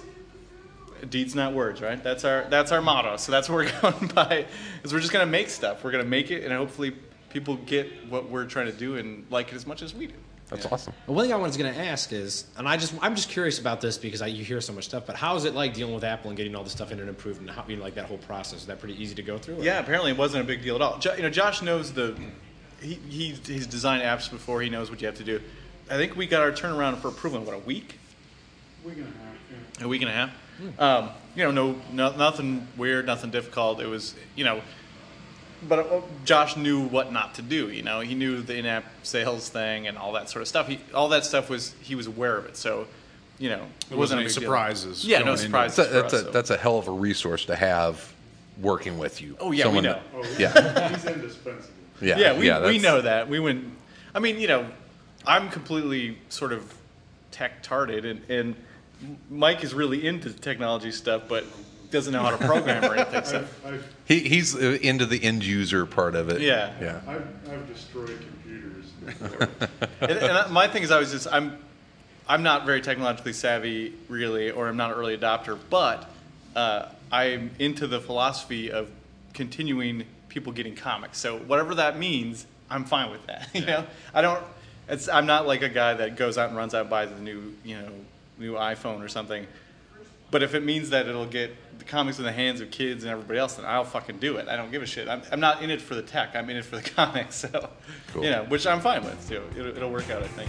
[SPEAKER 3] Deeds, not words, right? That's our that's our motto. So that's what we're going by. Is we're just gonna make stuff. We're gonna make it, and hopefully people get what we're trying to do and like it as much as we do.
[SPEAKER 7] That's
[SPEAKER 3] Yeah.
[SPEAKER 7] awesome.
[SPEAKER 4] One thing I was going to ask is, and I just I'm just curious about this because I, you hear so much stuff. But how is it like dealing with Apple and getting all this stuff in and improved, and how, you know, like that whole process? Is that pretty easy to go through? or-
[SPEAKER 3] Yeah, apparently it wasn't a big deal at all. Jo- you know, Josh knows the he, he he's designed apps before. He knows what you have to do. I think we got our turnaround for approval in what, a week,
[SPEAKER 6] Week and a half, yeah.
[SPEAKER 3] a week and a half. Um, you know, no, no nothing weird, nothing difficult. It was you know, but uh, Josh knew what not to do. You know, he knew the in-app sales thing and all that sort of stuff. He all that stuff was he was aware of it. So, you know, it
[SPEAKER 2] There wasn't
[SPEAKER 3] wasn't a
[SPEAKER 2] any
[SPEAKER 3] big deal.
[SPEAKER 2] surprises
[SPEAKER 3] Yeah,
[SPEAKER 2] going
[SPEAKER 3] no
[SPEAKER 2] into it.
[SPEAKER 3] surprises.
[SPEAKER 7] That's a,
[SPEAKER 3] for
[SPEAKER 7] that's,
[SPEAKER 3] us,
[SPEAKER 7] a,
[SPEAKER 3] so.
[SPEAKER 7] that's a hell of a resource to have working with you.
[SPEAKER 3] Oh, yeah, we know.
[SPEAKER 7] that-
[SPEAKER 6] Oh,
[SPEAKER 7] yeah,
[SPEAKER 6] he's indispensable.
[SPEAKER 7] yeah,
[SPEAKER 3] Yeah, we, we
[SPEAKER 7] that's-
[SPEAKER 3] know that. We went. I mean, you know, I'm completely sort of tech-tarded, and, and Mike is really into technology stuff, but doesn't know how to program or anything. So,
[SPEAKER 6] I've, I've,
[SPEAKER 7] He, he's uh, into the end user part of it.
[SPEAKER 3] Yeah.
[SPEAKER 7] yeah.
[SPEAKER 6] I've, I've destroyed computers before.
[SPEAKER 3] and, and I- my thing is, I was just I'm I'm not very technologically savvy, really, or I'm not an early adopter, but uh, I'm into the philosophy of continuing people getting comics. So whatever that means, I'm fine with that. You know, I don't. It's I'm not like a guy that goes out and runs out and buys the new you know new iPhone or something. But if it means that it'll get the comics in the hands of kids and everybody else, then I'll fucking do it. I don't give a shit. I'm, I'm not in it for the tech. I'm in it for the comics. So,
[SPEAKER 7] Cool.
[SPEAKER 3] you know, which I'm fine with too. It'll, it'll work out, I think.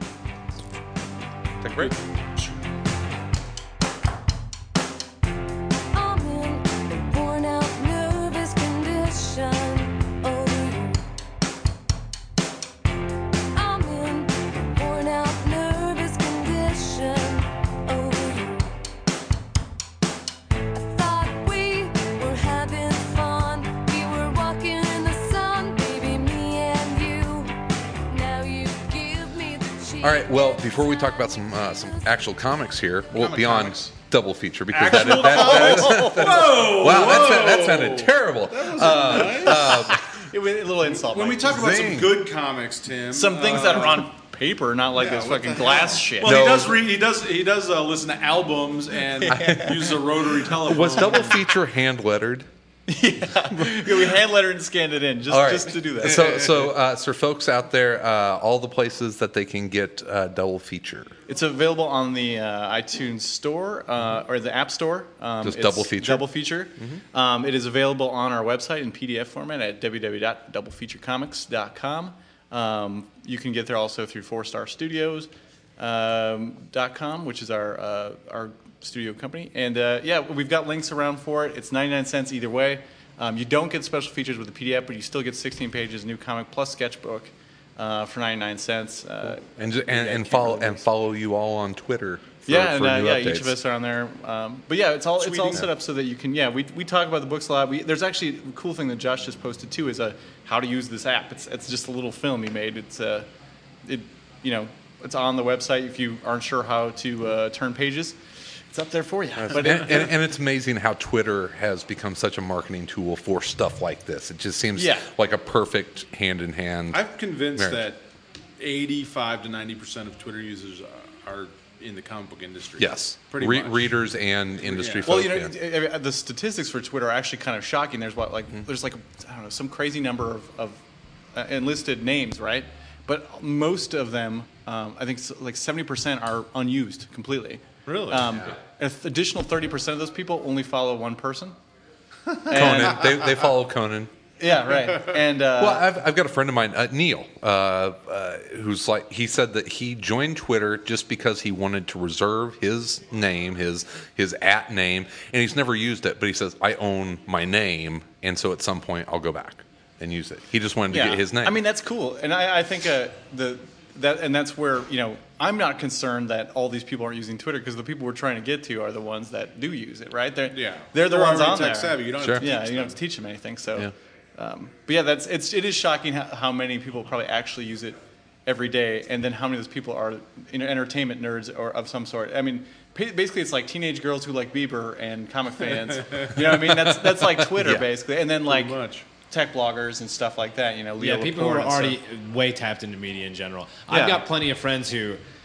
[SPEAKER 7] Tech break.
[SPEAKER 8] I'm in a worn out, nervous condition over you. I'm in a worn out, nervous condition over you. I thought we were having fun. We were walking in the sun, baby, me and you. Now you give me the cheap.
[SPEAKER 7] All right. Well, before we talk about some uh, some actual comics here, well,
[SPEAKER 3] Comic
[SPEAKER 7] beyond
[SPEAKER 3] comics.
[SPEAKER 7] double feature, because that, that, that, that, that,
[SPEAKER 2] Whoa!
[SPEAKER 7] wow, that,
[SPEAKER 2] whoa.
[SPEAKER 7] sound- that sounded terrible.
[SPEAKER 3] It was a little insult.
[SPEAKER 2] When we
[SPEAKER 3] Mike.
[SPEAKER 2] talk about
[SPEAKER 7] Zing.
[SPEAKER 2] some good comics, Tim,
[SPEAKER 3] some things
[SPEAKER 2] uh,
[SPEAKER 3] that are on paper, not like
[SPEAKER 2] yeah,
[SPEAKER 3] this
[SPEAKER 2] what
[SPEAKER 3] fucking
[SPEAKER 2] the
[SPEAKER 3] glass
[SPEAKER 2] hell?
[SPEAKER 3] shit.
[SPEAKER 2] Well,
[SPEAKER 7] No.
[SPEAKER 2] he does read. He does. He does uh, listen to albums and uses a rotary telephone.
[SPEAKER 7] Was double feature hand lettered?
[SPEAKER 3] Yeah, we hand lettered and scanned it in just,
[SPEAKER 7] All right.
[SPEAKER 3] just to do that.
[SPEAKER 7] So, so, uh, so, folks out there, uh, all the places that they can get uh, double feature.
[SPEAKER 3] It's available on the uh, iTunes Store uh, or the App Store. Um,
[SPEAKER 7] Just
[SPEAKER 3] it's
[SPEAKER 7] Double Feature?
[SPEAKER 3] Double Feature. Um, it is available on our website in P D F format at w w w dot double feature comics dot com. Um, you can get there also through four star studios um, dot com, which is our uh, our studio company. And uh, yeah, we've got links around for it. It's ninety-nine cents either way. Um, you don't get special features with the P D F, but you still get sixteen pages, new comic plus sketchbook uh, for ninety-nine cents. Uh,
[SPEAKER 7] And, and,
[SPEAKER 3] yeah,
[SPEAKER 7] and
[SPEAKER 3] keep
[SPEAKER 7] follow
[SPEAKER 3] releasing.
[SPEAKER 7] and follow you all on Twitter. For,
[SPEAKER 3] Yeah,
[SPEAKER 7] for
[SPEAKER 3] and uh,
[SPEAKER 7] new
[SPEAKER 3] yeah,
[SPEAKER 7] updates.
[SPEAKER 3] each of us are on there. Um, but yeah, it's all it's all set up so that you can. Yeah, we, we talk about the books a lot. We, there's actually a cool thing that Josh just posted too is uh, how to use this app. It's it's just a little film he made. It's uh, it you know it's on the website if you aren't sure how to uh, turn pages. It's up there for you. But
[SPEAKER 7] and, and, and it's amazing how Twitter has become such a marketing tool for stuff like this. It just seems
[SPEAKER 3] Yeah.
[SPEAKER 7] like a perfect hand in hand.
[SPEAKER 2] I'm convinced
[SPEAKER 7] marriage.
[SPEAKER 2] that eighty-five to ninety percent of Twitter users are, are in the comic book industry.
[SPEAKER 7] Yes,
[SPEAKER 2] pretty
[SPEAKER 7] Re-
[SPEAKER 2] much.
[SPEAKER 7] readers and industry
[SPEAKER 2] Yeah.
[SPEAKER 3] well,
[SPEAKER 7] folks.
[SPEAKER 3] you know,
[SPEAKER 7] yeah.
[SPEAKER 3] uh, the statistics for Twitter are actually kind of shocking. There's what like
[SPEAKER 7] Mm-hmm.
[SPEAKER 3] there's like I don't know some crazy number of, of uh, enlisted names, right? But most of them, um, I think, s- like seventy percent are unused completely.
[SPEAKER 2] Really?
[SPEAKER 3] Um, An additional thirty percent of those people only follow one person.
[SPEAKER 7] Conan, they, they follow Conan.
[SPEAKER 3] Yeah, right. And uh,
[SPEAKER 7] Well, I've, I've got a friend of mine, uh, Neil, uh, uh, who's like, he said that he joined Twitter just because he wanted to reserve his name, his his at name, and he's never used it. But he says, I own my name, and so at some point I'll go back and use it. He just wanted to
[SPEAKER 3] yeah,
[SPEAKER 7] get his name.
[SPEAKER 3] I mean, that's cool, and I, I think uh, the that and that's where you know I'm not concerned that all these people aren't using Twitter because the people we're trying to get to are the ones that do use it, right? They're
[SPEAKER 2] Yeah.
[SPEAKER 3] they're the
[SPEAKER 2] They're
[SPEAKER 3] ones
[SPEAKER 2] already
[SPEAKER 3] on
[SPEAKER 2] tech
[SPEAKER 3] there.
[SPEAKER 2] savvy. You don't
[SPEAKER 7] Sure.
[SPEAKER 2] have to
[SPEAKER 3] yeah,
[SPEAKER 2] teach
[SPEAKER 3] you don't
[SPEAKER 2] them.
[SPEAKER 3] have to teach them anything. So,
[SPEAKER 7] Yeah.
[SPEAKER 3] um, but yeah, that's it's it is shocking how, how many people probably actually use it every day, and then how many of those people are you know, entertainment nerds or of some sort. I mean, pa- basically, it's like teenage girls who like Bieber and comic fans. You know what I mean? That's that's like Twitter
[SPEAKER 7] Yeah.
[SPEAKER 3] basically, and then like
[SPEAKER 2] much.
[SPEAKER 3] tech bloggers and stuff like that. You know, Leo
[SPEAKER 4] Yeah, people who
[SPEAKER 3] Laporte
[SPEAKER 4] are
[SPEAKER 3] and
[SPEAKER 4] already
[SPEAKER 3] stuff.
[SPEAKER 4] way tapped into media in general.
[SPEAKER 3] Yeah.
[SPEAKER 4] I've got plenty of friends who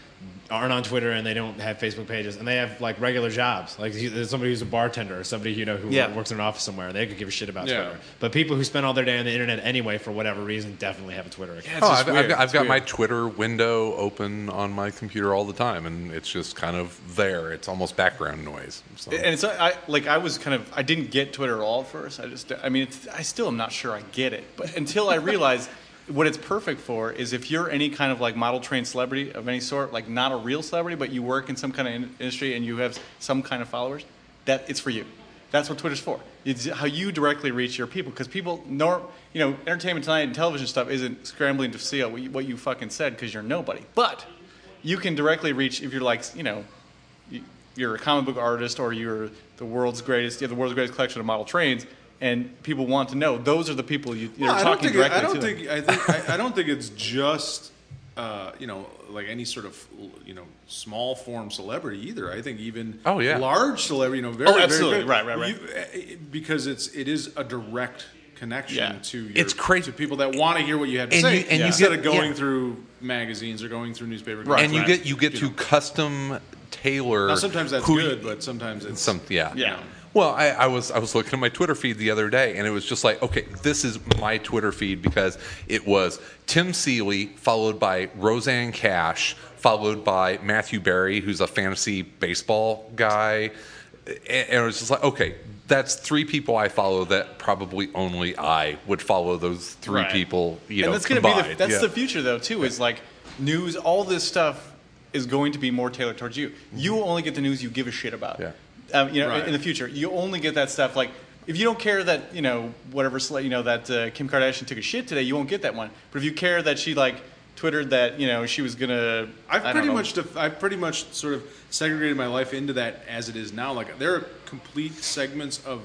[SPEAKER 4] aren't on Twitter and they don't have Facebook pages and they have like regular jobs. Like there's somebody who's a bartender or somebody you know who
[SPEAKER 3] Yeah.
[SPEAKER 4] works in an office somewhere. They could give a shit about
[SPEAKER 2] Yeah.
[SPEAKER 4] Twitter. But people who spend all their day on the internet anyway for whatever reason definitely have a Twitter account.
[SPEAKER 7] Oh,
[SPEAKER 2] just
[SPEAKER 7] I've, I've
[SPEAKER 2] weird.
[SPEAKER 7] got, I've
[SPEAKER 2] It's
[SPEAKER 7] got
[SPEAKER 2] weird.
[SPEAKER 7] my Twitter window open on my computer all the time, and it's just kind of there. It's almost background noise. So.
[SPEAKER 3] And it's I like I was kind of I didn't get Twitter at all at first. I just I mean it's, I still am not sure I get it. But until I realized what it's perfect for is if you're any kind of like model trained celebrity of any sort, like not a real celebrity, but you work in some kind of in- industry and you have some kind of followers, that it's for you. That's what Twitter's for. It's how you directly reach your people because people nor you know Entertainment Tonight and television stuff isn't scrambling to see what you, what you fucking said because you're nobody. But you can directly reach if you're like you know. You, you're a comic book artist or you're the world's greatest, you have the world's greatest collection of model trains, and people want to know. Those are the people you, you're
[SPEAKER 2] Well, I don't
[SPEAKER 3] talking
[SPEAKER 2] think it-
[SPEAKER 3] directly
[SPEAKER 2] I don't
[SPEAKER 3] to.
[SPEAKER 2] think I think I, I don't think it's just uh, you know like any sort of you know small form celebrity either. I think even
[SPEAKER 7] Oh, yeah.
[SPEAKER 2] large celebrity, you know, very
[SPEAKER 3] Oh, absolutely.
[SPEAKER 2] very,
[SPEAKER 3] Right, right, right.
[SPEAKER 2] you- eh, because it's it is a direct connection
[SPEAKER 3] Yeah.
[SPEAKER 2] to your,
[SPEAKER 7] It's crazy.
[SPEAKER 2] to people that want to hear what you have to
[SPEAKER 7] And
[SPEAKER 2] say
[SPEAKER 7] you- and you
[SPEAKER 2] instead
[SPEAKER 7] get-
[SPEAKER 2] of going
[SPEAKER 7] yeah.
[SPEAKER 2] through magazines or going through newspaper.
[SPEAKER 3] Right,
[SPEAKER 7] and you
[SPEAKER 2] clippings,
[SPEAKER 7] get you get to
[SPEAKER 2] know.
[SPEAKER 7] custom tailor.
[SPEAKER 2] Now sometimes that's
[SPEAKER 7] who-
[SPEAKER 2] good, but sometimes it's
[SPEAKER 7] Some yeah
[SPEAKER 3] Yeah.
[SPEAKER 7] Well, I, I was I was looking at my Twitter feed the other day, and it was just like, okay, this is my Twitter feed because it was Tim Seeley followed by Roseanne Cash, followed by Matthew Berry, who's a fantasy baseball guy, and, and it was just like, okay, that's three people I follow that probably only I would follow those three
[SPEAKER 3] Right.
[SPEAKER 7] people. You
[SPEAKER 3] and
[SPEAKER 7] know,
[SPEAKER 3] that's going to be
[SPEAKER 7] combined.
[SPEAKER 3] the, that's
[SPEAKER 7] Yeah.
[SPEAKER 3] the future though too. Is like news. All this stuff is going to be more tailored towards you. You will only get the news you give a shit about.
[SPEAKER 7] Yeah.
[SPEAKER 3] Um, you know,
[SPEAKER 2] Right.
[SPEAKER 3] in the future, you only get that stuff like. If you don't care that you know whatever cele- you know that uh, Kim Kardashian took a shit today, you won't get that one. But if you care that she like twittered that you know she was gonna,
[SPEAKER 2] I've
[SPEAKER 3] I don't
[SPEAKER 2] pretty
[SPEAKER 3] know,
[SPEAKER 2] much def- I've pretty much sort of segregated my life into that as it is now. Like there are complete segments of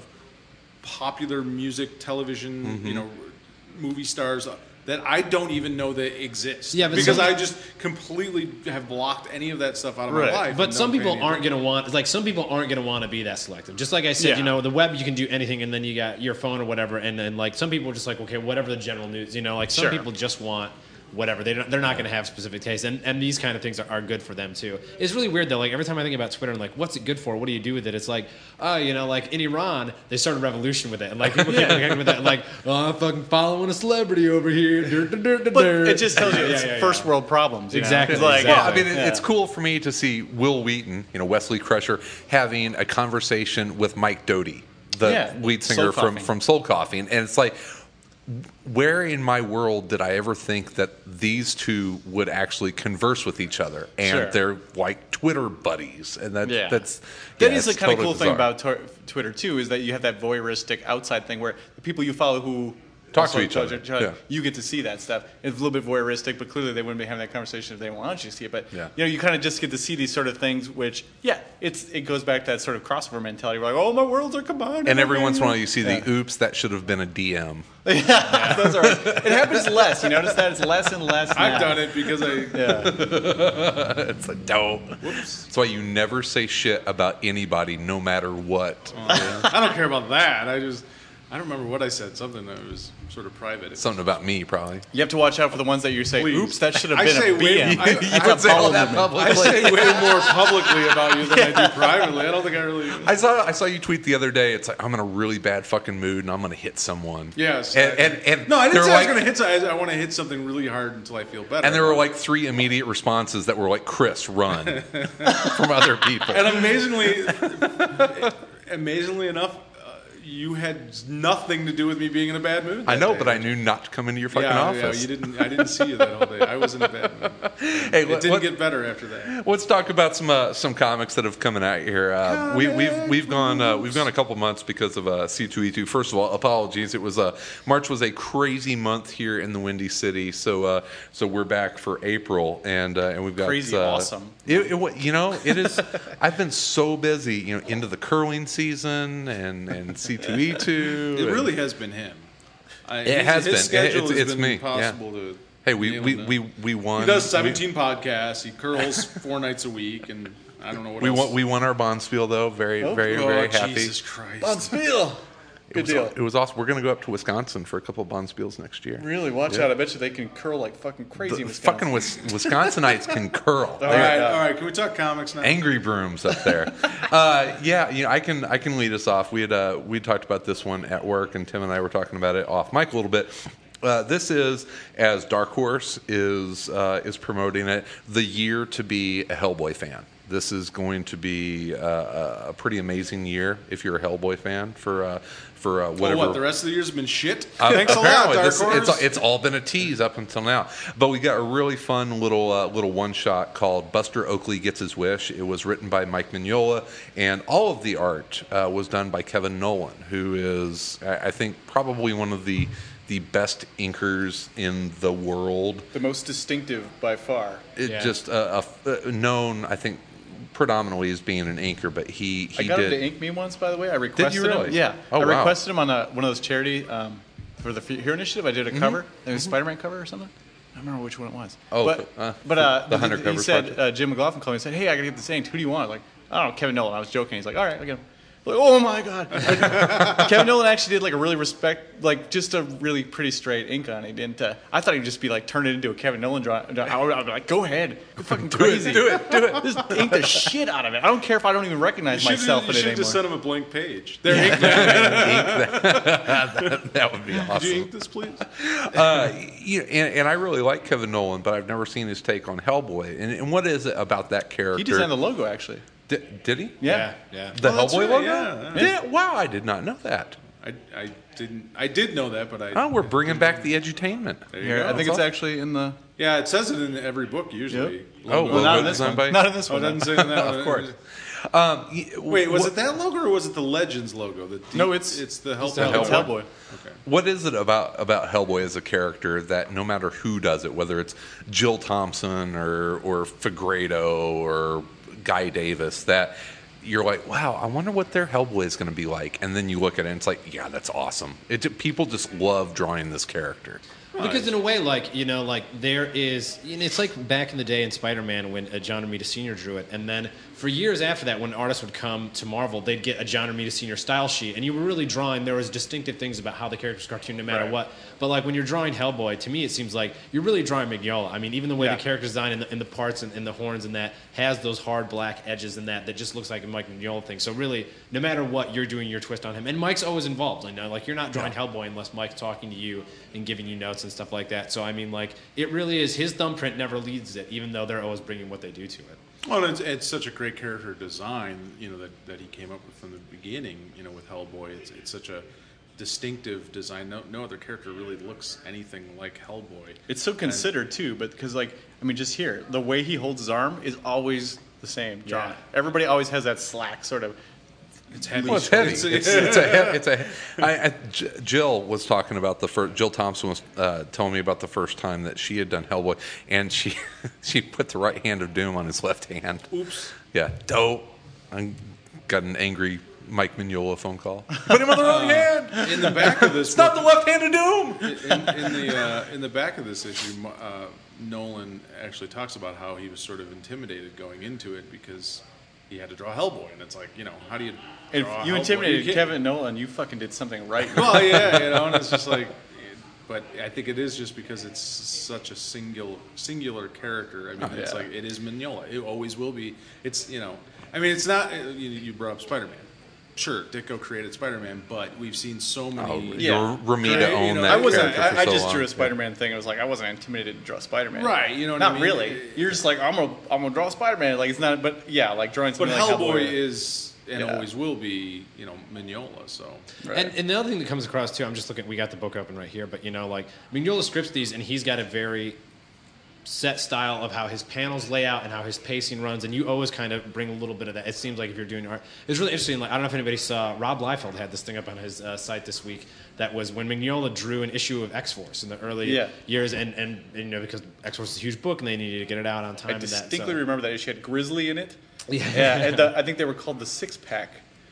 [SPEAKER 2] popular music, television,
[SPEAKER 3] Mm-hmm.
[SPEAKER 2] you know, movie stars uh, that I don't even know that exist.
[SPEAKER 4] Yeah, but
[SPEAKER 2] because
[SPEAKER 4] some-
[SPEAKER 2] I just completely have blocked any of that stuff out of
[SPEAKER 3] Right.
[SPEAKER 2] my life.
[SPEAKER 4] But
[SPEAKER 2] and
[SPEAKER 4] some
[SPEAKER 2] don't pay
[SPEAKER 4] people
[SPEAKER 2] any
[SPEAKER 4] aren't
[SPEAKER 2] attention.
[SPEAKER 4] going to want, like, some people aren't going to want to be that selective. Just like I said,
[SPEAKER 3] Yeah.
[SPEAKER 4] you know, the web, you can do anything, and then you got your phone or whatever, and then, like, some people are just like, okay, whatever the general news, you know, like, some
[SPEAKER 3] Sure.
[SPEAKER 4] people just want whatever. They don't, they're not going to have specific taste, and, and these kind of things are, are good for them, too. It's really weird, though. Like, every time I think about Twitter, I'm like, what's it good for? What do you do with it? It's like, oh, you know, like, in Iran, they started a revolution with it, and, like, people keep connecting with that, like, oh, I'm fucking following a celebrity over here. Dur, dur, dur, dur,
[SPEAKER 3] But
[SPEAKER 4] dur.
[SPEAKER 3] it just tells you
[SPEAKER 4] Yeah,
[SPEAKER 3] it's
[SPEAKER 4] yeah, yeah.
[SPEAKER 3] first world problems. You know?
[SPEAKER 4] Exactly,
[SPEAKER 3] It's like,
[SPEAKER 4] exactly.
[SPEAKER 7] Well, I mean, it,
[SPEAKER 3] yeah.
[SPEAKER 7] it's cool for me to see Will Wheaton, you know, Wesley Crusher, having a conversation with Mike Doty, the
[SPEAKER 3] Yeah,
[SPEAKER 7] lead singer
[SPEAKER 3] Soul
[SPEAKER 7] from,
[SPEAKER 3] Coughing.
[SPEAKER 7] from Soul Coughing. And it's like, where in my world did I ever think that these two would actually converse with each other? And
[SPEAKER 3] Sure.
[SPEAKER 7] they're like Twitter buddies. And that,
[SPEAKER 3] Yeah.
[SPEAKER 7] that's
[SPEAKER 3] That
[SPEAKER 7] yeah,
[SPEAKER 3] is the
[SPEAKER 7] it's
[SPEAKER 3] kind of
[SPEAKER 7] totally
[SPEAKER 3] cool thing
[SPEAKER 7] bizarre.
[SPEAKER 3] about tor- Twitter too, is that you have that voyeuristic outside thing where the people you follow who
[SPEAKER 7] Talk to
[SPEAKER 3] also
[SPEAKER 7] each other, yeah.
[SPEAKER 3] you get to see that stuff. It's a little bit voyeuristic, but clearly they wouldn't be having that conversation if they wanted you to see it. But
[SPEAKER 7] Yeah.
[SPEAKER 3] you know, you kind of just get to see these sort of things, which yeah, it's it goes back to that sort of crossover mentality. We're like, oh, my worlds are combined.
[SPEAKER 7] And every once in a while you see
[SPEAKER 3] Yeah.
[SPEAKER 7] the oops, that should have been a D M.
[SPEAKER 3] yeah, those are. It happens less. You notice that it's less and less.
[SPEAKER 2] I've
[SPEAKER 3] now.
[SPEAKER 2] done it because I.
[SPEAKER 3] Yeah.
[SPEAKER 7] It's like, don't.
[SPEAKER 2] Whoops.
[SPEAKER 7] That's why you never say shit about anybody, no matter what.
[SPEAKER 2] I don't care about that. I just. I don't remember what I said. Something that was sort of private.
[SPEAKER 7] Something about me, probably.
[SPEAKER 3] You have to watch out for the ones that you say,
[SPEAKER 2] Please.
[SPEAKER 3] "Oops, that should have
[SPEAKER 2] I
[SPEAKER 3] been
[SPEAKER 2] say
[SPEAKER 3] a
[SPEAKER 2] way-
[SPEAKER 3] B M."
[SPEAKER 2] I- I
[SPEAKER 3] That's
[SPEAKER 2] would
[SPEAKER 3] a
[SPEAKER 7] say all
[SPEAKER 3] bowel
[SPEAKER 7] that
[SPEAKER 3] movement.
[SPEAKER 7] publicly.
[SPEAKER 2] I say way more publicly about you than I do privately. I don't think I really.
[SPEAKER 7] I saw I saw you tweet the other day. It's like I'm in a really bad fucking mood and I'm gonna hit someone.
[SPEAKER 2] Yes.
[SPEAKER 7] And and, and
[SPEAKER 2] no, I didn't
[SPEAKER 7] there
[SPEAKER 2] say
[SPEAKER 7] were
[SPEAKER 2] I was
[SPEAKER 7] like,
[SPEAKER 2] going to hit. some- I, I want to hit something really hard until I feel better.
[SPEAKER 7] and there were like three immediate responses that were like, "Chris, run," from other people.
[SPEAKER 2] And amazingly, amazingly enough, uh, you had nothing to do with me being in a bad mood.
[SPEAKER 7] I
[SPEAKER 2] that
[SPEAKER 7] know,
[SPEAKER 2] day.
[SPEAKER 7] but I knew not to come into your fucking
[SPEAKER 2] yeah,
[SPEAKER 7] office.
[SPEAKER 2] Yeah, you didn't. I didn't see you that whole day. I was in a bad mood.
[SPEAKER 7] Hey,
[SPEAKER 2] It
[SPEAKER 7] let,
[SPEAKER 2] didn't
[SPEAKER 7] let,
[SPEAKER 2] get better after that.
[SPEAKER 7] let's talk about some uh, some comics that have coming out here. Uh, we, we've we've gone uh, we've gone a couple months because of uh, C two E two. First of all, apologies. It was uh, March was a crazy month here in the Windy City, so uh, so we're back for April, and uh, and we've got
[SPEAKER 3] Crazy
[SPEAKER 7] uh,
[SPEAKER 3] awesome.
[SPEAKER 7] It, it, wa- you know, it is. I've been so busy, you know, into the curling season and and C two E two.
[SPEAKER 2] It really has been him. I,
[SPEAKER 7] It
[SPEAKER 2] his-
[SPEAKER 7] has
[SPEAKER 2] his
[SPEAKER 7] been.
[SPEAKER 2] Schedule
[SPEAKER 7] It's-
[SPEAKER 2] has
[SPEAKER 7] it's
[SPEAKER 2] been
[SPEAKER 7] me, yeah.
[SPEAKER 2] impossible to.
[SPEAKER 7] Hey, we
[SPEAKER 2] be able
[SPEAKER 7] we,
[SPEAKER 2] to-
[SPEAKER 7] we we won.
[SPEAKER 2] He does
[SPEAKER 7] we-
[SPEAKER 2] seventeen podcasts. He curls four nights a week, and I don't know what
[SPEAKER 7] We
[SPEAKER 2] else.
[SPEAKER 7] won. We won our Bonspiel though. Very, very,
[SPEAKER 2] oh,
[SPEAKER 7] very happy.
[SPEAKER 2] Jesus Christ!
[SPEAKER 3] Bonspiel.
[SPEAKER 7] It
[SPEAKER 3] Good
[SPEAKER 7] was,
[SPEAKER 3] deal.
[SPEAKER 7] It was awesome. We're going to go up to Wisconsin for a couple of Bonspiels next year.
[SPEAKER 3] Really, watch
[SPEAKER 7] Yeah.
[SPEAKER 3] out. I bet you they can curl like fucking crazy
[SPEAKER 7] The
[SPEAKER 3] in Wisconsin.
[SPEAKER 7] fucking Wis- Wisconsinites can curl.
[SPEAKER 3] All
[SPEAKER 2] All
[SPEAKER 3] right,
[SPEAKER 2] right,
[SPEAKER 3] uh,
[SPEAKER 2] all right. Can we talk comics now?
[SPEAKER 7] Angry brooms up there. uh, yeah, you know, I can I can lead us off. We had uh, we talked about this one at work, and Tim and I were talking about it off mic a little bit. Uh, this is, as Dark Horse is uh, is promoting it, the year to be a Hellboy fan. This is going to be uh, a pretty amazing year if you're a Hellboy fan for uh, for uh,
[SPEAKER 2] Oh,
[SPEAKER 7] whatever.
[SPEAKER 2] what? The rest of the year's been shit.
[SPEAKER 7] Uh,
[SPEAKER 2] Thanks a lot,
[SPEAKER 7] apparently
[SPEAKER 2] Dark
[SPEAKER 7] this-
[SPEAKER 2] Horse.
[SPEAKER 7] It's, it's all been a tease up until now. But we got a really fun little uh, little one shot called Buster Oakley Gets His Wish. It was written by Mike Mignola, and all of the art uh, was done by Kevin Nolan, who is, I I think, probably one of the the best inkers in the world.
[SPEAKER 3] The most distinctive by far.
[SPEAKER 7] It
[SPEAKER 4] Yeah.
[SPEAKER 7] just uh, uh, known, I think, predominantly as being an inker, but he he
[SPEAKER 3] I got
[SPEAKER 7] did.
[SPEAKER 3] him to ink me once, by the way. I requested
[SPEAKER 7] you really?
[SPEAKER 3] him. Yeah.
[SPEAKER 7] Oh,
[SPEAKER 3] I
[SPEAKER 7] wow.
[SPEAKER 3] requested him on a, one of those charity um, for the F- Hero Initiative. I did a cover. I think it was a Spider-Man cover or something. I don't remember which one it was.
[SPEAKER 7] Oh,
[SPEAKER 3] but
[SPEAKER 7] uh,
[SPEAKER 3] but uh,
[SPEAKER 7] the
[SPEAKER 3] he-
[SPEAKER 7] Hunter
[SPEAKER 3] he
[SPEAKER 7] Covers
[SPEAKER 3] said
[SPEAKER 7] project.
[SPEAKER 3] uh, Jim McLaughlin called me and said, "Hey, I gotta get this inked. Who do you want?" Like, I don't know, Kevin Nolan. I was joking. He's like, "All right, I'll get him." Like, oh my god! Kevin Nolan actually did like a really respect, like just a really pretty straight ink on it. And uh, I thought he'd just be like turn it into a Kevin Nolan drawing. I would, I'd be like, go ahead, go fucking crazy,
[SPEAKER 7] do it, do it.
[SPEAKER 3] Just ink the shit out of it. I don't care if I don't even recognize
[SPEAKER 2] You should
[SPEAKER 3] myself
[SPEAKER 2] you
[SPEAKER 3] in it
[SPEAKER 2] should
[SPEAKER 3] anymore.
[SPEAKER 2] just send him a blank page. There, ink that.
[SPEAKER 7] that, that would be awesome.
[SPEAKER 2] Could you ink this, please?
[SPEAKER 7] Uh, you know, and, and I really like Kevin Nolan, but I've never seen his take on Hellboy. And, and what is it about that character?
[SPEAKER 3] He designed the logo actually.
[SPEAKER 7] Did, did he?
[SPEAKER 3] Yeah.
[SPEAKER 4] yeah.
[SPEAKER 7] The
[SPEAKER 2] Oh, that's
[SPEAKER 7] Hellboy
[SPEAKER 2] right,
[SPEAKER 7] logo?
[SPEAKER 2] yeah,
[SPEAKER 7] Yeah, Wow, I did not know that.
[SPEAKER 2] I, I didn't. I did know that, but I.
[SPEAKER 7] Oh, we're bringing back the edutainment.
[SPEAKER 2] There you
[SPEAKER 3] Here,
[SPEAKER 2] go.
[SPEAKER 3] I think it's actually in the.
[SPEAKER 2] Yeah, it says it in every book usually.
[SPEAKER 3] Yep.
[SPEAKER 7] Oh,
[SPEAKER 2] Logo.
[SPEAKER 7] well,
[SPEAKER 3] not
[SPEAKER 7] logo
[SPEAKER 3] in this
[SPEAKER 7] designed
[SPEAKER 3] one.
[SPEAKER 7] by-
[SPEAKER 3] Not in this
[SPEAKER 2] Oh, it
[SPEAKER 3] one.
[SPEAKER 2] doesn't say in that one.
[SPEAKER 7] Of course. Um, y-
[SPEAKER 2] Wait, was
[SPEAKER 7] what,
[SPEAKER 2] it that logo or was it the Legends logo? The deep,
[SPEAKER 3] No, it's-
[SPEAKER 2] it's the
[SPEAKER 3] It's
[SPEAKER 2] Hellboy.
[SPEAKER 3] Hellboy. Hellboy.
[SPEAKER 2] Okay.
[SPEAKER 7] What is it about about Hellboy as a character that no matter who does it, whether it's Jill Thompson or or Fagredo or Guy Davis, that you're like, wow, I wonder what their Hellboy is going to be like, and then you look at it and it's like, yeah, that's awesome. It people just love drawing this character.
[SPEAKER 4] Because in a way, like, you know, like there is, you know, it's like back in the day in Spider-Man when uh, John Romita Senior drew it, and then for years after that, when artists would come to Marvel, they'd get a John Romita Senior style sheet, and you were really drawing, there was distinctive things about how the character's cartoon no matter
[SPEAKER 3] Right.
[SPEAKER 4] what. But like when you're drawing Hellboy, to me it seems like you're really drawing Mignola. I mean, even the way
[SPEAKER 3] Yeah.
[SPEAKER 4] the character design and the, and the parts and, and the horns and that has those hard black edges and that that just looks like a Mike Mignola thing. So really, no matter what, you're doing your twist on him, and Mike's always involved. You know, like you're not drawing Hellboy unless Mike's talking to you and giving you notes and stuff like that. So I mean, like it really is his thumbprint never leads it, even though they're always bringing what they do to it.
[SPEAKER 2] Well, it's, it's such a great character design, you know, that, that he came up with from the beginning, you know, with Hellboy. It's, it's such a distinctive design. No, no other character really looks anything like Hellboy.
[SPEAKER 3] It's so considered too, but because like I mean, just here, the way he holds his arm is always the same. Drawn.
[SPEAKER 4] Yeah.
[SPEAKER 3] Everybody always has that slack sort of.
[SPEAKER 2] It's heavy.
[SPEAKER 7] Well, it's heavy.
[SPEAKER 2] It's,
[SPEAKER 7] It's,
[SPEAKER 2] it's,
[SPEAKER 7] it's a, he- it's a. I, I, J- Jill was talking about the first. Jill Thompson was uh, telling me about the first time that she had done Hellboy, and she she put the right hand of doom on his left hand.
[SPEAKER 2] oops.
[SPEAKER 7] Yeah, dope. I got an angry Mike Mignola phone call. Put him on the wrong hand.
[SPEAKER 2] In the back of this
[SPEAKER 7] It's not the
[SPEAKER 2] book,
[SPEAKER 7] left hand of doom.
[SPEAKER 2] in, in the uh, in the back of this issue, uh, Nolan actually talks about how he was sort of intimidated going into it because he had to draw Hellboy, and it's like, you know, how do you?
[SPEAKER 3] If
[SPEAKER 2] draw
[SPEAKER 3] you
[SPEAKER 2] Hellboy?
[SPEAKER 3] intimidated
[SPEAKER 2] can't-
[SPEAKER 3] Kevin Nolan, you fucking did something right.
[SPEAKER 2] Well, yeah, you know, and it's just like, but I think it is just because it's such a singular singular character. I mean, it's
[SPEAKER 3] yeah.
[SPEAKER 2] like it is Mignola. It always will be. It's, you know, I mean, it's not. You, you brought up Spider-Man. Sure, Ditko created Spider-Man, but we've seen so many.
[SPEAKER 7] Oh,
[SPEAKER 3] Yeah.
[SPEAKER 7] your Romita
[SPEAKER 2] Right, you
[SPEAKER 7] owned
[SPEAKER 2] know,
[SPEAKER 7] that
[SPEAKER 3] I wasn't.
[SPEAKER 7] character for
[SPEAKER 3] I, I
[SPEAKER 7] so
[SPEAKER 3] just
[SPEAKER 7] long.
[SPEAKER 3] drew a Spider-Man thing. I was like, I wasn't intimidated to draw Spider-Man.
[SPEAKER 2] Right, you know what
[SPEAKER 3] Not
[SPEAKER 2] I mean?
[SPEAKER 3] really.
[SPEAKER 2] It-
[SPEAKER 3] You're just like, I'm gonna, I'm gonna draw Spider-Man. Like it's not. But yeah, like drawing
[SPEAKER 2] But
[SPEAKER 3] something like
[SPEAKER 2] Hellboy
[SPEAKER 3] Hellboy
[SPEAKER 2] is and
[SPEAKER 3] Yeah.
[SPEAKER 2] always will be, you know, Mignola. So
[SPEAKER 3] Right.
[SPEAKER 4] And, and the other thing that comes across too, I'm just looking. We got the book open right here, but you know, like Mignola scripts these, and he's got a very set style of how his panels lay out and how his pacing runs, and you always kind of bring a little bit of that. It seems like if you're doing art, it's really interesting. Like I don't know if anybody saw Rob Liefeld had this thing up on his uh, site this week. That was when Mignola drew an issue of X-Force in the early
[SPEAKER 3] Yeah.
[SPEAKER 4] years, and, and and you know because X-Force is a huge book and they needed to get it out on time.
[SPEAKER 3] I
[SPEAKER 4] and that,
[SPEAKER 3] distinctly
[SPEAKER 4] so.
[SPEAKER 3] remember that issue had Grizzly in it.
[SPEAKER 4] Yeah.
[SPEAKER 3] Yeah, and the, I think they were called the Six Pack,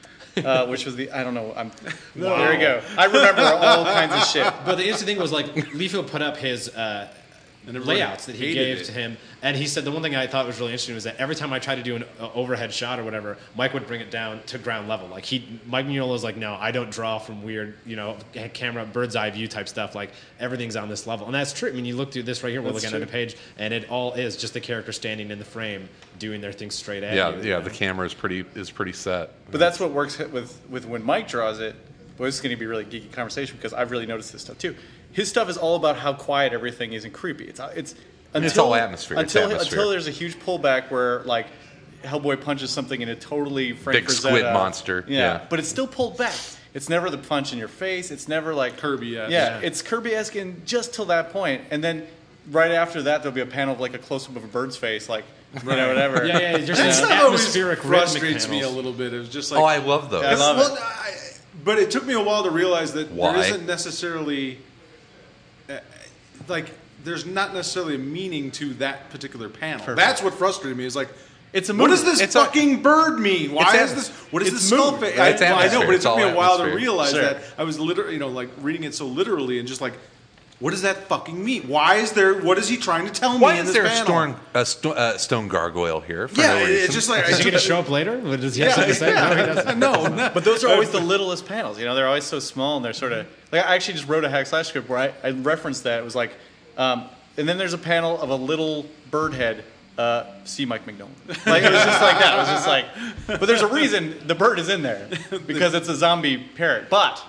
[SPEAKER 3] uh, which was the I don't know. I'm there we go. I remember all kinds of shit.
[SPEAKER 4] But the interesting thing was like Liefeld put up his uh,
[SPEAKER 2] And everybody
[SPEAKER 4] layouts that he
[SPEAKER 2] hated
[SPEAKER 4] gave
[SPEAKER 2] it.
[SPEAKER 4] to him. And he said the one thing I thought was really interesting was that every time I tried to do an uh, overhead shot or whatever, Mike would bring it down to ground level. Like he, Mike Mignola's like, no, I don't draw from weird, you know, camera bird's eye view type stuff. Like everything's on this level, and that's true. I mean, you look through this right here. We're
[SPEAKER 3] That's
[SPEAKER 4] looking
[SPEAKER 3] true.
[SPEAKER 4] at a page, and it all is just the character standing in the frame doing their thing straight at
[SPEAKER 7] Yeah,
[SPEAKER 4] you.
[SPEAKER 7] yeah. The camera is pretty is pretty set.
[SPEAKER 3] But that's what works with with when Mike draws it. Well, this is going to be a really geeky conversation because I've really noticed this stuff too. His stuff is all about how quiet everything is and creepy. It's it's until,
[SPEAKER 7] It's all atmosphere. It's
[SPEAKER 3] Until
[SPEAKER 7] atmosphere.
[SPEAKER 3] until there's a huge pullback where like Hellboy punches something in a totally Frank
[SPEAKER 7] Big squid
[SPEAKER 3] Frazetta-
[SPEAKER 7] monster,
[SPEAKER 3] Yeah,
[SPEAKER 7] yeah.
[SPEAKER 3] but it's still pulled back. It's never the punch in your face. It's never like
[SPEAKER 2] Kirby-esque.
[SPEAKER 3] Yeah,
[SPEAKER 2] Yeah.
[SPEAKER 3] it's Kirby-esque in just till that point, and then right after that there'll be a panel of like a close up of a bird's face, like you know whatever.
[SPEAKER 4] Yeah, yeah. There's
[SPEAKER 2] That
[SPEAKER 4] an
[SPEAKER 2] stuff always
[SPEAKER 4] atmospheric rhythmic
[SPEAKER 2] frustrates me a
[SPEAKER 4] panels.
[SPEAKER 2] little bit. It was just like,
[SPEAKER 7] Oh, I love those.
[SPEAKER 3] I love
[SPEAKER 2] well,
[SPEAKER 3] it.
[SPEAKER 2] I, but it took me a while to realize that
[SPEAKER 7] Why?
[SPEAKER 2] there isn't necessarily, uh, like, there's not necessarily a meaning to that particular panel.
[SPEAKER 3] Perfect.
[SPEAKER 2] That's what frustrated me. Is like,
[SPEAKER 3] It's a
[SPEAKER 2] what
[SPEAKER 3] movie.
[SPEAKER 2] does this
[SPEAKER 7] It's a-
[SPEAKER 2] fucking bird mean? Why
[SPEAKER 7] it's
[SPEAKER 2] is
[SPEAKER 7] a-
[SPEAKER 2] this? What is
[SPEAKER 3] it's
[SPEAKER 2] this skull
[SPEAKER 3] movie,
[SPEAKER 2] face?
[SPEAKER 3] right?
[SPEAKER 2] I,
[SPEAKER 7] It's
[SPEAKER 2] well, I know,
[SPEAKER 7] atmosphere.
[SPEAKER 2] but it
[SPEAKER 7] It's
[SPEAKER 2] took me
[SPEAKER 7] all
[SPEAKER 2] a while to
[SPEAKER 7] atmosphere.
[SPEAKER 2] realize
[SPEAKER 3] Sure.
[SPEAKER 2] that I was literally, you know, like reading it so literally and just like, what does that fucking mean? Why is there? What is he trying to tell
[SPEAKER 7] Why
[SPEAKER 2] me in
[SPEAKER 7] is
[SPEAKER 2] this
[SPEAKER 7] there a
[SPEAKER 2] panel?
[SPEAKER 7] stone, a sto- uh, stone gargoyle here? For
[SPEAKER 2] Yeah,
[SPEAKER 7] no
[SPEAKER 2] it-
[SPEAKER 7] reason?
[SPEAKER 2] it's just like I
[SPEAKER 4] Is he
[SPEAKER 2] took
[SPEAKER 4] going to show up later? What does he have
[SPEAKER 2] Yeah,
[SPEAKER 4] something to say?
[SPEAKER 2] yeah.
[SPEAKER 4] No, he doesn't.
[SPEAKER 2] no, no.
[SPEAKER 3] But those are always the littlest panels. You know, they're always so small and they're sort of like I actually just wrote a hack slash script where I, I referenced that. It was like, um, and then there's a panel of a little bird head. Uh, see Mike Mignola. Like it was just like that. It was just like, but there's a reason the bird is in there because it's a zombie parrot. But,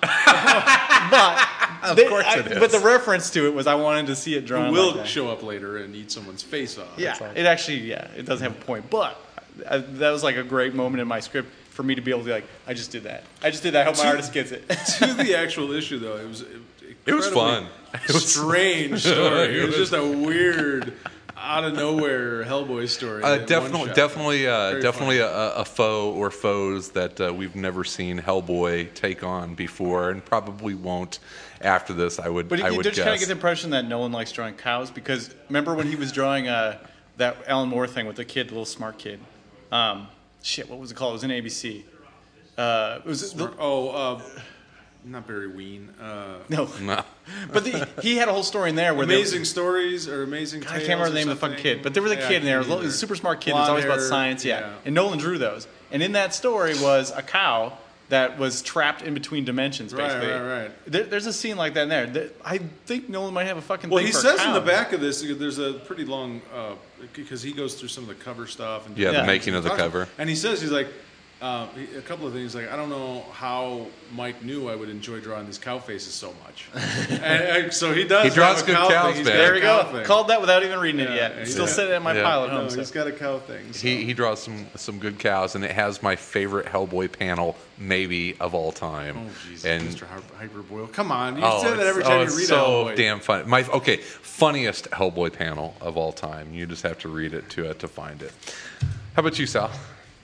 [SPEAKER 3] but
[SPEAKER 7] Of
[SPEAKER 3] they-
[SPEAKER 7] course
[SPEAKER 3] I-
[SPEAKER 7] it is.
[SPEAKER 3] But the reference to it was I wanted to see it drawn.
[SPEAKER 2] will
[SPEAKER 3] like that.
[SPEAKER 2] show up later and eat someone's face off.
[SPEAKER 3] Yeah,
[SPEAKER 2] It's like-
[SPEAKER 3] it actually, yeah, it does have a point. But I, that was like a great moment in my script for me to be able to be like, I just did that. I just did that. I hope my artist gets it.
[SPEAKER 2] to the actual issue, though, it was it,
[SPEAKER 7] It was
[SPEAKER 2] incredibly
[SPEAKER 7] fun. It was-
[SPEAKER 2] strange story.
[SPEAKER 7] It
[SPEAKER 2] It was
[SPEAKER 7] was-
[SPEAKER 2] just a weird, out of nowhere Hellboy story.
[SPEAKER 7] Uh,
[SPEAKER 2] in one
[SPEAKER 7] definitely,
[SPEAKER 2] shot.
[SPEAKER 7] definitely, uh,
[SPEAKER 2] Very
[SPEAKER 7] definitely a, a foe or foes that uh, we've never seen Hellboy take on before, and probably won't after this. I would,
[SPEAKER 3] But
[SPEAKER 7] I
[SPEAKER 3] you
[SPEAKER 7] would
[SPEAKER 3] just kind of
[SPEAKER 7] guess.
[SPEAKER 3] get the impression that Nolan likes drawing cows because remember when he was drawing uh, that Alan Moore thing with the kid, the little smart kid. Um, shit, what was it called? It was in A B C. Uh, it was the,
[SPEAKER 2] Oh, uh, not Barry Ween. Uh,
[SPEAKER 3] no,
[SPEAKER 7] No.
[SPEAKER 3] but the, he had a whole story in there where they-
[SPEAKER 2] amazing stories or amazing.
[SPEAKER 3] I can't
[SPEAKER 2] Tales
[SPEAKER 3] remember
[SPEAKER 2] or
[SPEAKER 3] the name of the fucking
[SPEAKER 2] something.
[SPEAKER 3] kid, but there was a
[SPEAKER 2] Yeah, I
[SPEAKER 3] kid in there. It
[SPEAKER 2] can't
[SPEAKER 3] was a
[SPEAKER 2] either.
[SPEAKER 3] super smart kid.
[SPEAKER 2] Blonde
[SPEAKER 3] That's always about
[SPEAKER 2] hair,
[SPEAKER 3] science, yeah.
[SPEAKER 2] yeah.
[SPEAKER 3] And Nolan drew those. And in that story was a cow that was trapped in between dimensions,
[SPEAKER 2] Right,
[SPEAKER 3] basically.
[SPEAKER 2] right, right.
[SPEAKER 3] There, there's a scene like that in there. There- I think Nolan might have a fucking
[SPEAKER 2] Well,
[SPEAKER 3] thing
[SPEAKER 2] he
[SPEAKER 3] for
[SPEAKER 2] says in the
[SPEAKER 3] cows.
[SPEAKER 2] back of this, there's a pretty long, because he goes through some of the cover stuff. And
[SPEAKER 7] Yeah,
[SPEAKER 3] the
[SPEAKER 2] and
[SPEAKER 7] making of the
[SPEAKER 2] talks-
[SPEAKER 7] cover.
[SPEAKER 2] And he says, he's like, uh, he- a couple of things, like, I don't know how Mike knew I would enjoy drawing these cow faces so much. and, and so he does.
[SPEAKER 7] He draws
[SPEAKER 2] have a
[SPEAKER 7] good
[SPEAKER 2] cow
[SPEAKER 7] cows,
[SPEAKER 2] thing. He's
[SPEAKER 7] man.
[SPEAKER 2] got a
[SPEAKER 3] There we
[SPEAKER 2] cow
[SPEAKER 3] go.
[SPEAKER 2] thing.
[SPEAKER 3] Called that without even reading it
[SPEAKER 2] Yeah,
[SPEAKER 3] yet.
[SPEAKER 2] yeah,
[SPEAKER 3] It's still
[SPEAKER 2] yeah.
[SPEAKER 3] sitting at my
[SPEAKER 7] Yeah.
[SPEAKER 3] pile at
[SPEAKER 2] No,
[SPEAKER 3] home. so.
[SPEAKER 2] he's got a cow thing. So.
[SPEAKER 7] He, he draws some some good cows, and it has my favorite Hellboy panel, maybe of all time.
[SPEAKER 2] Oh, Jesus,
[SPEAKER 7] and
[SPEAKER 2] Mister Hy- Hyperboil. Come on. You
[SPEAKER 7] oh,
[SPEAKER 2] say that
[SPEAKER 7] it's-
[SPEAKER 2] every
[SPEAKER 7] oh,
[SPEAKER 2] time you
[SPEAKER 7] it's
[SPEAKER 2] read
[SPEAKER 7] so
[SPEAKER 2] Hellboy.
[SPEAKER 7] damn fun. My okay, funniest Hellboy panel of all time. You just have to read it to uh, to find it. How about you, Sal?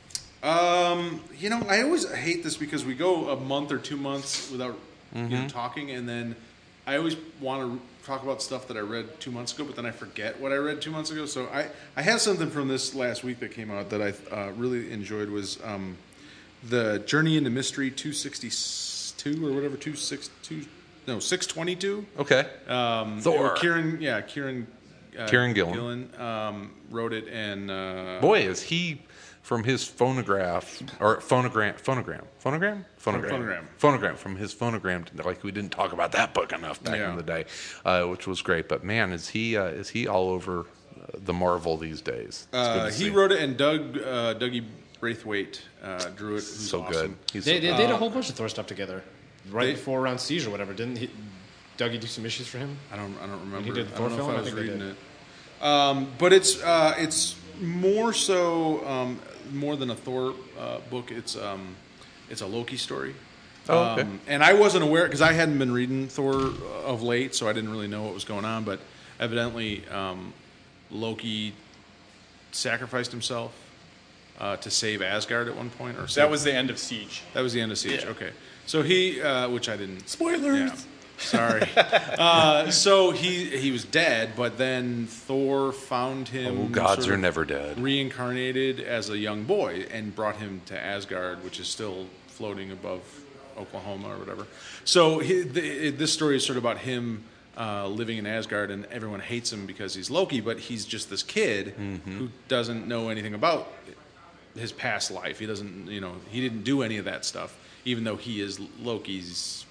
[SPEAKER 2] Um, you know, I always hate this because we go a month or two months without you
[SPEAKER 7] Mm-hmm.
[SPEAKER 2] know, talking, and then I always want to talk about stuff that I read two months ago, but then I forget what I read two months ago. So I, I have something from this last week that came out that I uh, really enjoyed was um, the Journey into Mystery two sixty-two or whatever two sixty-two no six twenty-two.
[SPEAKER 7] Okay.
[SPEAKER 2] Um,
[SPEAKER 7] Thor.
[SPEAKER 2] Kieran, yeah, Kieran. Uh,
[SPEAKER 7] Kieran Gillen.
[SPEAKER 2] Gillen um, wrote it, and uh,
[SPEAKER 7] Boy, is he from his phonograph or phonogram, phonogram, phonogram, phonogram,
[SPEAKER 2] Phonogram.
[SPEAKER 7] phonogram from his phonogram. Like we didn't talk about that book enough back
[SPEAKER 2] Yeah.
[SPEAKER 7] in the day, uh, which was great. But man, is he uh, is he all over uh, the Marvel these days? It's good
[SPEAKER 2] Uh,
[SPEAKER 7] to
[SPEAKER 2] he
[SPEAKER 7] see.
[SPEAKER 2] wrote it, and Doug uh, Dougie Braithwaite uh, drew it. Who's
[SPEAKER 7] so
[SPEAKER 2] awesome.
[SPEAKER 7] good. He's
[SPEAKER 4] They,
[SPEAKER 7] so
[SPEAKER 4] they,
[SPEAKER 7] good.
[SPEAKER 4] they did a whole bunch of Thor stuff together, right
[SPEAKER 2] They-
[SPEAKER 4] before around Siege or whatever. Didn't he, Dougie do some issues for him?
[SPEAKER 2] I don't. I don't remember.
[SPEAKER 4] he did the
[SPEAKER 2] I don't
[SPEAKER 4] Thor
[SPEAKER 2] know
[SPEAKER 4] film?
[SPEAKER 2] if
[SPEAKER 4] I
[SPEAKER 2] I was
[SPEAKER 4] think they
[SPEAKER 2] reading
[SPEAKER 4] did.
[SPEAKER 2] it. Um, but it's uh, it's more so um, more than a Thor uh, book. It's um, it's a Loki story.
[SPEAKER 7] Oh, okay.
[SPEAKER 2] Um, and I wasn't aware because I hadn't been reading Thor of late, so I didn't really know what was going on. But evidently, um, Loki sacrificed himself uh, to save Asgard at one point, or
[SPEAKER 3] That
[SPEAKER 2] save-
[SPEAKER 3] was the end of Siege.
[SPEAKER 2] That was the end of Siege.
[SPEAKER 3] Yeah.
[SPEAKER 2] Okay, so he, uh, which I didn't.
[SPEAKER 3] Spoilers.
[SPEAKER 2] Yeah. Sorry. uh, so he he was dead, but then Thor found him.
[SPEAKER 7] Oh, gods
[SPEAKER 2] sort
[SPEAKER 7] are
[SPEAKER 2] of
[SPEAKER 7] never dead.
[SPEAKER 2] Reincarnated as a young boy and brought him to Asgard, which is still floating above Oklahoma or whatever. So he, the, it, this story is sort of about him uh, living in Asgard, and everyone hates him because he's Loki, but he's just this kid who doesn't know anything about his past life. He doesn't, you know, he didn't do any of that stuff, even though he is Loki's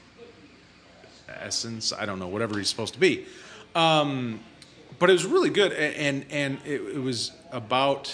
[SPEAKER 2] essence. I don't know, whatever he's supposed to be. Um, but it was really good, a- and and it, it was about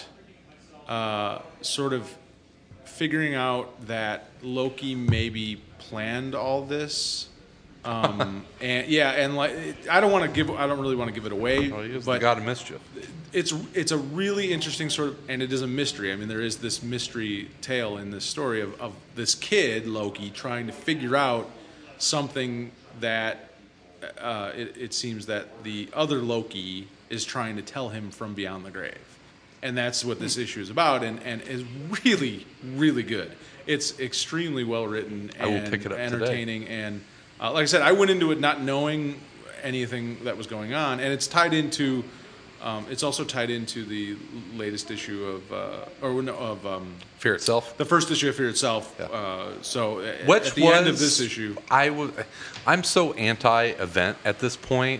[SPEAKER 2] uh, sort of figuring out that Loki maybe planned all this. Um, and yeah, and like I don't want to give, I don't really want to give it away,
[SPEAKER 7] Well, he is
[SPEAKER 2] but
[SPEAKER 7] the god of mischief.
[SPEAKER 2] it's it's a really interesting sort of, and it is a mystery. I mean, there is this mystery tale in this story of, of this kid Loki trying to figure out something that uh, it, it seems that the other Loki is trying to tell him from beyond the grave, and that's what this issue is about, and and is really really good. It's extremely well written
[SPEAKER 7] I will
[SPEAKER 2] and
[SPEAKER 7] pick it up today.
[SPEAKER 2] entertaining, and uh, like I said, I went into it not knowing anything that was going on, and it's tied into. Um, it's also tied into the latest issue of, uh, or no, of um,
[SPEAKER 7] Fear itself.
[SPEAKER 2] the first issue of Fear Itself.
[SPEAKER 7] Yeah.
[SPEAKER 2] Uh, so a-
[SPEAKER 7] Which
[SPEAKER 2] at the
[SPEAKER 7] was
[SPEAKER 2] end of this issue,
[SPEAKER 7] I was. I'm so anti-event at this point,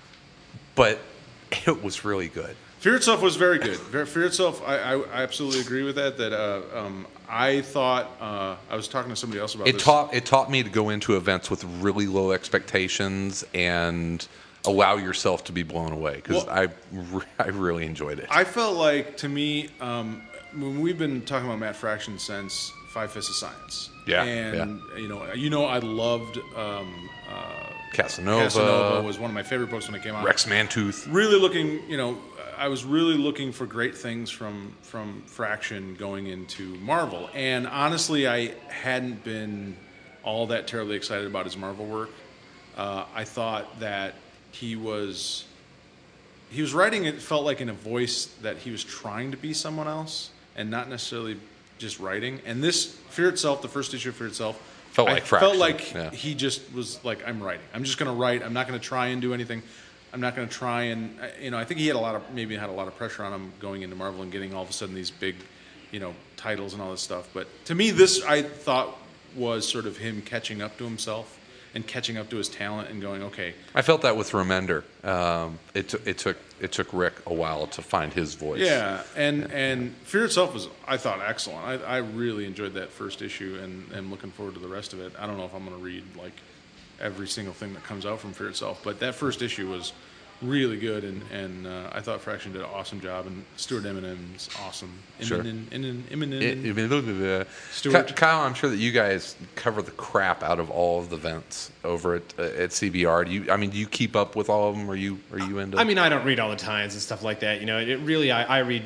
[SPEAKER 7] but it was really good.
[SPEAKER 2] Fear Itself was very good. Ver- Fear Itself, I, I, I absolutely agree with that. That uh, um, I thought uh, I was talking to somebody else about
[SPEAKER 7] It
[SPEAKER 2] this.
[SPEAKER 7] taught it taught me to go into events with really low expectations and allow yourself to be blown away because
[SPEAKER 2] Well-
[SPEAKER 7] I re- I really enjoyed it.
[SPEAKER 2] I felt like, to me, um, when we've been talking about Matt Fraction since Five Fists of Science.
[SPEAKER 7] Yeah,
[SPEAKER 2] And, you know, you know, I loved um, uh,
[SPEAKER 7] Casanova,
[SPEAKER 2] Casanova was one of my favorite books when it came out.
[SPEAKER 7] Rex Mantooth.
[SPEAKER 2] Really looking, you know, I was really looking for great things from from Fraction going into Marvel. And honestly, I hadn't been all that terribly excited about his Marvel work. Uh, I thought that he was he was writing it felt like in a voice that he was trying to be someone else and not necessarily just writing. And this Fear Itself, the first issue of Fear Itself,
[SPEAKER 7] Felt
[SPEAKER 2] I
[SPEAKER 7] like
[SPEAKER 2] felt
[SPEAKER 7] Fraction,
[SPEAKER 2] like
[SPEAKER 7] yeah.
[SPEAKER 2] he just was like, I'm writing. I'm just going to write. I'm not going to try and do anything. I'm not going to try and, you know, I think he had a lot of, maybe had a lot of pressure on him going into Marvel and getting all of a sudden these big, you know, titles and all this stuff. But to me, this I thought was sort of him catching up to himself and catching up to his talent and going, okay,
[SPEAKER 7] I felt that with Remender. Um, it, t- it took it took Rick a while to find his voice.
[SPEAKER 2] yeah. And and Fear Itself was, I thought, excellent. I, I really enjoyed that first issue and and looking forward to the rest of it. I don't know if I'm going to read like every single thing that comes out from Fear Itself, but that first issue was really good, and and uh, I thought Fraction did an awesome job, and Stuart Eminem's awesome.
[SPEAKER 7] Sure.
[SPEAKER 2] Eminem, Eminem, Eminem.
[SPEAKER 7] It- it-
[SPEAKER 2] Stuart.
[SPEAKER 7] Ky- Kyle, I'm sure that you guys cover the crap out of all of the events over at uh, at C B R. Do you? I mean, do you keep up with all of them? Are you are you into?
[SPEAKER 4] I mean, I don't read all the times and stuff like that. You know, it really, I, I read,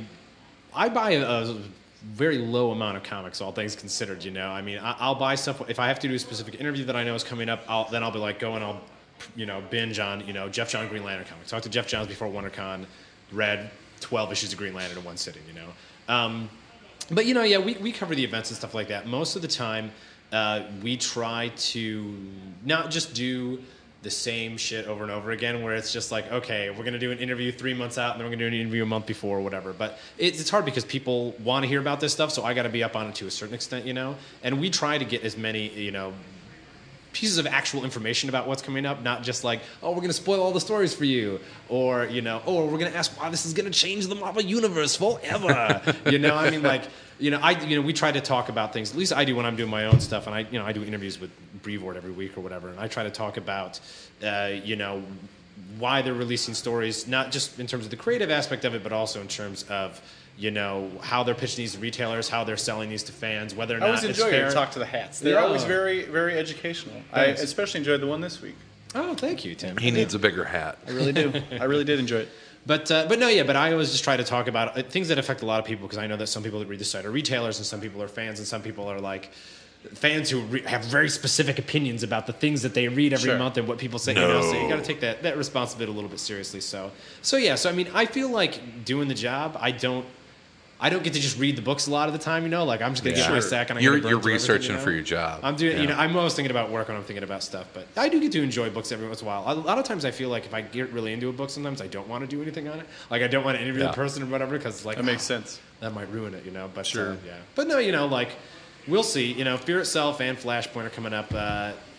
[SPEAKER 4] I buy a, a very low amount of comics, all things considered. You know, I mean, I, I'll buy stuff if I have to do a specific interview that I know is coming up. I'll, then I'll be like, go and I'll, you know, binge on, you know, Jeff Johns Green Lantern comics. Talked to Jeff Johns before WonderCon, read twelve issues of Green Lantern in one sitting. You know, um, but you know, yeah, we we cover the events and stuff like that. Most of the time, uh, we try to not just do the same shit over and over again, where it's just like, okay, we're going to do an interview three months out, and then we're going to do an interview a month before, or whatever. But it's, it's hard because people want to hear about this stuff, so I got to be up on it to a certain extent, you know? And we try to get as many, you know, pieces of actual information about what's coming up, not just like, oh, we're going to spoil all the stories for you, or, you know, oh, we're going to ask why this is going to change the Marvel Universe forever. You know, I mean, like, you know, I, you know, we try to talk about things, at least I do when I'm doing my own stuff, and I, you know, I do interviews with Brevoort every week or whatever, and I try to talk about, uh, you know, why they're releasing stories, not just in terms of the creative aspect of it, but also in terms of, you know, how they're pitching these to retailers, how they're selling these to fans, whether or
[SPEAKER 3] I
[SPEAKER 4] not
[SPEAKER 3] always
[SPEAKER 4] it's
[SPEAKER 3] enjoy
[SPEAKER 4] fair.
[SPEAKER 3] your talk to the hats. They're
[SPEAKER 4] Yeah.
[SPEAKER 3] always very, very educational. I
[SPEAKER 4] Thanks.
[SPEAKER 3] especially enjoyed the one this week.
[SPEAKER 4] Oh, thank you, Tim.
[SPEAKER 7] he needs a bigger hat.
[SPEAKER 3] I really do. I really did enjoy it.
[SPEAKER 4] But uh, but no, yeah. But I always just try to talk about uh, things that affect a lot of people, because I know that some people that read the site are retailers, and some people are fans, and some people are like fans who re- have very specific opinions about the things that they read every
[SPEAKER 3] Sure.
[SPEAKER 4] month and what people say. You know, so you got to take that that responsibility a little bit seriously. So so yeah. So I mean, I feel like doing the job. I don't. I don't get to just read the books a lot of the time, you know. Like I'm just gonna
[SPEAKER 7] Yeah.
[SPEAKER 4] get my
[SPEAKER 7] Sure.
[SPEAKER 4] sack and I
[SPEAKER 7] You're-
[SPEAKER 4] gotta burn
[SPEAKER 7] you're
[SPEAKER 4] through everything,
[SPEAKER 7] researching
[SPEAKER 4] you know?
[SPEAKER 7] for your job.
[SPEAKER 4] I'm doing, you
[SPEAKER 7] Yeah.
[SPEAKER 4] know, I'm always thinking about work when I'm thinking about stuff. But I do get to enjoy books every once in a while. A lot of times I feel like if I get really into a book, sometimes I don't want to do anything on it. Like I don't want to interview
[SPEAKER 7] Yeah.
[SPEAKER 4] the person or whatever, because like
[SPEAKER 3] That makes
[SPEAKER 4] ah,
[SPEAKER 3] sense.
[SPEAKER 4] that might ruin it, you know. But
[SPEAKER 2] Sure.
[SPEAKER 4] uh, yeah. But no, you know, like we'll see. You know, Fear Itself and Flashpoint are coming up. Uh,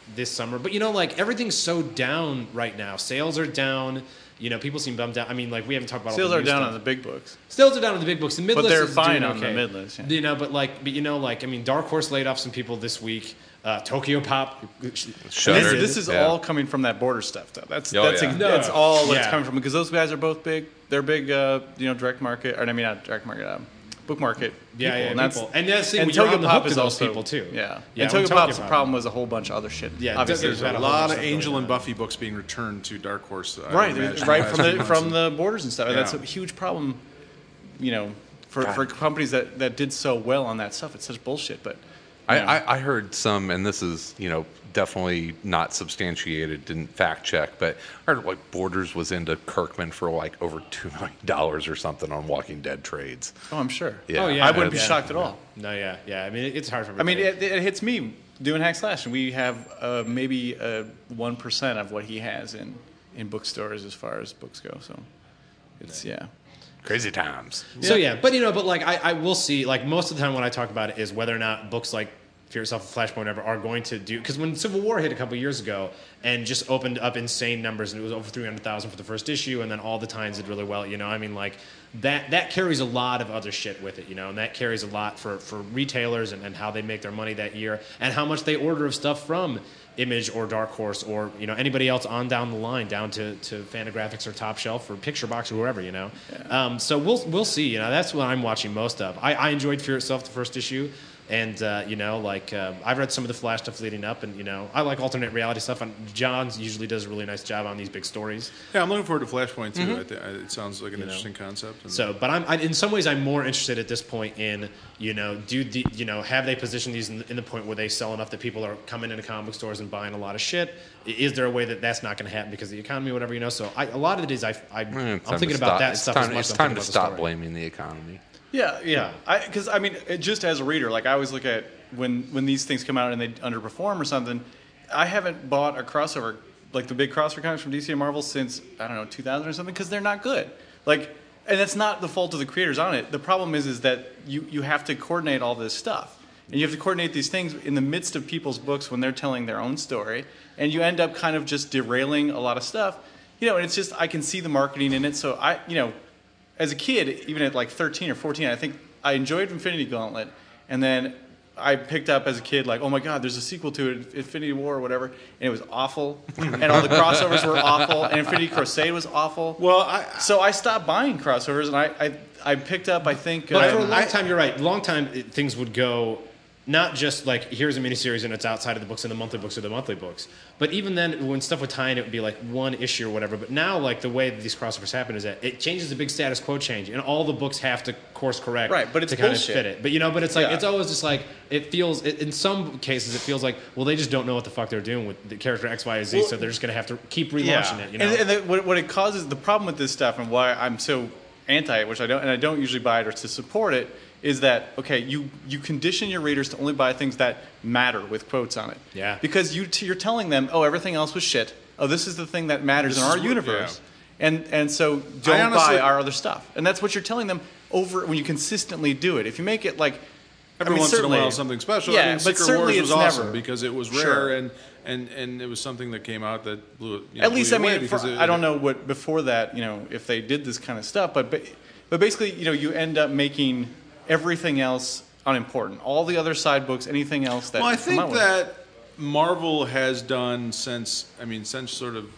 [SPEAKER 4] this summer. But you know, like everything's so down right now. Sales are down. You know, people seem bummed out. I mean, like we haven't talked about
[SPEAKER 3] Sales
[SPEAKER 4] all
[SPEAKER 3] are
[SPEAKER 4] the new
[SPEAKER 3] down
[SPEAKER 4] stuff.
[SPEAKER 3] on the big books.
[SPEAKER 4] Sales are down on the big books. The mid list
[SPEAKER 3] they're
[SPEAKER 4] is
[SPEAKER 3] fine
[SPEAKER 4] doing
[SPEAKER 3] on the
[SPEAKER 4] okay.
[SPEAKER 3] mid-list, yeah.
[SPEAKER 4] You know, but like, but you know, like I mean, Dark Horse laid off some people this week. Uh, Tokyo Pop.
[SPEAKER 7] Shuddered.
[SPEAKER 3] This, this is
[SPEAKER 7] Yeah.
[SPEAKER 3] all coming from that border stuff, though. That's
[SPEAKER 7] Oh,
[SPEAKER 3] that's
[SPEAKER 7] yeah.
[SPEAKER 3] ex-
[SPEAKER 4] No.
[SPEAKER 3] that's all that's
[SPEAKER 4] Yeah.
[SPEAKER 3] coming from because those guys are both big. They're big, uh, you know, direct market, or I mean, not direct market, um, book market.
[SPEAKER 4] Yeah,
[SPEAKER 3] people.
[SPEAKER 4] yeah,
[SPEAKER 3] and that's
[SPEAKER 4] people. And that's the thing,
[SPEAKER 3] and
[SPEAKER 4] when you're
[SPEAKER 3] Tokyo
[SPEAKER 4] on the
[SPEAKER 3] Pop
[SPEAKER 4] hook
[SPEAKER 3] is
[SPEAKER 4] to those
[SPEAKER 3] also
[SPEAKER 4] people, too.
[SPEAKER 3] Yeah,
[SPEAKER 4] Yeah,
[SPEAKER 3] and
[SPEAKER 4] when
[SPEAKER 3] Tokyo
[SPEAKER 4] Tokyo
[SPEAKER 3] Pop's
[SPEAKER 4] Pop-
[SPEAKER 3] problem was a whole bunch of other shit.
[SPEAKER 4] Yeah,
[SPEAKER 3] obviously.
[SPEAKER 4] there's
[SPEAKER 2] There's
[SPEAKER 4] had
[SPEAKER 2] a
[SPEAKER 4] a whole
[SPEAKER 2] lot
[SPEAKER 4] bunch
[SPEAKER 2] of
[SPEAKER 4] of
[SPEAKER 2] Angel
[SPEAKER 4] going
[SPEAKER 2] and
[SPEAKER 4] on.
[SPEAKER 2] Buffy books being returned to Dark Horse. I
[SPEAKER 3] Right,
[SPEAKER 2] would imagine,
[SPEAKER 3] right
[SPEAKER 2] the
[SPEAKER 3] from
[SPEAKER 2] past few
[SPEAKER 3] the
[SPEAKER 2] months.
[SPEAKER 3] from the borders and stuff. And
[SPEAKER 2] Yeah.
[SPEAKER 3] that's a huge problem, you know, for, for companies that, that did so well on that stuff. It's such bullshit, but
[SPEAKER 7] I,
[SPEAKER 3] you know.
[SPEAKER 7] I, I heard some, and this is, you know, definitely not substantiated, didn't fact check, but I heard like Borders was into Kirkman for like over two million dollars or something on Walking Dead trades.
[SPEAKER 3] Oh, I'm sure.
[SPEAKER 7] Yeah.
[SPEAKER 4] Oh, yeah.
[SPEAKER 3] I wouldn't be
[SPEAKER 4] Yeah.
[SPEAKER 3] shocked at all.
[SPEAKER 4] No, yeah, yeah. I mean, it- it's hard for
[SPEAKER 3] I mean,
[SPEAKER 4] everybody.
[SPEAKER 3] it, it hits me doing Hack Slash, and we have uh, maybe uh, one percent of what he has in, in bookstores as far as books go. So it's yeah.
[SPEAKER 7] Crazy times.
[SPEAKER 4] So yeah, but you know, but like I, I will see, like most of the time when I talk about it is whether or not books like Fear Itself, Flashpoint, whatever, are going to do, because when Civil War hit a couple years ago and just opened up insane numbers, and it was over three hundred thousand for the first issue, and then all the times did really well, you know, I mean, like that that carries a lot of other shit with it, you know, and that carries a lot for for retailers and, and how they make their money that year, and how much they order of stuff from Image or Dark Horse or you know anybody else on down the line, down to, to Fantagraphics or Top Shelf or Picture Box or whoever, you know. Yeah. Um, so we'll we'll see. You know, that's what I'm watching most of. I, I enjoyed Fear Itself, the first issue, and uh, you know, like uh, I've read some of the Flash stuff leading up, and you know, I like alternate reality stuff. And John usually does a really nice job on these big stories.
[SPEAKER 2] Yeah, I'm looking forward to Flashpoint too. I th- I, it sounds like an
[SPEAKER 4] You know.
[SPEAKER 2] interesting concept. And
[SPEAKER 4] So, but I'm I, in some ways I'm more interested at this point in you know do the, you know have they positioned these in the, in the point where they sell enough that people are coming into comic book stores and buying a lot of shit? I- Is there a way that that's not going to happen because of the economy or whatever, you know? So I, a lot of it is I, I
[SPEAKER 7] Eh, it's
[SPEAKER 4] I'm
[SPEAKER 7] time
[SPEAKER 4] thinking
[SPEAKER 7] to
[SPEAKER 4] about
[SPEAKER 7] stop-
[SPEAKER 4] that
[SPEAKER 7] it's
[SPEAKER 4] stuff
[SPEAKER 7] time,
[SPEAKER 4] as much
[SPEAKER 7] It's
[SPEAKER 4] as I'm
[SPEAKER 7] time
[SPEAKER 4] thinking
[SPEAKER 7] to
[SPEAKER 4] about the
[SPEAKER 7] stop
[SPEAKER 4] story.
[SPEAKER 7] blaming the economy.
[SPEAKER 3] Yeah, yeah. Because I, I mean, it- just as a reader, like I always look at when when these things come out and they underperform or something. I haven't bought a crossover like the big crossover comics from D C and Marvel since I don't know two thousand or something because they're not good. Like, and it's not the fault of the creators on it. The problem is is that you you have to coordinate all this stuff. And you have to coordinate these things in the midst of people's books when they're telling their own story, and you end up kind of just derailing a lot of stuff. You know, and it's just I can see the marketing in it. So I, you know, as a kid, even at like thirteen or fourteen, I think I enjoyed Infinity Gauntlet, and then I picked up as a kid like, oh my God, there's a sequel to it, Infinity War or whatever, and it was awful, and all the crossovers were awful, and Infinity Crusade was awful.
[SPEAKER 2] well, I,
[SPEAKER 3] So I stopped buying crossovers, and I I, I picked up I think.
[SPEAKER 4] But for a
[SPEAKER 3] um,
[SPEAKER 4] long time, you're right. Long time, it, things would go not just like here's a miniseries and it's outside of the books and the monthly books or the monthly books. But even then, when stuff would tie in, it would be like one issue or whatever. But now, like the way that these crossovers happen is that it changes a big status quo change, and all the books have to course correct,
[SPEAKER 3] Right, but it's
[SPEAKER 4] to kind
[SPEAKER 3] bullshit.
[SPEAKER 4] of fit it. But you know, but it's like
[SPEAKER 3] Yeah.
[SPEAKER 4] it's always just like it feels. It, in some cases, it feels like well, they just don't know what the fuck they're doing with the character X, Y, or Z,
[SPEAKER 3] Well,
[SPEAKER 4] so they're just gonna have to keep relaunching it. You know,
[SPEAKER 3] And, and the, what, what it causes, the problem with this stuff, and why I'm so anti it, which I don't, and I don't usually buy it or to support it, is that okay? You you condition your readers to only buy things that matter with quotes on it.
[SPEAKER 4] Yeah.
[SPEAKER 3] Because you t- you're telling them, oh, everything else was shit. Oh, this is the thing that matters
[SPEAKER 2] This
[SPEAKER 3] in our
[SPEAKER 2] is what-
[SPEAKER 3] universe. And and so don't
[SPEAKER 2] honestly-
[SPEAKER 3] buy our other stuff. And that's what you're telling them over when you consistently do it. If you make it like
[SPEAKER 2] every
[SPEAKER 3] I mean,
[SPEAKER 2] once in a
[SPEAKER 3] certainly-
[SPEAKER 2] while something special.
[SPEAKER 3] Yeah,
[SPEAKER 2] I mean,
[SPEAKER 3] but
[SPEAKER 2] Secret
[SPEAKER 3] certainly
[SPEAKER 2] Wars was
[SPEAKER 3] it's
[SPEAKER 2] awesome
[SPEAKER 3] never-
[SPEAKER 2] because it was rare
[SPEAKER 3] Sure.
[SPEAKER 2] and, and and it was something that came out that blew it. You know,
[SPEAKER 3] At least
[SPEAKER 2] blew
[SPEAKER 3] I
[SPEAKER 2] you away
[SPEAKER 3] mean, for,
[SPEAKER 2] because it-
[SPEAKER 3] I don't know what before that, you know, if they did this kind of stuff, but but, but basically, you know, you end up making everything else unimportant. All the other side books, anything else that
[SPEAKER 2] Well, I
[SPEAKER 3] come
[SPEAKER 2] think
[SPEAKER 3] out with.
[SPEAKER 2] that Marvel has done since, I mean, since sort of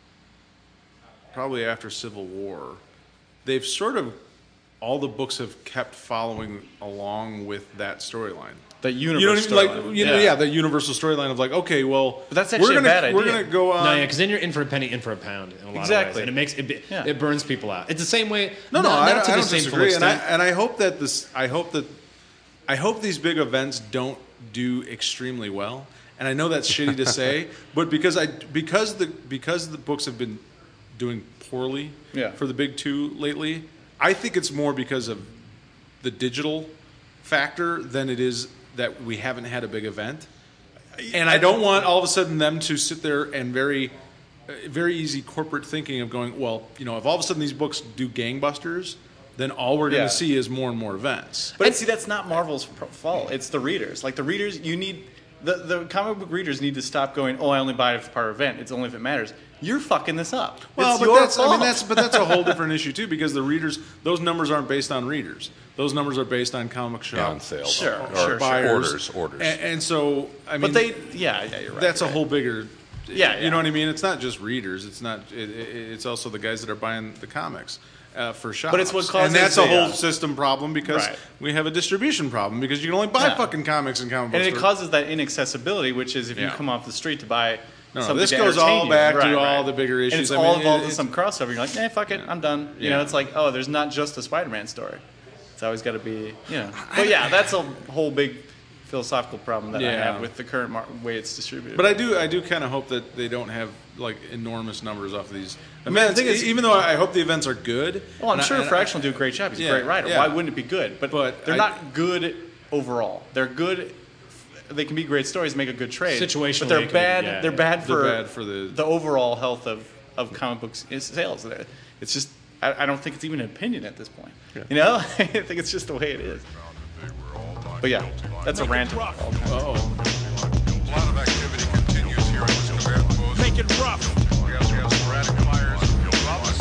[SPEAKER 2] probably after Civil War, they've sort of, all the books have kept following along with that storyline.
[SPEAKER 3] that
[SPEAKER 2] You know,
[SPEAKER 3] universe
[SPEAKER 2] what I mean? like
[SPEAKER 3] storyline.
[SPEAKER 2] you know, yeah, the universal storyline of like, okay, well,
[SPEAKER 3] But that's
[SPEAKER 2] we're
[SPEAKER 3] actually a
[SPEAKER 2] gonna,
[SPEAKER 3] bad
[SPEAKER 2] We're
[SPEAKER 3] idea.
[SPEAKER 2] gonna go on.
[SPEAKER 4] No, yeah, because then you're in for a penny, in for a pound in a lot
[SPEAKER 3] Exactly.
[SPEAKER 4] of ways, and it makes it
[SPEAKER 3] Yeah.
[SPEAKER 4] it burns people out. It's the same way.
[SPEAKER 2] No, no,
[SPEAKER 4] not,
[SPEAKER 2] I,
[SPEAKER 4] not to
[SPEAKER 2] I
[SPEAKER 4] the
[SPEAKER 2] don't
[SPEAKER 4] same full
[SPEAKER 2] disagree, and I
[SPEAKER 4] extent.
[SPEAKER 2] and I hope that this, I hope that, I hope these big events don't do extremely well. And I know that's shitty to say, but because I because the because the books have been doing poorly
[SPEAKER 3] Yeah.
[SPEAKER 2] for the big two lately, I think it's more because of the digital factor than it is that we haven't had a big event. And I don't want all of a sudden them to sit there and very, uh, very easy corporate thinking of going, well, you know, if all of a sudden these books do gangbusters, then all we're going to
[SPEAKER 3] Yeah.
[SPEAKER 2] see is more and more events.
[SPEAKER 3] But see, that's not Marvel's pro- fault. It's the readers. Like the readers, you need The the comic book readers need to stop going. Oh, I only buy it if it's part of an event. It's only if it matters. You're fucking this up.
[SPEAKER 2] Well,
[SPEAKER 3] it's
[SPEAKER 2] but
[SPEAKER 3] your
[SPEAKER 2] that's
[SPEAKER 3] fault.
[SPEAKER 2] I mean that's but that's a whole different issue too, because the readers, those numbers aren't based on readers. Those numbers are based on comic shop
[SPEAKER 7] Yeah, on sales.
[SPEAKER 3] Sure,
[SPEAKER 7] or,
[SPEAKER 3] sure, sure.
[SPEAKER 2] buyers,
[SPEAKER 7] orders, orders.
[SPEAKER 2] And, and so I mean,
[SPEAKER 3] But they, yeah, yeah, you're right.
[SPEAKER 2] that's
[SPEAKER 3] you're
[SPEAKER 2] a whole
[SPEAKER 3] right.
[SPEAKER 2] bigger.
[SPEAKER 3] Yeah,
[SPEAKER 2] you
[SPEAKER 3] yeah.
[SPEAKER 2] know what I mean. It's not just readers. It's not. It, it, it's also the guys that are buying the comics uh, for shops.
[SPEAKER 3] But it's what causes
[SPEAKER 2] and that's
[SPEAKER 3] the,
[SPEAKER 2] a whole
[SPEAKER 3] uh,
[SPEAKER 2] system problem because
[SPEAKER 3] Right.
[SPEAKER 2] we have a distribution problem because you can only buy
[SPEAKER 3] Yeah.
[SPEAKER 2] fucking comics and comic books.
[SPEAKER 3] And it
[SPEAKER 2] for-
[SPEAKER 3] causes that inaccessibility, which is if you
[SPEAKER 2] Yeah.
[SPEAKER 3] come off the street to buy.
[SPEAKER 2] No, no,
[SPEAKER 3] something
[SPEAKER 2] this
[SPEAKER 3] to
[SPEAKER 2] goes
[SPEAKER 3] entertain
[SPEAKER 2] all
[SPEAKER 3] you.
[SPEAKER 2] back to
[SPEAKER 3] Right,
[SPEAKER 2] all
[SPEAKER 3] right.
[SPEAKER 2] the bigger
[SPEAKER 3] And
[SPEAKER 2] issues.
[SPEAKER 3] it's
[SPEAKER 2] I
[SPEAKER 3] all
[SPEAKER 2] mean,
[SPEAKER 3] involved
[SPEAKER 2] it-
[SPEAKER 3] in some crossover. You're like, eh, fuck it, I'm done. You know,
[SPEAKER 2] Yeah.
[SPEAKER 3] it's like, oh, there's not just a Spider-Man story. It's always got to be, you know. But yeah, that's a whole big philosophical problem that I
[SPEAKER 2] Yeah.
[SPEAKER 3] have with the current mar- way it's distributed.
[SPEAKER 2] But I do, I do kind of hope that they don't have like enormous numbers off of these
[SPEAKER 3] mean, the
[SPEAKER 2] events.
[SPEAKER 3] thing is-
[SPEAKER 2] even though I hope the events are good.
[SPEAKER 3] well, I'm
[SPEAKER 2] and I-
[SPEAKER 3] sure
[SPEAKER 2] and I-
[SPEAKER 3] Fraction will do a great job. He's
[SPEAKER 2] Yeah,
[SPEAKER 3] a great writer.
[SPEAKER 2] yeah.
[SPEAKER 3] Why wouldn't it be good? But,
[SPEAKER 2] But
[SPEAKER 3] they're
[SPEAKER 2] I-
[SPEAKER 3] not good overall. They're good. They can be great stories, make a good trade.
[SPEAKER 4] Situationally,
[SPEAKER 3] but they're
[SPEAKER 4] it can be-
[SPEAKER 3] bad.
[SPEAKER 4] yeah,
[SPEAKER 3] they're
[SPEAKER 4] yeah.
[SPEAKER 3] bad
[SPEAKER 2] They're
[SPEAKER 3] for
[SPEAKER 2] bad for the-
[SPEAKER 3] the overall health of, of comic books sales. It's just I, I don't think it's even an opinion at this point. You know, I think it's just the way it is. But yeah, that's a rant. of all time.
[SPEAKER 2] Oh,
[SPEAKER 9] A lot of activity continues here in the Savannah Coast.
[SPEAKER 10] Make it rough.
[SPEAKER 9] We have, we have sporadic fires in Los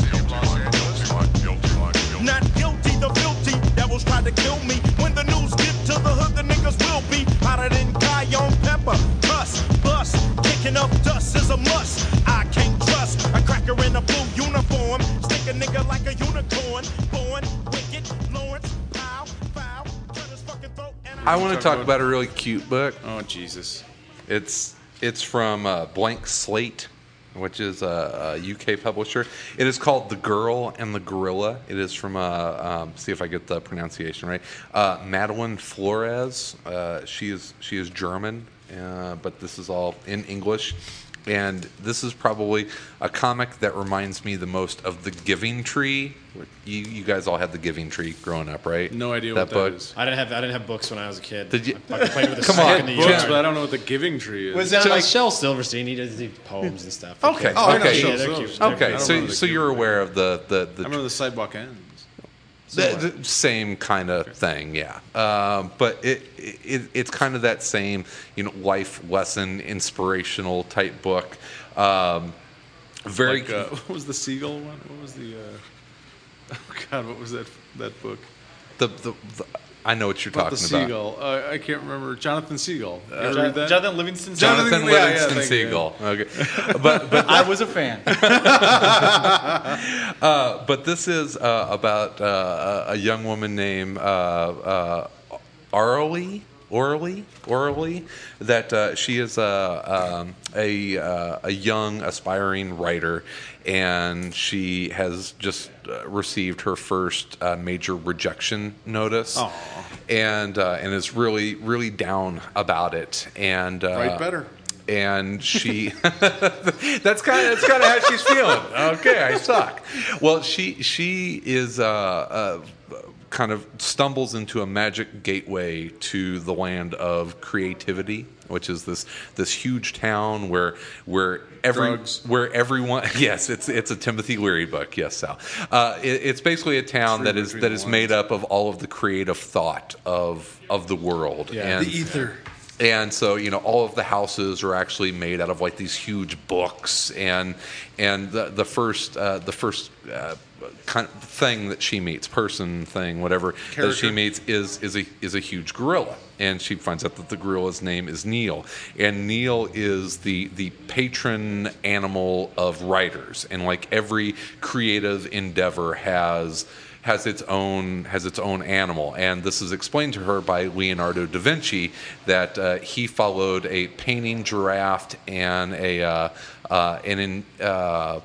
[SPEAKER 9] Angeles.
[SPEAKER 10] Not guilty, the filthy devils tried to kill me. When the news get to the hood, the niggas will be hotter than cayenne pepper. Cuss, bust, kicking up dust is a must. I can't trust a cracker in a blue uniform. Stick a nigga like a unicorn. Born wicked, Lawrence, pow, foul. Cut his fucking throat and
[SPEAKER 7] I want to
[SPEAKER 2] Talk
[SPEAKER 7] talk
[SPEAKER 2] about-
[SPEAKER 7] about a really cute book.
[SPEAKER 2] oh Jesus!
[SPEAKER 7] It's it's from uh, Blank Slate, which is a, a U K publisher. It is called The Girl and the Gorilla. It is from, uh, um, see if I get the pronunciation right, uh, Madeline Flores. Uh, she is she is German, uh, but this is all in English. And this is probably a comic that reminds me the most of The Giving Tree. You, you guys all had The Giving Tree growing up, right?
[SPEAKER 2] No idea
[SPEAKER 7] that
[SPEAKER 2] what that
[SPEAKER 7] book.
[SPEAKER 2] is.
[SPEAKER 4] I didn't have I didn't have books when I was a kid.
[SPEAKER 7] Did you-
[SPEAKER 4] I played with a
[SPEAKER 7] Come
[SPEAKER 4] stick
[SPEAKER 7] on,
[SPEAKER 4] in the
[SPEAKER 7] Jim.
[SPEAKER 2] Books,
[SPEAKER 4] yard.
[SPEAKER 2] but I don't know what the Giving Tree is.
[SPEAKER 3] Was that
[SPEAKER 4] So
[SPEAKER 3] like
[SPEAKER 4] like Shel Silverstein, he does he poems and stuff.
[SPEAKER 7] Okay,
[SPEAKER 2] Oh, I know
[SPEAKER 7] okay.
[SPEAKER 2] Shel
[SPEAKER 4] Yeah, they're
[SPEAKER 2] Silverstein.
[SPEAKER 4] cute. They're
[SPEAKER 7] Okay,
[SPEAKER 2] I don't
[SPEAKER 7] so
[SPEAKER 2] remember the
[SPEAKER 7] so you're
[SPEAKER 2] Giving
[SPEAKER 7] aware of the the,
[SPEAKER 2] I
[SPEAKER 7] the
[SPEAKER 2] remember the sidewalk ends.
[SPEAKER 7] The, the same kind of thing, yeah. Um, but it, it it's kind of that same, you know, life lesson, inspirational type book. Um, very
[SPEAKER 2] Like, uh, what was the seagull one? What was the? Uh, oh God, what was that that book?
[SPEAKER 7] the, the, the I know what you're
[SPEAKER 2] About the
[SPEAKER 7] talking about.
[SPEAKER 2] seagull. Uh, I can't remember. Jonathan Seagull. You ever
[SPEAKER 3] Jon-
[SPEAKER 2] read that?
[SPEAKER 3] Jonathan Livingston?
[SPEAKER 2] Jonathan-
[SPEAKER 7] Jonathan
[SPEAKER 2] yeah, yeah,
[SPEAKER 7] Livingston
[SPEAKER 2] thank you.
[SPEAKER 7] Seagull. Okay, but but
[SPEAKER 3] I was a fan.
[SPEAKER 7] Uh, but this is uh, about uh, a a young woman named uh, uh, Orally, Orally, Orally, that uh, she is a um, a, uh, a young aspiring writer, and she has just uh, received her first uh, major rejection notice,
[SPEAKER 2] Aw.
[SPEAKER 7] and uh, and is really really down about it. And uh,
[SPEAKER 2] Write better.
[SPEAKER 7] and she that's kind of that's kind of how she's feeling. Okay, I suck. Well, she she is uh, uh, kind of stumbles into a magic gateway to the land of creativity, which is this this huge town where where every
[SPEAKER 2] Drugs.
[SPEAKER 7] where everyone yes, it's it's a Timothy Leary book. Yes, Sal. Uh, it, it's basically a town
[SPEAKER 2] Three
[SPEAKER 7] that is
[SPEAKER 2] between
[SPEAKER 7] that
[SPEAKER 2] the
[SPEAKER 7] is
[SPEAKER 2] lines.
[SPEAKER 7] made up of all of the creative thought of of the world.
[SPEAKER 4] Yeah.
[SPEAKER 7] and,
[SPEAKER 2] The ether.
[SPEAKER 7] and so, you know, all of the houses are actually made out of like these huge books, and and the the first uh, the first uh, kind of thing that she meets, person thing, whatever that she
[SPEAKER 2] Character.
[SPEAKER 7] meets is is a is a huge gorilla, and she finds out that the gorilla's name is Neil, and Neil is the the patron animal of writers, and like every creative endeavor has. has its own has its own animal, and this is explained to her by Leonardo da Vinci that uh, he followed a painting giraffe and a uh, uh, an in, uh,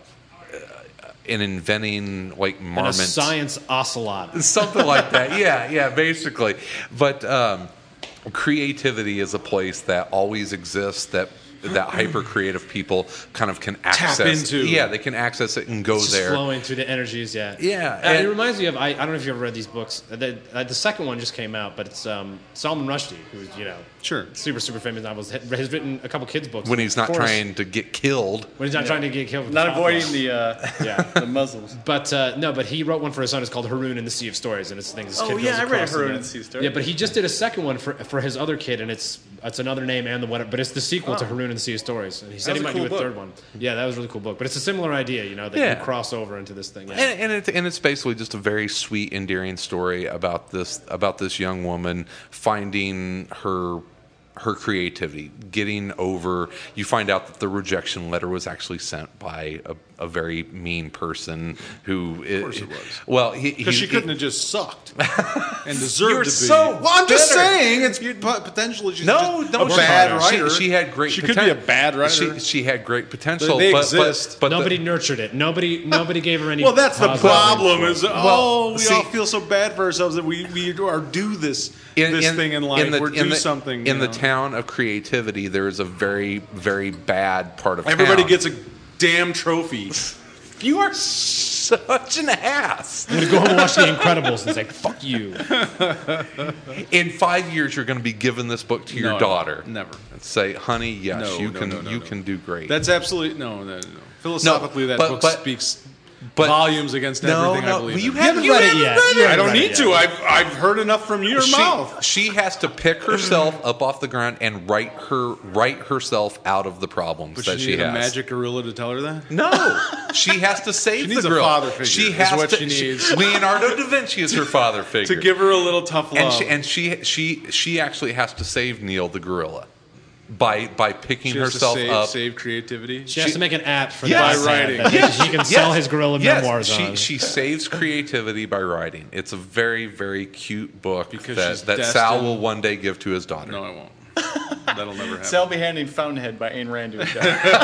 [SPEAKER 7] in inventing like
[SPEAKER 4] And a
[SPEAKER 7] marmots,
[SPEAKER 4] science ocelot.
[SPEAKER 7] something like that. Yeah, yeah, basically. But um, creativity is a place that always exists, that that hyper creative people kind of can access.
[SPEAKER 2] into.
[SPEAKER 7] Yeah, they can access it and go
[SPEAKER 4] It's just
[SPEAKER 7] there.
[SPEAKER 4] flowing through the energies, yeah.
[SPEAKER 7] Yeah,
[SPEAKER 4] Uh, it
[SPEAKER 7] and-
[SPEAKER 4] reminds me of, I, I don't know if you've ever read these books. Uh, The, uh, the second one just came out, but it's um, Salman Rushdie, who's, you know,
[SPEAKER 2] Sure.
[SPEAKER 4] super, super famous novels, ha- has written a couple kids' books.
[SPEAKER 7] When he's not
[SPEAKER 4] Of course,
[SPEAKER 7] trying to get killed.
[SPEAKER 4] When he's not trying to get killed. with
[SPEAKER 3] Not
[SPEAKER 4] the
[SPEAKER 3] avoiding
[SPEAKER 4] top
[SPEAKER 3] the uh,
[SPEAKER 4] Yeah.
[SPEAKER 3] the muzzles.
[SPEAKER 4] But uh, no, but he wrote one for his son. It's called Haroon and the Sea of Stories, and it's things. This
[SPEAKER 3] Oh,
[SPEAKER 4] kid
[SPEAKER 3] yeah,
[SPEAKER 4] goes
[SPEAKER 3] I read
[SPEAKER 4] across
[SPEAKER 3] Haroon
[SPEAKER 4] the-
[SPEAKER 3] and the Sea of Stories.
[SPEAKER 4] Yeah, but he just did a second one for for his other kid, and it's It's another name and the whatever, but it's the sequel to Haroon and the Sea of Stories. And he said
[SPEAKER 3] That
[SPEAKER 4] he
[SPEAKER 3] was
[SPEAKER 4] might
[SPEAKER 3] a
[SPEAKER 4] do a
[SPEAKER 3] cool
[SPEAKER 4] third
[SPEAKER 3] book.
[SPEAKER 4] one. Yeah, that was a really cool book. But it's a similar idea, you know, that
[SPEAKER 7] Yeah.
[SPEAKER 4] you cross over into this thing. Yeah.
[SPEAKER 7] And, and, it's, and it's basically just a very sweet, endearing story about this about this young woman finding her her creativity, getting over. You find out that the rejection letter was actually sent by a, a very mean person who. Of
[SPEAKER 2] course it was.
[SPEAKER 7] Well, he,
[SPEAKER 2] Because
[SPEAKER 7] he-
[SPEAKER 2] she couldn't
[SPEAKER 7] he-
[SPEAKER 2] have just sucked and deserved
[SPEAKER 7] You're
[SPEAKER 2] to be.
[SPEAKER 7] so
[SPEAKER 2] well, I'm just
[SPEAKER 7] bitter.
[SPEAKER 2] saying it's pot- potentially she's
[SPEAKER 7] No,
[SPEAKER 2] just
[SPEAKER 7] no,
[SPEAKER 2] a
[SPEAKER 7] she-
[SPEAKER 2] bad
[SPEAKER 7] she-
[SPEAKER 2] writer.
[SPEAKER 7] She, had great.
[SPEAKER 2] She
[SPEAKER 7] poten-
[SPEAKER 2] could be a bad writer.
[SPEAKER 7] She, she had great potential.
[SPEAKER 2] They
[SPEAKER 7] but,
[SPEAKER 2] exist.
[SPEAKER 7] But, but
[SPEAKER 4] nobody
[SPEAKER 7] the,
[SPEAKER 4] nurtured it. Nobody nobody gave her any.
[SPEAKER 2] Well, that's the
[SPEAKER 4] positive
[SPEAKER 2] problem.
[SPEAKER 4] input.
[SPEAKER 2] Is oh,
[SPEAKER 7] Well,
[SPEAKER 2] we
[SPEAKER 7] see-
[SPEAKER 2] all feel so bad for ourselves that we we are do this
[SPEAKER 7] in,
[SPEAKER 2] this
[SPEAKER 7] in-
[SPEAKER 2] thing in life.
[SPEAKER 7] in the,
[SPEAKER 2] We're
[SPEAKER 7] in
[SPEAKER 2] do
[SPEAKER 7] the,
[SPEAKER 2] something
[SPEAKER 7] in
[SPEAKER 2] you
[SPEAKER 7] the
[SPEAKER 2] know.
[SPEAKER 7] town of creativity. There is a very, very bad part of
[SPEAKER 2] Everybody
[SPEAKER 7] town.
[SPEAKER 2] gets a damn trophy.
[SPEAKER 7] You are such an ass.
[SPEAKER 4] I'm gonna go home and watch The Incredibles and say, "Fuck you."
[SPEAKER 7] In five years, you're going to be giving this book to your
[SPEAKER 2] No,
[SPEAKER 7] daughter.
[SPEAKER 2] never.
[SPEAKER 7] And say, honey, yes,
[SPEAKER 2] No,
[SPEAKER 7] you
[SPEAKER 2] no,
[SPEAKER 7] can.
[SPEAKER 2] no, no,
[SPEAKER 7] you
[SPEAKER 2] no.
[SPEAKER 7] can do great.
[SPEAKER 2] That's absolutely no, no, no. Philosophically, that
[SPEAKER 7] but-
[SPEAKER 2] book
[SPEAKER 7] but-
[SPEAKER 2] speaks
[SPEAKER 7] but-
[SPEAKER 2] volumes against
[SPEAKER 7] no,
[SPEAKER 2] everything
[SPEAKER 7] no,
[SPEAKER 2] I believe.
[SPEAKER 7] you
[SPEAKER 2] in.
[SPEAKER 7] haven't
[SPEAKER 4] read it
[SPEAKER 7] haven't
[SPEAKER 4] yet.
[SPEAKER 7] read
[SPEAKER 4] You
[SPEAKER 7] it.
[SPEAKER 2] I
[SPEAKER 4] haven't
[SPEAKER 2] don't
[SPEAKER 4] read
[SPEAKER 2] need
[SPEAKER 4] it
[SPEAKER 2] to.
[SPEAKER 4] yet.
[SPEAKER 2] I've I've heard enough from your
[SPEAKER 7] she,
[SPEAKER 2] mouth.
[SPEAKER 7] she has to pick herself up off the ground and write her write herself out of the problems
[SPEAKER 2] But
[SPEAKER 7] that
[SPEAKER 2] she
[SPEAKER 7] she
[SPEAKER 2] needs
[SPEAKER 7] has.
[SPEAKER 2] a magic gorilla to tell her that.
[SPEAKER 7] No, she has to save
[SPEAKER 2] She
[SPEAKER 7] the
[SPEAKER 2] needs a
[SPEAKER 7] girl.
[SPEAKER 2] father figure,
[SPEAKER 7] She
[SPEAKER 2] is
[SPEAKER 7] has
[SPEAKER 2] what
[SPEAKER 7] to.
[SPEAKER 2] she needs.
[SPEAKER 7] Leonardo da Vinci is her father figure
[SPEAKER 2] To give her a little tough love.
[SPEAKER 7] and she, and she she she actually has to save Neil the gorilla by by picking
[SPEAKER 2] She has to
[SPEAKER 7] herself
[SPEAKER 2] save,
[SPEAKER 7] up.
[SPEAKER 2] save creativity.
[SPEAKER 4] She has to make an app for
[SPEAKER 7] Yes.
[SPEAKER 4] that
[SPEAKER 2] By writing.
[SPEAKER 4] that
[SPEAKER 7] Yes.
[SPEAKER 4] he can sell his gorilla
[SPEAKER 7] Yes.
[SPEAKER 4] memoirs
[SPEAKER 7] she,
[SPEAKER 4] on.
[SPEAKER 7] She saves creativity by writing. It's a very, very cute book
[SPEAKER 2] Because
[SPEAKER 7] that,
[SPEAKER 2] she's
[SPEAKER 7] that Sal
[SPEAKER 2] destined-
[SPEAKER 7] will one day give to his daughter.
[SPEAKER 2] No, I won't. That'll never happen.
[SPEAKER 3] Sal be handing Fountainhead by Ayn Rand to his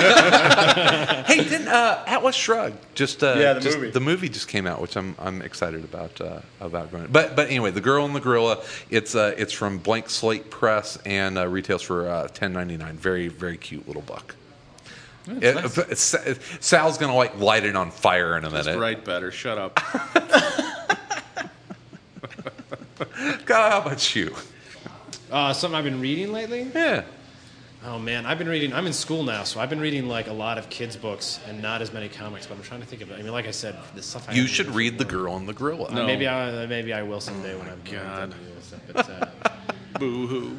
[SPEAKER 3] guy.
[SPEAKER 7] Hey, didn't uh, Atlas Shrugged just uh,
[SPEAKER 3] Yeah, the
[SPEAKER 7] just-
[SPEAKER 3] movie.
[SPEAKER 7] the movie just came out, which I'm I'm excited about uh, about going. But but anyway, The Girl and the Gorilla. It's uh, it's from Blank Slate Press and uh, retails for uh, ten ninety-nine. Very very cute little book. It- it's- Sal's gonna like light it on fire in a
[SPEAKER 2] Just
[SPEAKER 7] minute.
[SPEAKER 2] write better. Shut up.
[SPEAKER 7] God, how about you?
[SPEAKER 4] uh, something I've been reading lately.
[SPEAKER 7] Yeah.
[SPEAKER 4] Oh man, I've been reading. I'm in school now, so I've been reading like a lot of kids' books and not as many comics. But I'm trying to think of it. I mean, like I said, the stuff. I
[SPEAKER 7] You
[SPEAKER 4] haven't
[SPEAKER 7] should
[SPEAKER 4] for
[SPEAKER 7] read The
[SPEAKER 4] long.
[SPEAKER 7] Girl and the Gorilla.
[SPEAKER 4] Uh, Maybe I maybe I will someday when I'm
[SPEAKER 2] God.
[SPEAKER 4] done doing this stuff, But, uh,
[SPEAKER 2] Boo hoo.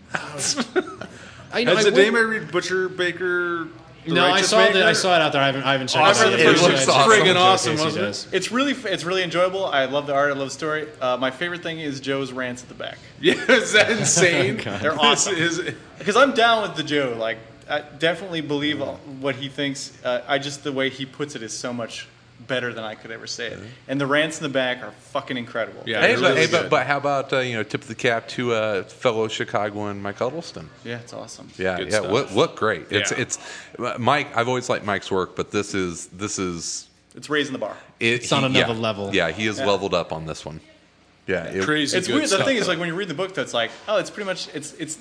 [SPEAKER 4] I, know,
[SPEAKER 2] Has
[SPEAKER 4] I
[SPEAKER 2] the
[SPEAKER 4] will-
[SPEAKER 2] name I read Butcher Baker? The
[SPEAKER 4] No, I
[SPEAKER 2] Righteous
[SPEAKER 4] saw
[SPEAKER 2] Maker?
[SPEAKER 4] that. I saw it out there. I haven't. I haven't checked
[SPEAKER 2] Awesome.
[SPEAKER 4] it out.
[SPEAKER 2] It
[SPEAKER 4] yet.
[SPEAKER 2] looks
[SPEAKER 4] I checked out
[SPEAKER 2] friggin'
[SPEAKER 4] what Joe
[SPEAKER 2] awesome,
[SPEAKER 4] Casey
[SPEAKER 2] wasn't it?
[SPEAKER 4] does.
[SPEAKER 3] It's really it's really enjoyable. I love the art. I love the story. Uh, my favorite thing is Joe's rants at the back.
[SPEAKER 2] Yeah, is that insane?
[SPEAKER 3] They're awesome.
[SPEAKER 2] Is- is-
[SPEAKER 3] Because I'm down with the Joe. Like, I definitely believe all- what he thinks. Uh, I just the way he puts it is so much better than I could ever say it. And the rants in the back are fucking incredible.
[SPEAKER 2] Yeah,
[SPEAKER 7] Hey,
[SPEAKER 2] they're
[SPEAKER 7] but,
[SPEAKER 2] really
[SPEAKER 7] hey but,
[SPEAKER 2] good.
[SPEAKER 7] but how about uh, you know tip of the cap to uh, fellow Chicagoan Mike Huddleston?
[SPEAKER 3] Yeah, it's awesome.
[SPEAKER 7] Yeah,
[SPEAKER 2] Good
[SPEAKER 7] yeah,
[SPEAKER 2] stuff.
[SPEAKER 7] look, look great. It's
[SPEAKER 2] Yeah.
[SPEAKER 7] it's Mike. I've always liked Mike's work, but this is this is
[SPEAKER 3] It's raising the bar.
[SPEAKER 7] it,
[SPEAKER 4] It's on
[SPEAKER 7] he-
[SPEAKER 4] another
[SPEAKER 7] yeah.
[SPEAKER 4] level.
[SPEAKER 7] Yeah, he has
[SPEAKER 3] Yeah.
[SPEAKER 7] leveled up on this one. Yeah, it-
[SPEAKER 2] Crazy
[SPEAKER 3] It's
[SPEAKER 2] good
[SPEAKER 3] weird. The
[SPEAKER 2] stuff.
[SPEAKER 3] thing is, like when you read the book, that's like, oh, it's pretty much it's it's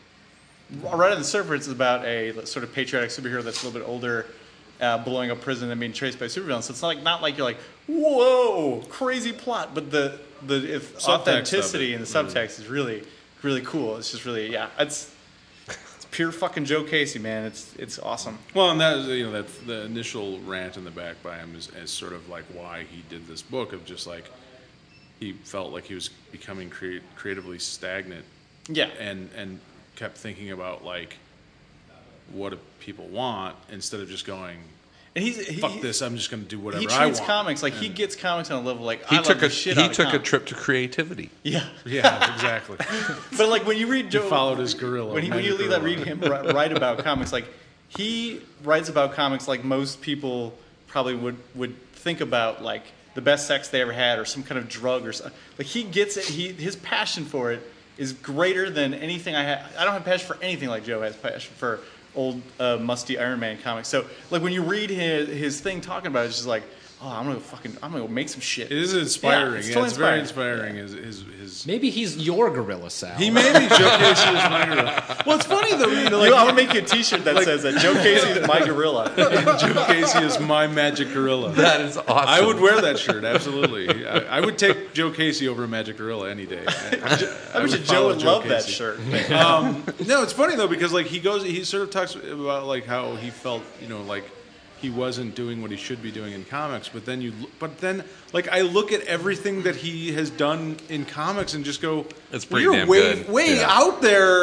[SPEAKER 3] right on the surface. It's about a sort of patriotic superhero that's a little bit older, uh, blowing up prison and being chased by supervillains. So it's not like not like you're like, whoa, crazy plot. But the the if
[SPEAKER 2] Subtext
[SPEAKER 3] authenticity
[SPEAKER 2] of
[SPEAKER 3] in
[SPEAKER 2] it.
[SPEAKER 3] the subtext is really really cool. It's just really yeah, it's it's pure fucking Joe Casey, man. It's it's awesome.
[SPEAKER 2] Well, and that is, you know, that's the initial rant in the back by him is, is sort of like why he did this book of just like he felt like he was becoming crea- creatively stagnant
[SPEAKER 3] Yeah.
[SPEAKER 2] and and kept thinking about like what do people want instead of just going
[SPEAKER 3] And he's he,
[SPEAKER 2] fuck
[SPEAKER 3] he-
[SPEAKER 2] this, I'm just going to do whatever
[SPEAKER 3] He
[SPEAKER 2] I
[SPEAKER 3] treats
[SPEAKER 2] want.
[SPEAKER 3] comics like he
[SPEAKER 2] And-
[SPEAKER 3] gets comics on a level like
[SPEAKER 7] he
[SPEAKER 3] I love
[SPEAKER 7] took
[SPEAKER 3] the
[SPEAKER 7] a
[SPEAKER 3] shit
[SPEAKER 7] he
[SPEAKER 3] out of
[SPEAKER 7] took a
[SPEAKER 3] comics.
[SPEAKER 7] trip to creativity.
[SPEAKER 3] Yeah.
[SPEAKER 2] Yeah, exactly.
[SPEAKER 3] But like when you read Joe,
[SPEAKER 2] followed his gorilla,
[SPEAKER 3] When, he, when
[SPEAKER 2] Magic
[SPEAKER 3] you read, that,
[SPEAKER 2] Gorilla.
[SPEAKER 3] read him ri- write about comics, like he writes about comics like most people probably would would think about like the best sex they ever had or some kind of drug or something. Like he gets it. He his passion for it is greater than anything I have. I don't have passion for anything like Joe has passion for old uh, musty Iron Man comics. So like when you read his his thing talking about it, it's just like, oh, I'm gonna go fucking, I'm gonna go make some shit.
[SPEAKER 2] It is inspiring.
[SPEAKER 3] Yeah, it's
[SPEAKER 2] Yeah,
[SPEAKER 3] totally
[SPEAKER 2] it's very
[SPEAKER 3] inspiring.
[SPEAKER 2] inspiring. His, his, his
[SPEAKER 4] Maybe he's your gorilla, Sal.
[SPEAKER 2] He may be Joe Casey is my gorilla. Well, it's funny though. You know,
[SPEAKER 3] You know,
[SPEAKER 2] like
[SPEAKER 3] I'm gonna make you a T-shirt that says that Joe Casey is my gorilla.
[SPEAKER 2] Joe Casey is my magic gorilla.
[SPEAKER 7] That is awesome.
[SPEAKER 2] I would wear that shirt absolutely. I, I would take Joe Casey over a magic gorilla any day. I,
[SPEAKER 3] I, bet you Joe
[SPEAKER 2] follow
[SPEAKER 3] would love that
[SPEAKER 2] Casey.
[SPEAKER 3] shirt.
[SPEAKER 2] Um, no, it's funny though because like he goes, he sort of talks about like how he felt, you know, like he wasn't doing what he should be doing in comics. But then you, but then like I look at everything that he has done in comics and just go,
[SPEAKER 7] It's pretty
[SPEAKER 2] you're
[SPEAKER 7] damn
[SPEAKER 2] way
[SPEAKER 7] good.
[SPEAKER 2] way
[SPEAKER 7] Yeah.
[SPEAKER 2] out there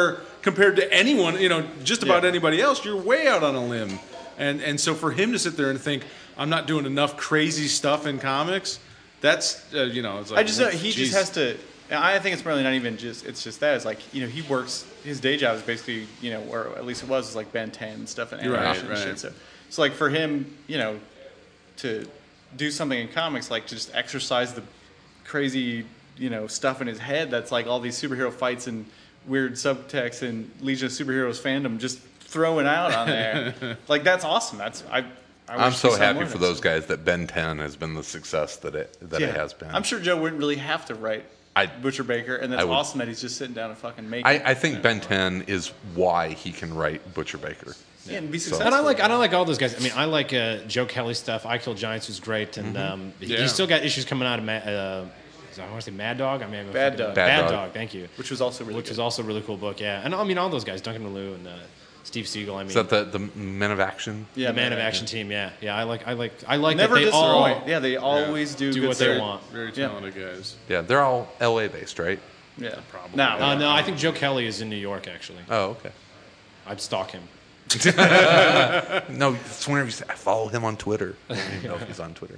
[SPEAKER 2] compared to anyone, you know, just about
[SPEAKER 3] Yeah.
[SPEAKER 2] anybody else, you're way out on a limb. And and so for him to sit there and think, I'm not doing enough crazy stuff in comics, that's, uh, you know, it's like,
[SPEAKER 3] I just know he
[SPEAKER 2] geez.
[SPEAKER 3] just has to. and I think it's really not even just. It's just that it's like you know he works. His day job is basically you know, or at least it was, is like Ben ten and stuff and
[SPEAKER 2] Right,
[SPEAKER 3] animation and
[SPEAKER 2] right.
[SPEAKER 3] shit. So, so like for him, you know, to do something in comics, like to just exercise the crazy you know stuff in his head. That's like all these superhero fights and weird subtext and Legion of Superheroes fandom just throwing out on there. Like that's awesome. That's I. I
[SPEAKER 7] I'm
[SPEAKER 3] wish
[SPEAKER 7] so
[SPEAKER 3] we saw
[SPEAKER 7] happy
[SPEAKER 3] more of
[SPEAKER 7] for
[SPEAKER 3] that
[SPEAKER 7] those
[SPEAKER 3] stuff.
[SPEAKER 7] guys that Ben ten has been the success that it that it has been.
[SPEAKER 3] I'm sure Joe wouldn't really have to write
[SPEAKER 7] I-
[SPEAKER 3] Butcher Baker, and
[SPEAKER 7] I
[SPEAKER 3] that's
[SPEAKER 7] would-
[SPEAKER 3] awesome that he's just sitting down and fucking making.
[SPEAKER 7] I, I think Ben ten is why he can write Butcher Baker.
[SPEAKER 3] yeah, and be
[SPEAKER 7] So-
[SPEAKER 3] successful.
[SPEAKER 4] And I like I don't like all those guys. I mean, I like uh, Joe Kelly stuff. I Kill Giants was great, and um,
[SPEAKER 2] Yeah.
[SPEAKER 4] he's still got issues coming out of. Ma- uh, is that- I want to say Mad Dog. I mean,
[SPEAKER 3] Bad Dog.
[SPEAKER 7] Bad
[SPEAKER 4] Bad,
[SPEAKER 7] Dog.
[SPEAKER 4] Dog. Thank you.
[SPEAKER 3] which was also really
[SPEAKER 4] Which
[SPEAKER 3] good.
[SPEAKER 4] is also a really cool book. Yeah, and I mean all those guys, Duncan Malou and uh, Steve Siegel. I mean,
[SPEAKER 7] Is that the, the Men of Action?
[SPEAKER 3] yeah,
[SPEAKER 4] the Man of
[SPEAKER 3] yeah.
[SPEAKER 4] Action team. Yeah, yeah. I like I like I like
[SPEAKER 3] Never
[SPEAKER 4] that they all
[SPEAKER 3] disappoint. Yeah, they always do,
[SPEAKER 4] do
[SPEAKER 3] good
[SPEAKER 4] what they
[SPEAKER 3] stuff.
[SPEAKER 4] want.
[SPEAKER 2] Very
[SPEAKER 3] Yeah.
[SPEAKER 2] talented guys.
[SPEAKER 7] Yeah, they're all L A based, right?
[SPEAKER 3] Yeah,
[SPEAKER 2] Probably.
[SPEAKER 3] No,
[SPEAKER 4] Uh, no, I think Joe Kelly is in New York. Actually,
[SPEAKER 7] Oh, okay.
[SPEAKER 4] I'd stalk him.
[SPEAKER 7] No, it's whenever you say, I follow him on Twitter. I don't even know if he's on Twitter.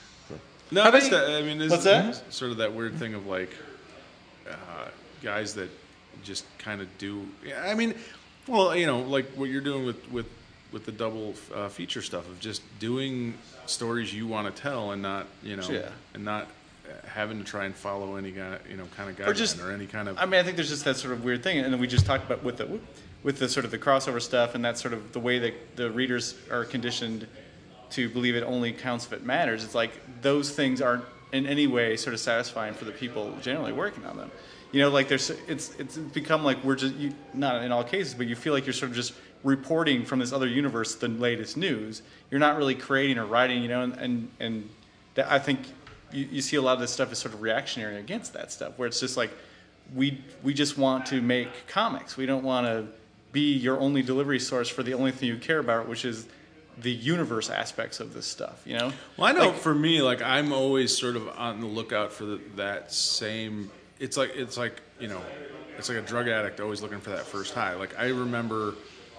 [SPEAKER 2] No,
[SPEAKER 7] How
[SPEAKER 2] that's
[SPEAKER 7] about
[SPEAKER 2] that, I mean, is
[SPEAKER 3] What's that?
[SPEAKER 2] Sort of that weird thing of like uh, guys that just kind of do. Yeah, I mean, well, you know, like what you're doing with with with the double uh, feature stuff of just doing stories you want to tell and not, you know,
[SPEAKER 3] Yeah.
[SPEAKER 2] and not uh, having to try and follow any guy, you know, kind of guideline
[SPEAKER 3] Or
[SPEAKER 2] or,
[SPEAKER 3] just-
[SPEAKER 2] any kind of.
[SPEAKER 3] I mean, I think there's just that sort of weird thing, and then we just talked about with the with the sort of the crossover stuff, and that sort of the way that the readers are conditioned to believe it only counts if it matters. It's like those things aren't in any way sort of satisfying for the people generally working on them. You know, like there's it's it's become like we're just you, not in all cases, but you feel like you're sort of just reporting from this other universe the latest news. You're not really creating or writing, you know, and and, and that I think you, you see a lot of this stuff is sort of reactionary against that stuff, where it's just like we we just want to make comics. We don't want to be your only delivery source for the only thing you care about, which is the universe aspects of this stuff, you know?
[SPEAKER 2] Well, I know
[SPEAKER 3] Like-
[SPEAKER 2] for me, like I'm always sort of on the lookout for the, that same. It's like it's like you know, it's like a drug addict always looking for that first high. Like I remember,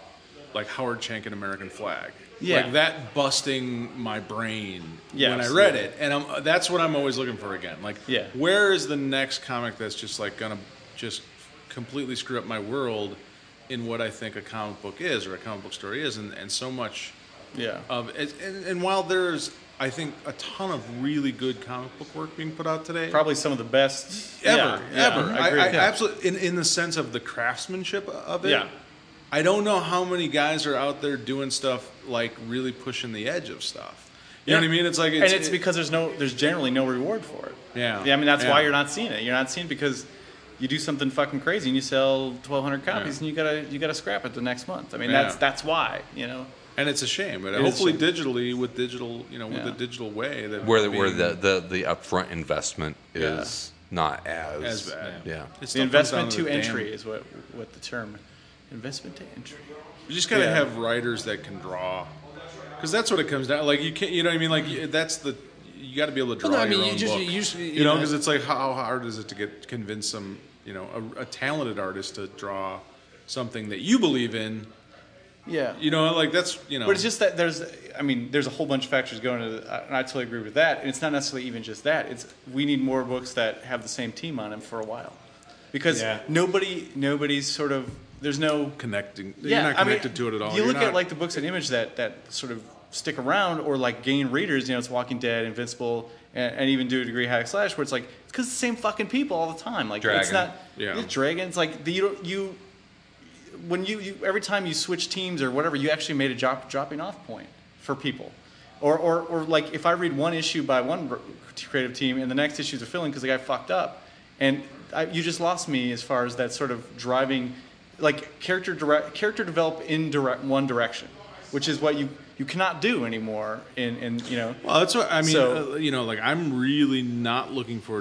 [SPEAKER 2] like Howard Chaykin and American Flag.
[SPEAKER 3] Yeah.
[SPEAKER 2] Like that busting my brain
[SPEAKER 3] Yes,
[SPEAKER 2] when I read
[SPEAKER 3] yeah.
[SPEAKER 2] it, and I'm, that's what I'm always looking for again. Like,
[SPEAKER 3] Yeah.
[SPEAKER 2] where is the next comic that's just like gonna just completely screw up my world in what I think a comic book is or a comic book story is, and, and so much
[SPEAKER 3] Yeah.
[SPEAKER 2] of it, and, and while there's I think a ton of really good comic book work being put out today,
[SPEAKER 3] Probably some of the best
[SPEAKER 2] ever,
[SPEAKER 3] yeah, yeah,
[SPEAKER 2] ever.
[SPEAKER 3] I
[SPEAKER 2] I,
[SPEAKER 3] agree.
[SPEAKER 2] I,
[SPEAKER 3] Yeah.
[SPEAKER 2] absolutely in in the sense of the craftsmanship of it.
[SPEAKER 3] Yeah.
[SPEAKER 2] I don't know how many guys are out there doing stuff like really pushing the edge of stuff. You know
[SPEAKER 3] Yeah.
[SPEAKER 2] what I mean? It's like it's,
[SPEAKER 3] and it's because there's no, there's generally no reward for it.
[SPEAKER 2] Yeah.
[SPEAKER 3] Yeah, I mean that's
[SPEAKER 2] Yeah.
[SPEAKER 3] why you're not seeing it. You're not seeing it because you do something fucking crazy and you sell twelve hundred copies
[SPEAKER 2] Yeah.
[SPEAKER 3] and you gotta you gotta scrap it the next month. I mean
[SPEAKER 2] Yeah.
[SPEAKER 3] that's that's why you know.
[SPEAKER 2] and it's a shame. But
[SPEAKER 3] It is
[SPEAKER 2] hopefully,
[SPEAKER 3] a shame.
[SPEAKER 2] digitally with digital, you know, with
[SPEAKER 3] Yeah.
[SPEAKER 2] the digital way that
[SPEAKER 7] Where the,
[SPEAKER 2] being
[SPEAKER 7] where the, the, the upfront investment is not as,
[SPEAKER 2] as bad.
[SPEAKER 7] Yeah.
[SPEAKER 2] It
[SPEAKER 3] The
[SPEAKER 2] still comes
[SPEAKER 3] investment
[SPEAKER 2] down
[SPEAKER 3] to
[SPEAKER 2] the
[SPEAKER 3] entry
[SPEAKER 2] damn-
[SPEAKER 3] is what what the term investment to entry.
[SPEAKER 2] You just gotta
[SPEAKER 3] Yeah.
[SPEAKER 2] have writers that can draw, because that's what it comes down. Like you can't, you know what I mean? Like you- that's the you got to be able to draw
[SPEAKER 4] Well, no, I mean,
[SPEAKER 2] your
[SPEAKER 4] you
[SPEAKER 2] own
[SPEAKER 4] just-
[SPEAKER 2] book.
[SPEAKER 4] you usually-
[SPEAKER 2] you
[SPEAKER 4] you
[SPEAKER 2] know,
[SPEAKER 4] know-
[SPEAKER 2] because it's like how hard is it to get convince some, you know, a, a talented artist to draw something that you believe in.
[SPEAKER 3] Yeah.
[SPEAKER 2] You know, like that's you know.
[SPEAKER 3] But it's just that there's, I mean, there's a whole bunch of factors going into it, and I totally agree with that. And it's not necessarily even just that. It's we need more books that have the same team on them for a while, because
[SPEAKER 4] Yeah.
[SPEAKER 3] nobody, nobody's sort of, there's no
[SPEAKER 2] connecting.
[SPEAKER 3] yeah,
[SPEAKER 2] You're not
[SPEAKER 3] I mean,
[SPEAKER 2] connected to it at all.
[SPEAKER 3] You
[SPEAKER 2] You're
[SPEAKER 3] look
[SPEAKER 2] not-
[SPEAKER 3] at like the books and Image that that sort of stick around or like gain readers. You know, it's Walking Dead, Invincible, and, and even to a degree Hack Slash, where it's like it's because the same fucking people all the time. Like it's
[SPEAKER 7] Dragon.
[SPEAKER 3] not
[SPEAKER 2] Yeah.
[SPEAKER 3] it's Dragons. Like the, you don't you. When you, you every time you switch teams or whatever, you actually made a drop, dropping off point for people, or, or or like if I read one issue by one creative team and the next issues are filling because the guy fucked up, and I, you just lost me as far as that sort of driving, like character direct character develop in direct one direction, which is what you you cannot do anymore in in you know.
[SPEAKER 2] Well, that's what I mean.
[SPEAKER 3] So-
[SPEAKER 2] uh, you know, like I'm really not looking forward to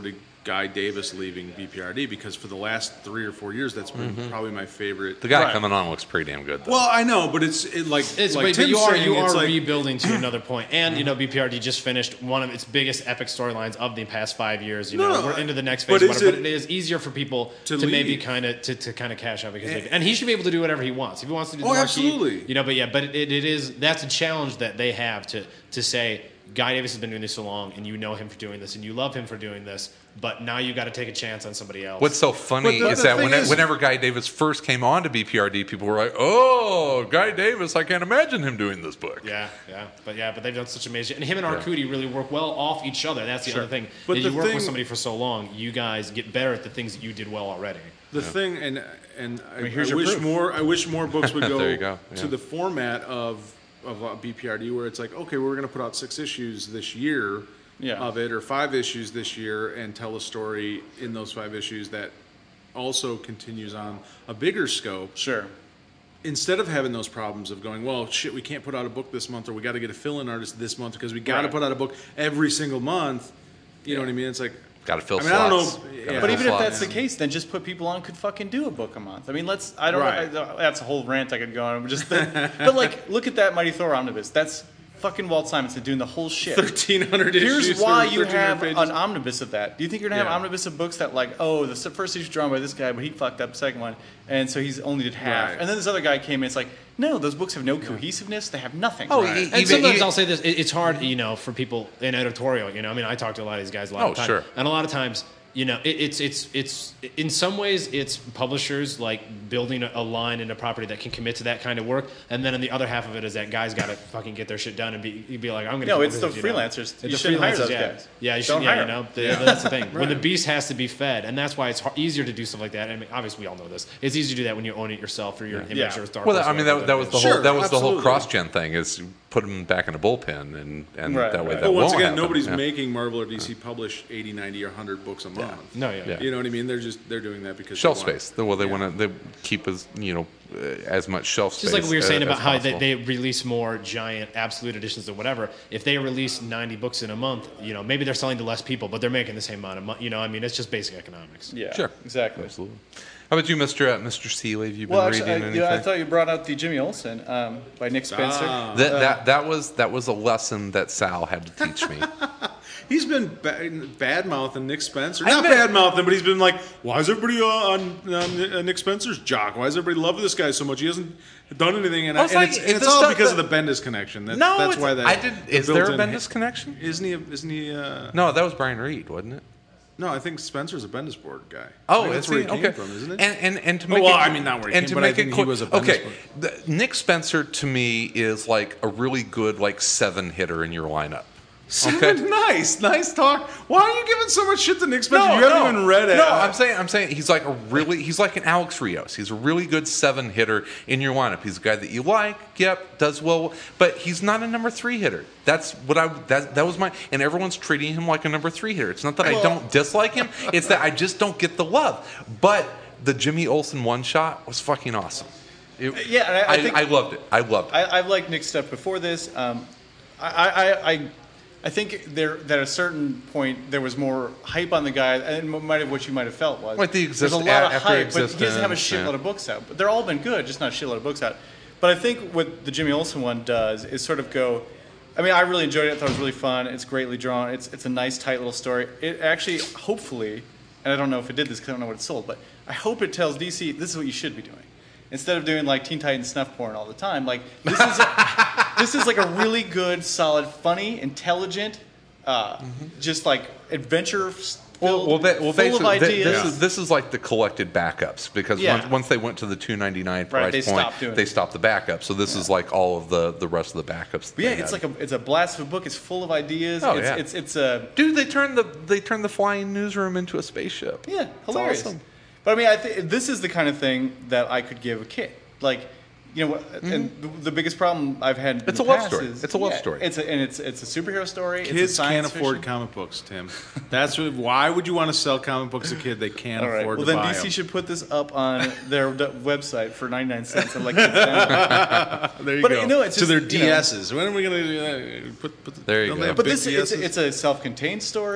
[SPEAKER 2] Guy Davis leaving B P R D, because for the last three or four years, that's been
[SPEAKER 7] Mhm.
[SPEAKER 2] probably my favorite.
[SPEAKER 7] The guy
[SPEAKER 2] Right.
[SPEAKER 7] coming on looks pretty damn good, though.
[SPEAKER 2] Well, I know, but it's it, like
[SPEAKER 4] It's,
[SPEAKER 2] like
[SPEAKER 4] but, but
[SPEAKER 2] Tim's
[SPEAKER 4] you are
[SPEAKER 2] saying,
[SPEAKER 4] you
[SPEAKER 2] it's
[SPEAKER 4] are
[SPEAKER 2] like,
[SPEAKER 4] rebuilding to another point, and you know B P R D just finished one of its biggest epic storylines of the past five years. You
[SPEAKER 2] No,
[SPEAKER 4] know
[SPEAKER 2] no,
[SPEAKER 4] we're into the next
[SPEAKER 2] but
[SPEAKER 4] phase,
[SPEAKER 2] is
[SPEAKER 4] whatever,
[SPEAKER 2] it-
[SPEAKER 4] but it is easier for people
[SPEAKER 2] to
[SPEAKER 4] to, maybe
[SPEAKER 2] leave.
[SPEAKER 4] kind of to, to kind of cash out because
[SPEAKER 2] And-
[SPEAKER 4] they, and he should be able to do whatever he wants if he wants to do the
[SPEAKER 2] Oh,
[SPEAKER 4] marquee,
[SPEAKER 2] absolutely.
[SPEAKER 4] you know. But yeah, but it, it is that's a challenge that they have to to say Guy Davis has been doing this so long, and you know him for doing this, and you love him for doing this, but now you got to take a chance on somebody else.
[SPEAKER 7] What's so funny
[SPEAKER 2] But the-
[SPEAKER 7] is
[SPEAKER 2] the
[SPEAKER 7] that
[SPEAKER 2] thing
[SPEAKER 7] when,
[SPEAKER 2] is-
[SPEAKER 7] whenever Guy Davis first came on to B P R D, people were like, "Oh, Guy Davis! I can't imagine him doing this book."
[SPEAKER 4] Yeah, yeah, but yeah, but they've done such amazing, and him and
[SPEAKER 7] Yeah.
[SPEAKER 4] Arcudi really work well off each other. That's the
[SPEAKER 2] Sure.
[SPEAKER 4] other thing.
[SPEAKER 2] But
[SPEAKER 4] But
[SPEAKER 2] the
[SPEAKER 4] you work
[SPEAKER 2] thing-
[SPEAKER 4] with somebody for so long, you guys get better at the things that you did well already.
[SPEAKER 2] The thing, and and I,
[SPEAKER 3] mean, here's
[SPEAKER 2] I
[SPEAKER 3] your
[SPEAKER 2] wish
[SPEAKER 3] proof.
[SPEAKER 2] more. I wish more books would go,
[SPEAKER 7] There you go,
[SPEAKER 2] to
[SPEAKER 7] yeah.
[SPEAKER 2] the format of of uh, B P R D, where it's like, okay, we're going to put out six issues this year
[SPEAKER 3] Yeah.
[SPEAKER 2] of it, or five issues this year, and tell a story in those five issues that also continues on a bigger scope.
[SPEAKER 3] Sure.
[SPEAKER 2] Instead of having those problems of going, well, shit, we can't put out a book this month, or we got to get a fill-in artist this month because we got to
[SPEAKER 3] Right.
[SPEAKER 2] put out a book every single month. You know
[SPEAKER 3] Yeah.
[SPEAKER 2] what I mean? It's like,
[SPEAKER 7] Got to fill
[SPEAKER 2] I mean, I don't
[SPEAKER 7] slots.
[SPEAKER 2] know-
[SPEAKER 7] Gotta
[SPEAKER 2] yeah.
[SPEAKER 7] fill
[SPEAKER 3] But even if
[SPEAKER 7] slots.
[SPEAKER 3] that's the case, then just put people on who could fucking do a book a month. I mean, let's. I don't.
[SPEAKER 2] Right.
[SPEAKER 3] know. I, that's a whole rant I could go on. Just, but like, look at that Mighty Thor omnibus. That's fucking Walt Simonson doing the whole shit.
[SPEAKER 2] thirteen hundred issues.
[SPEAKER 3] Here's why
[SPEAKER 2] or
[SPEAKER 3] you
[SPEAKER 2] thirteen hundred
[SPEAKER 3] have
[SPEAKER 2] pages.
[SPEAKER 3] an omnibus of that. Do you think you're gonna have
[SPEAKER 2] Yeah.
[SPEAKER 3] an omnibus of books that like, oh, the s- first issue drawn by this guy, but he fucked up the second one, and so he's only did half.
[SPEAKER 2] Right.
[SPEAKER 3] And then this other guy came in. It's like, no, those books have no cohesiveness. They have nothing.
[SPEAKER 7] Oh,
[SPEAKER 2] Right.
[SPEAKER 7] e-
[SPEAKER 4] And
[SPEAKER 7] even-
[SPEAKER 4] sometimes
[SPEAKER 7] e-
[SPEAKER 4] I'll say this: it, it's hard, you know, for people in editorial. You know, I mean, I talk to a lot of these guys a lot
[SPEAKER 7] Oh,
[SPEAKER 4] of times,
[SPEAKER 7] sure.
[SPEAKER 4] and a lot of times, you know, it, it's it's it's in some ways it's publishers like building a, a line and a property that can commit to that kind of work, and then on the other half of it is that guys got to fucking get their shit done and be be like, I'm gonna.
[SPEAKER 3] No,
[SPEAKER 4] come
[SPEAKER 3] it's
[SPEAKER 4] up
[SPEAKER 3] the
[SPEAKER 4] with this, you know.
[SPEAKER 3] freelancers.
[SPEAKER 4] It's
[SPEAKER 3] You
[SPEAKER 4] the
[SPEAKER 3] shouldn't hire
[SPEAKER 4] freelancers,
[SPEAKER 3] those
[SPEAKER 4] yeah.
[SPEAKER 3] guys.
[SPEAKER 4] Yeah, you
[SPEAKER 3] Don't
[SPEAKER 4] should. Yeah,
[SPEAKER 3] hire
[SPEAKER 4] you know,
[SPEAKER 3] them.
[SPEAKER 4] the, that's the thing. When the beast has to be fed, and that's why it's hard, easier to do stuff like that. I mean, obviously we all know this. It's easy to do that when you own it yourself or you're an
[SPEAKER 3] Yeah.
[SPEAKER 4] image or a Star
[SPEAKER 7] Well,
[SPEAKER 4] Horse
[SPEAKER 7] I
[SPEAKER 4] or
[SPEAKER 7] mean,
[SPEAKER 4] whatever
[SPEAKER 7] that, that was the
[SPEAKER 4] is.
[SPEAKER 7] whole
[SPEAKER 2] Sure,
[SPEAKER 7] that was the whole
[SPEAKER 2] absolutely.
[SPEAKER 7] cross-gen thing. Is put them back in a bullpen, and and
[SPEAKER 3] Right,
[SPEAKER 7] that way
[SPEAKER 3] right.
[SPEAKER 7] that
[SPEAKER 2] But once
[SPEAKER 7] won't
[SPEAKER 2] again,
[SPEAKER 7] happen.
[SPEAKER 2] nobody's
[SPEAKER 7] Yeah.
[SPEAKER 2] making Marvel or D C publish eighty, ninety, or one hundred books a month.
[SPEAKER 4] No, yeah.
[SPEAKER 7] Yeah.
[SPEAKER 2] You know what I mean? They're just they're doing that because
[SPEAKER 7] shelf
[SPEAKER 2] they want-
[SPEAKER 7] space. Well, they
[SPEAKER 2] Yeah.
[SPEAKER 7] want to they keep as you know uh, as much shelf space.
[SPEAKER 4] Just like we were saying
[SPEAKER 7] uh,
[SPEAKER 4] about
[SPEAKER 7] as
[SPEAKER 4] how they,
[SPEAKER 7] possible.
[SPEAKER 4] they release more giant absolute editions or whatever. If they release ninety books in a month, you know, maybe they're selling to less people, but they're making the same amount of money. You know, I mean, it's just basic economics.
[SPEAKER 3] Yeah.
[SPEAKER 7] Sure.
[SPEAKER 3] Exactly.
[SPEAKER 7] Absolutely. How about you, Mister Uh, Mister Seeley? Have you been
[SPEAKER 3] Well, actually,
[SPEAKER 7] reading
[SPEAKER 3] I,
[SPEAKER 7] anything?
[SPEAKER 3] yeah, I thought you brought out the Jimmy Olsen um, by Nick Spencer.
[SPEAKER 2] Ah.
[SPEAKER 7] that, that that was that was a lesson that Sal had to teach me.
[SPEAKER 2] He's been ba- bad mouthing Nick Spencer.
[SPEAKER 7] I
[SPEAKER 2] Not
[SPEAKER 7] meant-
[SPEAKER 2] bad mouthing, but he's been like, why is everybody uh, on, on uh, Nick Spencer's jock? Why does everybody love this guy so much? He hasn't done anything, and,
[SPEAKER 7] I
[SPEAKER 2] I
[SPEAKER 7] was
[SPEAKER 2] and
[SPEAKER 7] like,
[SPEAKER 2] it's,
[SPEAKER 7] is
[SPEAKER 2] and it's
[SPEAKER 7] this
[SPEAKER 2] all
[SPEAKER 7] stuff
[SPEAKER 2] because
[SPEAKER 7] that-
[SPEAKER 2] of the Bendis connection. That,
[SPEAKER 7] no,
[SPEAKER 2] that's
[SPEAKER 7] it's,
[SPEAKER 2] why that.
[SPEAKER 7] I did.
[SPEAKER 2] the
[SPEAKER 7] Is there a
[SPEAKER 2] built-in-
[SPEAKER 7] Bendis connection?
[SPEAKER 2] Isn't he? Isn't he? Uh,
[SPEAKER 7] No, that was Brian Reed, wasn't it?
[SPEAKER 2] no, I think Spencer's a Bendis board guy. I
[SPEAKER 7] Oh,
[SPEAKER 2] think
[SPEAKER 7] that's
[SPEAKER 2] that's where he came
[SPEAKER 7] okay.
[SPEAKER 2] from, isn't it?
[SPEAKER 7] And and and to
[SPEAKER 2] Oh,
[SPEAKER 7] make
[SPEAKER 2] well,
[SPEAKER 7] it,
[SPEAKER 2] I mean, not where he
[SPEAKER 7] and
[SPEAKER 2] came,
[SPEAKER 7] to
[SPEAKER 2] but I
[SPEAKER 7] make
[SPEAKER 2] think
[SPEAKER 7] it
[SPEAKER 2] he
[SPEAKER 7] cool-
[SPEAKER 2] was a Bendis
[SPEAKER 7] okay.
[SPEAKER 2] board.
[SPEAKER 7] The, Nick Spencer to me is like a really good like seven hitter in your lineup.
[SPEAKER 2] Seven, nice, nice talk. Why are you giving so much shit to Nick Spencer? you haven't even read it.
[SPEAKER 7] No, I'm saying I'm saying he's like a really he's like an Alex Rios. He's a really good seven hitter in your lineup. He's a guy that you like. Yep, does well, but he's not a number three hitter. That's what I that that was my and everyone's treating him like a number three hitter. It's not that I don't dislike him. It's that I just don't get the love. But the Jimmy Olsen one shot was fucking awesome. It-
[SPEAKER 3] Yeah, and I- I
[SPEAKER 7] I,
[SPEAKER 3] think-
[SPEAKER 7] I loved it. I loved it.
[SPEAKER 3] I, I've liked Nick's stuff before this. Um, I, I, I, I think there that at a certain point there was more hype on the guy, and might have what you might have felt was
[SPEAKER 7] Like the
[SPEAKER 3] there's a
[SPEAKER 7] exist-
[SPEAKER 3] lot of
[SPEAKER 7] after
[SPEAKER 3] hype, but he doesn't have a
[SPEAKER 7] Existence,
[SPEAKER 3] shitload
[SPEAKER 7] yeah.
[SPEAKER 3] of books out. But they're all been good, just not a shitload of books out. But I think what the Jimmy Olsen one does is sort of go. I mean, I really enjoyed it. I thought it was really fun. It's greatly drawn. It's it's a nice, tight little story. It actually, hopefully, and I don't know if it did this because I don't know what it sold, but I hope it tells D C this is what you should be doing. Instead of doing like Teen Titans snuff porn all the time, like this is a, this is like a really good, solid, funny, intelligent, uh, just like adventure.
[SPEAKER 7] Well, well, ba- well
[SPEAKER 3] full
[SPEAKER 7] basically,
[SPEAKER 3] of
[SPEAKER 7] thi-
[SPEAKER 3] ideas.
[SPEAKER 7] this is this is like the collected backups because
[SPEAKER 3] Yeah.
[SPEAKER 7] once, once they went to the two ninety-nine price
[SPEAKER 3] Right, they
[SPEAKER 7] point,
[SPEAKER 3] stopped doing
[SPEAKER 7] they
[SPEAKER 3] it.
[SPEAKER 7] stopped the backups. So this is like all of the, the rest of the backups.
[SPEAKER 3] But yeah, it's like a it's a blast of a book. It's full of ideas.
[SPEAKER 7] Oh,
[SPEAKER 3] it's,
[SPEAKER 7] yeah.
[SPEAKER 3] it's it's a
[SPEAKER 7] dude. They turned the they turned the flying newsroom into a spaceship.
[SPEAKER 3] yeah,
[SPEAKER 7] It's
[SPEAKER 3] hilarious.
[SPEAKER 7] awesome.
[SPEAKER 3] But I mean, I think this is the kind of thing that I could give a kid. Like, you know, what and the, the biggest problem I've had. in
[SPEAKER 7] Mm-hmm. It's
[SPEAKER 3] the
[SPEAKER 7] a love
[SPEAKER 3] past
[SPEAKER 7] story.
[SPEAKER 3] is-
[SPEAKER 7] It's a love
[SPEAKER 3] yeah,
[SPEAKER 7] story.
[SPEAKER 3] It's a, and it's it's a superhero story. it's a
[SPEAKER 2] Kids
[SPEAKER 3] science
[SPEAKER 2] can't afford
[SPEAKER 3] fiction.
[SPEAKER 2] comic books, Tim. That's what, why would you want to sell comic books to a kid? They can't
[SPEAKER 3] All right.
[SPEAKER 2] afford
[SPEAKER 3] Well,
[SPEAKER 2] to
[SPEAKER 3] then
[SPEAKER 2] buy
[SPEAKER 3] D C
[SPEAKER 2] them.
[SPEAKER 3] should put this up on their d- website for ninety-nine cents and like kids down.
[SPEAKER 2] There you
[SPEAKER 3] But,
[SPEAKER 2] go.
[SPEAKER 3] you know, it's
[SPEAKER 2] to
[SPEAKER 3] just,
[SPEAKER 2] their
[SPEAKER 3] you know-
[SPEAKER 2] D Ss. When are we going to do that? Put, put the,
[SPEAKER 7] There you
[SPEAKER 2] don't
[SPEAKER 7] go.
[SPEAKER 2] they have
[SPEAKER 3] But
[SPEAKER 2] big
[SPEAKER 3] this it's
[SPEAKER 2] D Ss?
[SPEAKER 3] it's a self-contained story.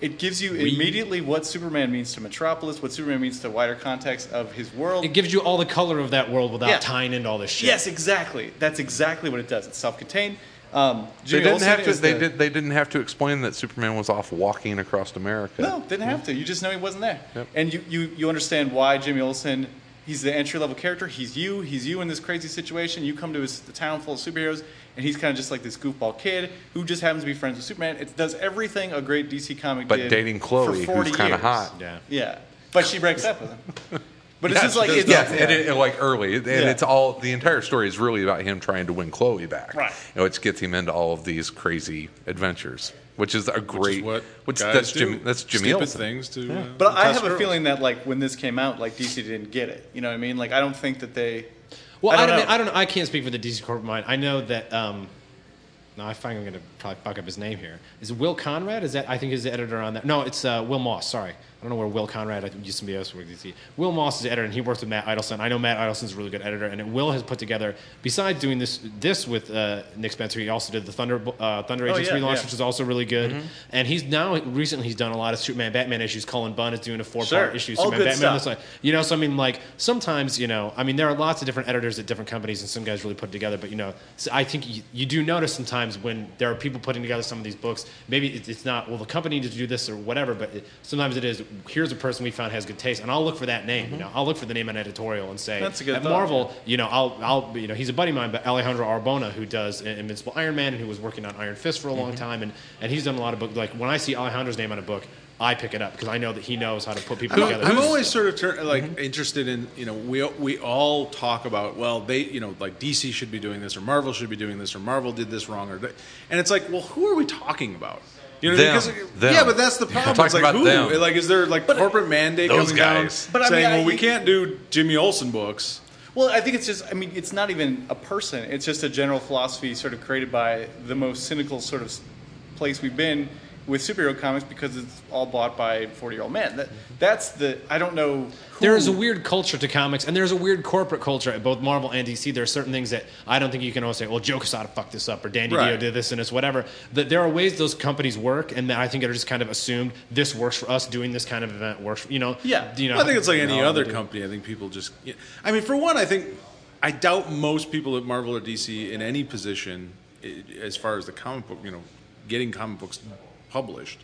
[SPEAKER 3] it gives you immediately what Superman means to Metropolis, what Superman means to wider context of his world.
[SPEAKER 4] It gives you all the color of that world without
[SPEAKER 3] Yeah.
[SPEAKER 4] tying into all this shit.
[SPEAKER 3] Yes, exactly. That's exactly what it does. It's self-contained. Um,
[SPEAKER 7] They
[SPEAKER 3] Jimmy
[SPEAKER 7] didn't
[SPEAKER 3] Olsen
[SPEAKER 7] have to.
[SPEAKER 3] is
[SPEAKER 7] They
[SPEAKER 3] the-
[SPEAKER 7] did. They didn't have to explain that Superman was off walking across America.
[SPEAKER 3] No, didn't have to. You just know he wasn't there.
[SPEAKER 7] Yep.
[SPEAKER 3] And you, you, you understand why Jimmy Olsen, he's the entry-level character. He's you. He's you in this crazy situation. You come to his, the town full of superheroes, and he's kind of just like this goofball kid who just happens to be friends with Superman. It does everything a great D C comic
[SPEAKER 7] But
[SPEAKER 3] did
[SPEAKER 7] dating
[SPEAKER 3] for
[SPEAKER 7] Chloe,
[SPEAKER 3] forty
[SPEAKER 7] who's kinda
[SPEAKER 3] years.
[SPEAKER 7] hot.
[SPEAKER 4] Yeah.
[SPEAKER 3] Yeah. But she breaks up with him. But it's
[SPEAKER 7] Yeah,
[SPEAKER 3] just like...
[SPEAKER 7] she
[SPEAKER 3] It's,
[SPEAKER 7] does. yeah, and it, like early, and
[SPEAKER 3] Yeah.
[SPEAKER 7] it's all the entire story is really about him trying to win Chloe back,
[SPEAKER 3] Right.
[SPEAKER 7] You know, which gets him into all of these crazy adventures, which is a
[SPEAKER 2] Which
[SPEAKER 7] great.
[SPEAKER 2] is what
[SPEAKER 7] which
[SPEAKER 2] guys
[SPEAKER 7] that's
[SPEAKER 2] do.
[SPEAKER 7] Jimmy. That's Jimmy
[SPEAKER 2] Stupid
[SPEAKER 7] Olsen.
[SPEAKER 2] things to. Uh,
[SPEAKER 3] But I
[SPEAKER 2] impress
[SPEAKER 3] have a
[SPEAKER 2] girls.
[SPEAKER 3] feeling that like when this came out, like D C didn't get it. You know what I mean? Like I don't think that they...
[SPEAKER 4] Well,
[SPEAKER 3] I
[SPEAKER 4] I
[SPEAKER 3] don't
[SPEAKER 4] don't,
[SPEAKER 3] know.
[SPEAKER 4] I don't know. I can't speak for the D C corporate mind. I know that. Um, no, I find I'm going to probably fuck up his name here. Is it Will Conrad? Is that I think is the editor on that? No, it's uh, Will Moss. Sorry, I don't know where Will Conrad. I think used to be else with D C. Will Moss is the editor, and he works with Matt Idelson. I know Matt Idelson's a really good editor, and Will has put together. Besides doing this this with uh, Nick Spencer, he also did the Thunder uh, Thunder
[SPEAKER 3] Oh,
[SPEAKER 4] Agents
[SPEAKER 3] yeah,
[SPEAKER 4] relaunch,
[SPEAKER 3] yeah.
[SPEAKER 4] which is also really good. And he's now recently he's done a lot of Superman Batman issues. Cullen Bunn is doing a four
[SPEAKER 3] Sure.
[SPEAKER 4] part issue.
[SPEAKER 3] All
[SPEAKER 4] Superman
[SPEAKER 3] good
[SPEAKER 4] Batman.
[SPEAKER 3] stuff.
[SPEAKER 4] That's like- You know, so I mean, like sometimes, you know, I mean, there are lots of different editors at different companies, and some guys really put it together. But you know, so I think you, you do notice sometimes when there are people putting together some of these books. Maybe it, it's not well, the company needs to do this or whatever, but it, sometimes it is. Here's a person we found has good taste, and I'll look for that name. You know, I'll look for the name on editorial and say
[SPEAKER 3] That's a good
[SPEAKER 4] at
[SPEAKER 3] thought.
[SPEAKER 4] Marvel. You know, I'll, I'll, you know, he's a buddy of mine, but Alejandro Arbona, who does Invincible Iron Man, and who was working on Iron Fist for a long time, and and he's done a lot of books. Like when I see Alejandro's name on a book, I pick it up because I know that he knows how to put people
[SPEAKER 2] I'm,
[SPEAKER 4] together.
[SPEAKER 2] I'm
[SPEAKER 4] Who's-
[SPEAKER 2] always sort of turn, like interested in you know we we all talk about well they you know like D C should be doing this or Marvel should be doing this or Marvel did this wrong or th- and it's like well who are we talking about? You know what I mean?
[SPEAKER 7] Them.
[SPEAKER 2] 'Cause-
[SPEAKER 7] Them.
[SPEAKER 2] Yeah, but that's the
[SPEAKER 7] I'm
[SPEAKER 2] problem.
[SPEAKER 7] talking
[SPEAKER 2] It's like
[SPEAKER 7] about
[SPEAKER 2] who?
[SPEAKER 7] them.
[SPEAKER 2] Like is there like corporate mandate
[SPEAKER 7] those
[SPEAKER 2] coming
[SPEAKER 7] guys.
[SPEAKER 2] down
[SPEAKER 3] But I
[SPEAKER 2] saying
[SPEAKER 3] mean, I-
[SPEAKER 2] well we
[SPEAKER 3] you-
[SPEAKER 2] can't do Jimmy Olsen books?
[SPEAKER 3] Well, I think it's just, I mean, it's not even a person. It's just a general philosophy sort of created by the most cynical sort of s- place we've been with superhero comics because it's all bought by forty-year-old men. That, that's the, I don't know who.
[SPEAKER 4] There is a weird culture to comics, and there's a weird corporate culture at both Marvel and D C. There are certain things that I don't think you can always say, well, Joe Quesada fucked this up, or Dan DiDio
[SPEAKER 2] Right.
[SPEAKER 4] did this and it's whatever. That there are ways those companies work, and that I think are just kind of assumed this works for us, doing this kind of event works for, you know.
[SPEAKER 3] Yeah.
[SPEAKER 4] You know
[SPEAKER 2] I think it's like any
[SPEAKER 4] no,
[SPEAKER 2] other
[SPEAKER 4] dude.
[SPEAKER 2] company. I think people just. yeah. I mean, for one, I think I doubt most people at Marvel or D C in any position, i- as far as the comic book, you know, getting comic books published,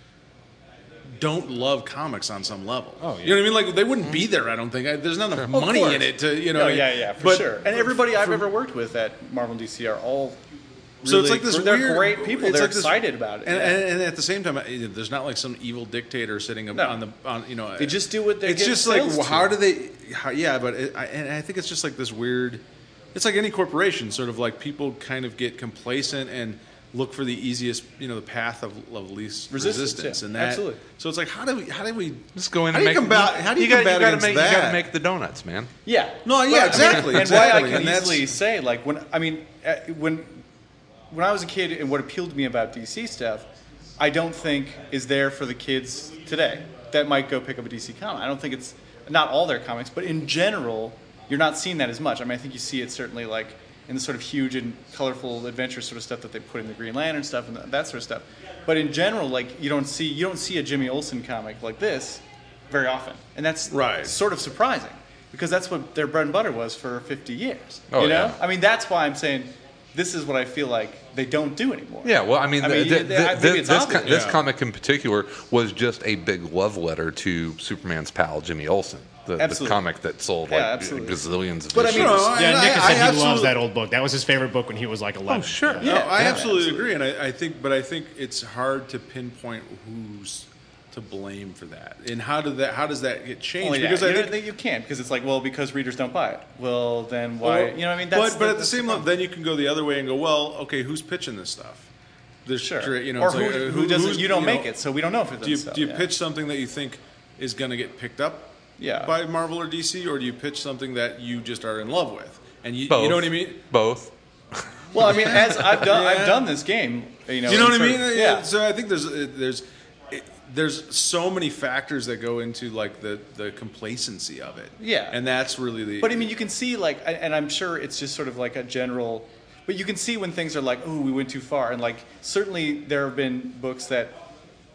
[SPEAKER 2] don't love comics on some level.
[SPEAKER 4] Oh, yeah.
[SPEAKER 2] You know what I mean? Like they wouldn't be there. I don't think. I, there's not enough
[SPEAKER 3] Of
[SPEAKER 2] money
[SPEAKER 3] course.
[SPEAKER 2] in it to you know.
[SPEAKER 3] Oh,
[SPEAKER 2] what I mean?
[SPEAKER 3] yeah, yeah, for
[SPEAKER 2] But
[SPEAKER 3] sure. And everybody I've
[SPEAKER 2] for-
[SPEAKER 3] ever worked with at Marvel and D C are all
[SPEAKER 2] So it's
[SPEAKER 3] really-
[SPEAKER 2] like this
[SPEAKER 3] they're
[SPEAKER 2] weird.
[SPEAKER 3] great people.
[SPEAKER 2] it's
[SPEAKER 3] They're
[SPEAKER 2] like this-
[SPEAKER 3] excited about it.
[SPEAKER 2] and,
[SPEAKER 3] yeah.
[SPEAKER 2] and, and at the same time, I- there's not like some evil dictator sitting up
[SPEAKER 3] No.
[SPEAKER 2] on the on you know.
[SPEAKER 3] They just do what they
[SPEAKER 2] It's
[SPEAKER 3] get
[SPEAKER 2] just like
[SPEAKER 3] sales
[SPEAKER 2] well,
[SPEAKER 3] to.
[SPEAKER 2] how do they? How, yeah, but it, I, and I think it's just like this weird. It's like any corporation, sort of like people kind of get complacent and look for the easiest, you know, the path of, of least
[SPEAKER 3] Resistance,
[SPEAKER 2] resistance,
[SPEAKER 3] yeah.
[SPEAKER 2] and that.
[SPEAKER 3] Absolutely.
[SPEAKER 2] So it's like, how do we? How do we?
[SPEAKER 7] Just go in
[SPEAKER 2] How
[SPEAKER 7] and
[SPEAKER 2] do you
[SPEAKER 7] make.
[SPEAKER 2] combat- how do you
[SPEAKER 7] gotta-
[SPEAKER 2] combat
[SPEAKER 7] gotta
[SPEAKER 2] against
[SPEAKER 7] make, You got
[SPEAKER 2] that?
[SPEAKER 7] to make the donuts, man.
[SPEAKER 3] Yeah.
[SPEAKER 2] No, yeah,
[SPEAKER 3] But, I mean,
[SPEAKER 2] exactly,
[SPEAKER 3] and
[SPEAKER 2] exactly.
[SPEAKER 3] why I can
[SPEAKER 2] And that's-
[SPEAKER 3] easily say, like, when I mean, uh, when when I was a kid, and what appealed to me about D C stuff, I don't think is there for the kids today that might go pick up a D C comic. I don't think it's not all their comics, but in general, you're not seeing that as much. I mean, I think you see it certainly like in the sort of huge and colorful adventure sort of stuff that they put in the Green Lantern stuff and that sort of stuff. But in general, like you don't see you don't see a Jimmy Olsen comic like this very often, and that's
[SPEAKER 2] Right.
[SPEAKER 3] sort of surprising because that's what their bread and butter was for fifty years.
[SPEAKER 7] Oh,
[SPEAKER 3] you know,
[SPEAKER 7] yeah.
[SPEAKER 3] I mean, that's why I'm saying this is what I feel like they don't do anymore.
[SPEAKER 7] Yeah, well, I mean,
[SPEAKER 3] I
[SPEAKER 7] the-
[SPEAKER 3] mean,
[SPEAKER 7] the-
[SPEAKER 3] yeah,
[SPEAKER 7] the-
[SPEAKER 3] maybe
[SPEAKER 7] the-
[SPEAKER 3] it's
[SPEAKER 7] this,
[SPEAKER 3] obvious.
[SPEAKER 7] co- this
[SPEAKER 2] Yeah.
[SPEAKER 7] comic in particular was just a big love letter to Superman's pal Jimmy Olsen, the, the
[SPEAKER 3] Absolutely.
[SPEAKER 7] comic that sold
[SPEAKER 3] Yeah,
[SPEAKER 7] like
[SPEAKER 3] absolutely.
[SPEAKER 7] gazillions of
[SPEAKER 3] But I
[SPEAKER 7] issues.
[SPEAKER 3] mean,
[SPEAKER 2] No,
[SPEAKER 4] Yeah,
[SPEAKER 2] I-
[SPEAKER 4] Nick has
[SPEAKER 2] I-
[SPEAKER 4] said
[SPEAKER 2] I
[SPEAKER 4] he loves
[SPEAKER 2] absolutely-
[SPEAKER 4] that old book. That was his favorite book when he was like eleven.
[SPEAKER 7] Oh, sure.
[SPEAKER 2] No, I
[SPEAKER 3] yeah,
[SPEAKER 2] absolutely
[SPEAKER 3] absolutely.
[SPEAKER 2] agree, and I, I think, but I think it's hard to pinpoint who's to blame for that, and how did that, how does that get changed?
[SPEAKER 3] Well, yeah,
[SPEAKER 2] because
[SPEAKER 3] you,
[SPEAKER 2] I
[SPEAKER 3] don't-
[SPEAKER 2] think,
[SPEAKER 3] you can't because it's like, well, because readers don't buy it. Well, then why?
[SPEAKER 2] Or-
[SPEAKER 3] you know what I mean? That's
[SPEAKER 2] but but at the
[SPEAKER 3] that's
[SPEAKER 2] same level, then you can go the other way and go, well, okay, who's pitching this stuff? There's,
[SPEAKER 3] sure.
[SPEAKER 2] you know,
[SPEAKER 3] or
[SPEAKER 2] it's
[SPEAKER 3] who,
[SPEAKER 2] like, uh,
[SPEAKER 3] who doesn't?
[SPEAKER 2] who's-
[SPEAKER 3] You don't
[SPEAKER 2] know,
[SPEAKER 3] make it, so we don't know if it's
[SPEAKER 2] Do you
[SPEAKER 3] stuff.
[SPEAKER 2] do you
[SPEAKER 3] yeah.
[SPEAKER 2] pitch something that you think is going to get picked up
[SPEAKER 3] Yeah.
[SPEAKER 2] by Marvel or D C, or do you pitch something that you just are in love with? And you,
[SPEAKER 7] Both.
[SPEAKER 2] you know what I mean?
[SPEAKER 7] Both.
[SPEAKER 3] Well, I mean, as I've done,
[SPEAKER 2] Yeah.
[SPEAKER 3] I've done this game. You know,
[SPEAKER 2] You know
[SPEAKER 3] in
[SPEAKER 2] what I
[SPEAKER 3] sort
[SPEAKER 2] mean?
[SPEAKER 3] of- yeah.
[SPEAKER 2] So I think there's uh, there's it, there's so many factors that go into like the, the complacency of it.
[SPEAKER 3] Yeah.
[SPEAKER 2] and that's really the.
[SPEAKER 3] But I mean, you can see like, and I'm sure it's just sort of like a general. But you can see when things are like, oh, we went too far, and like certainly there have been books that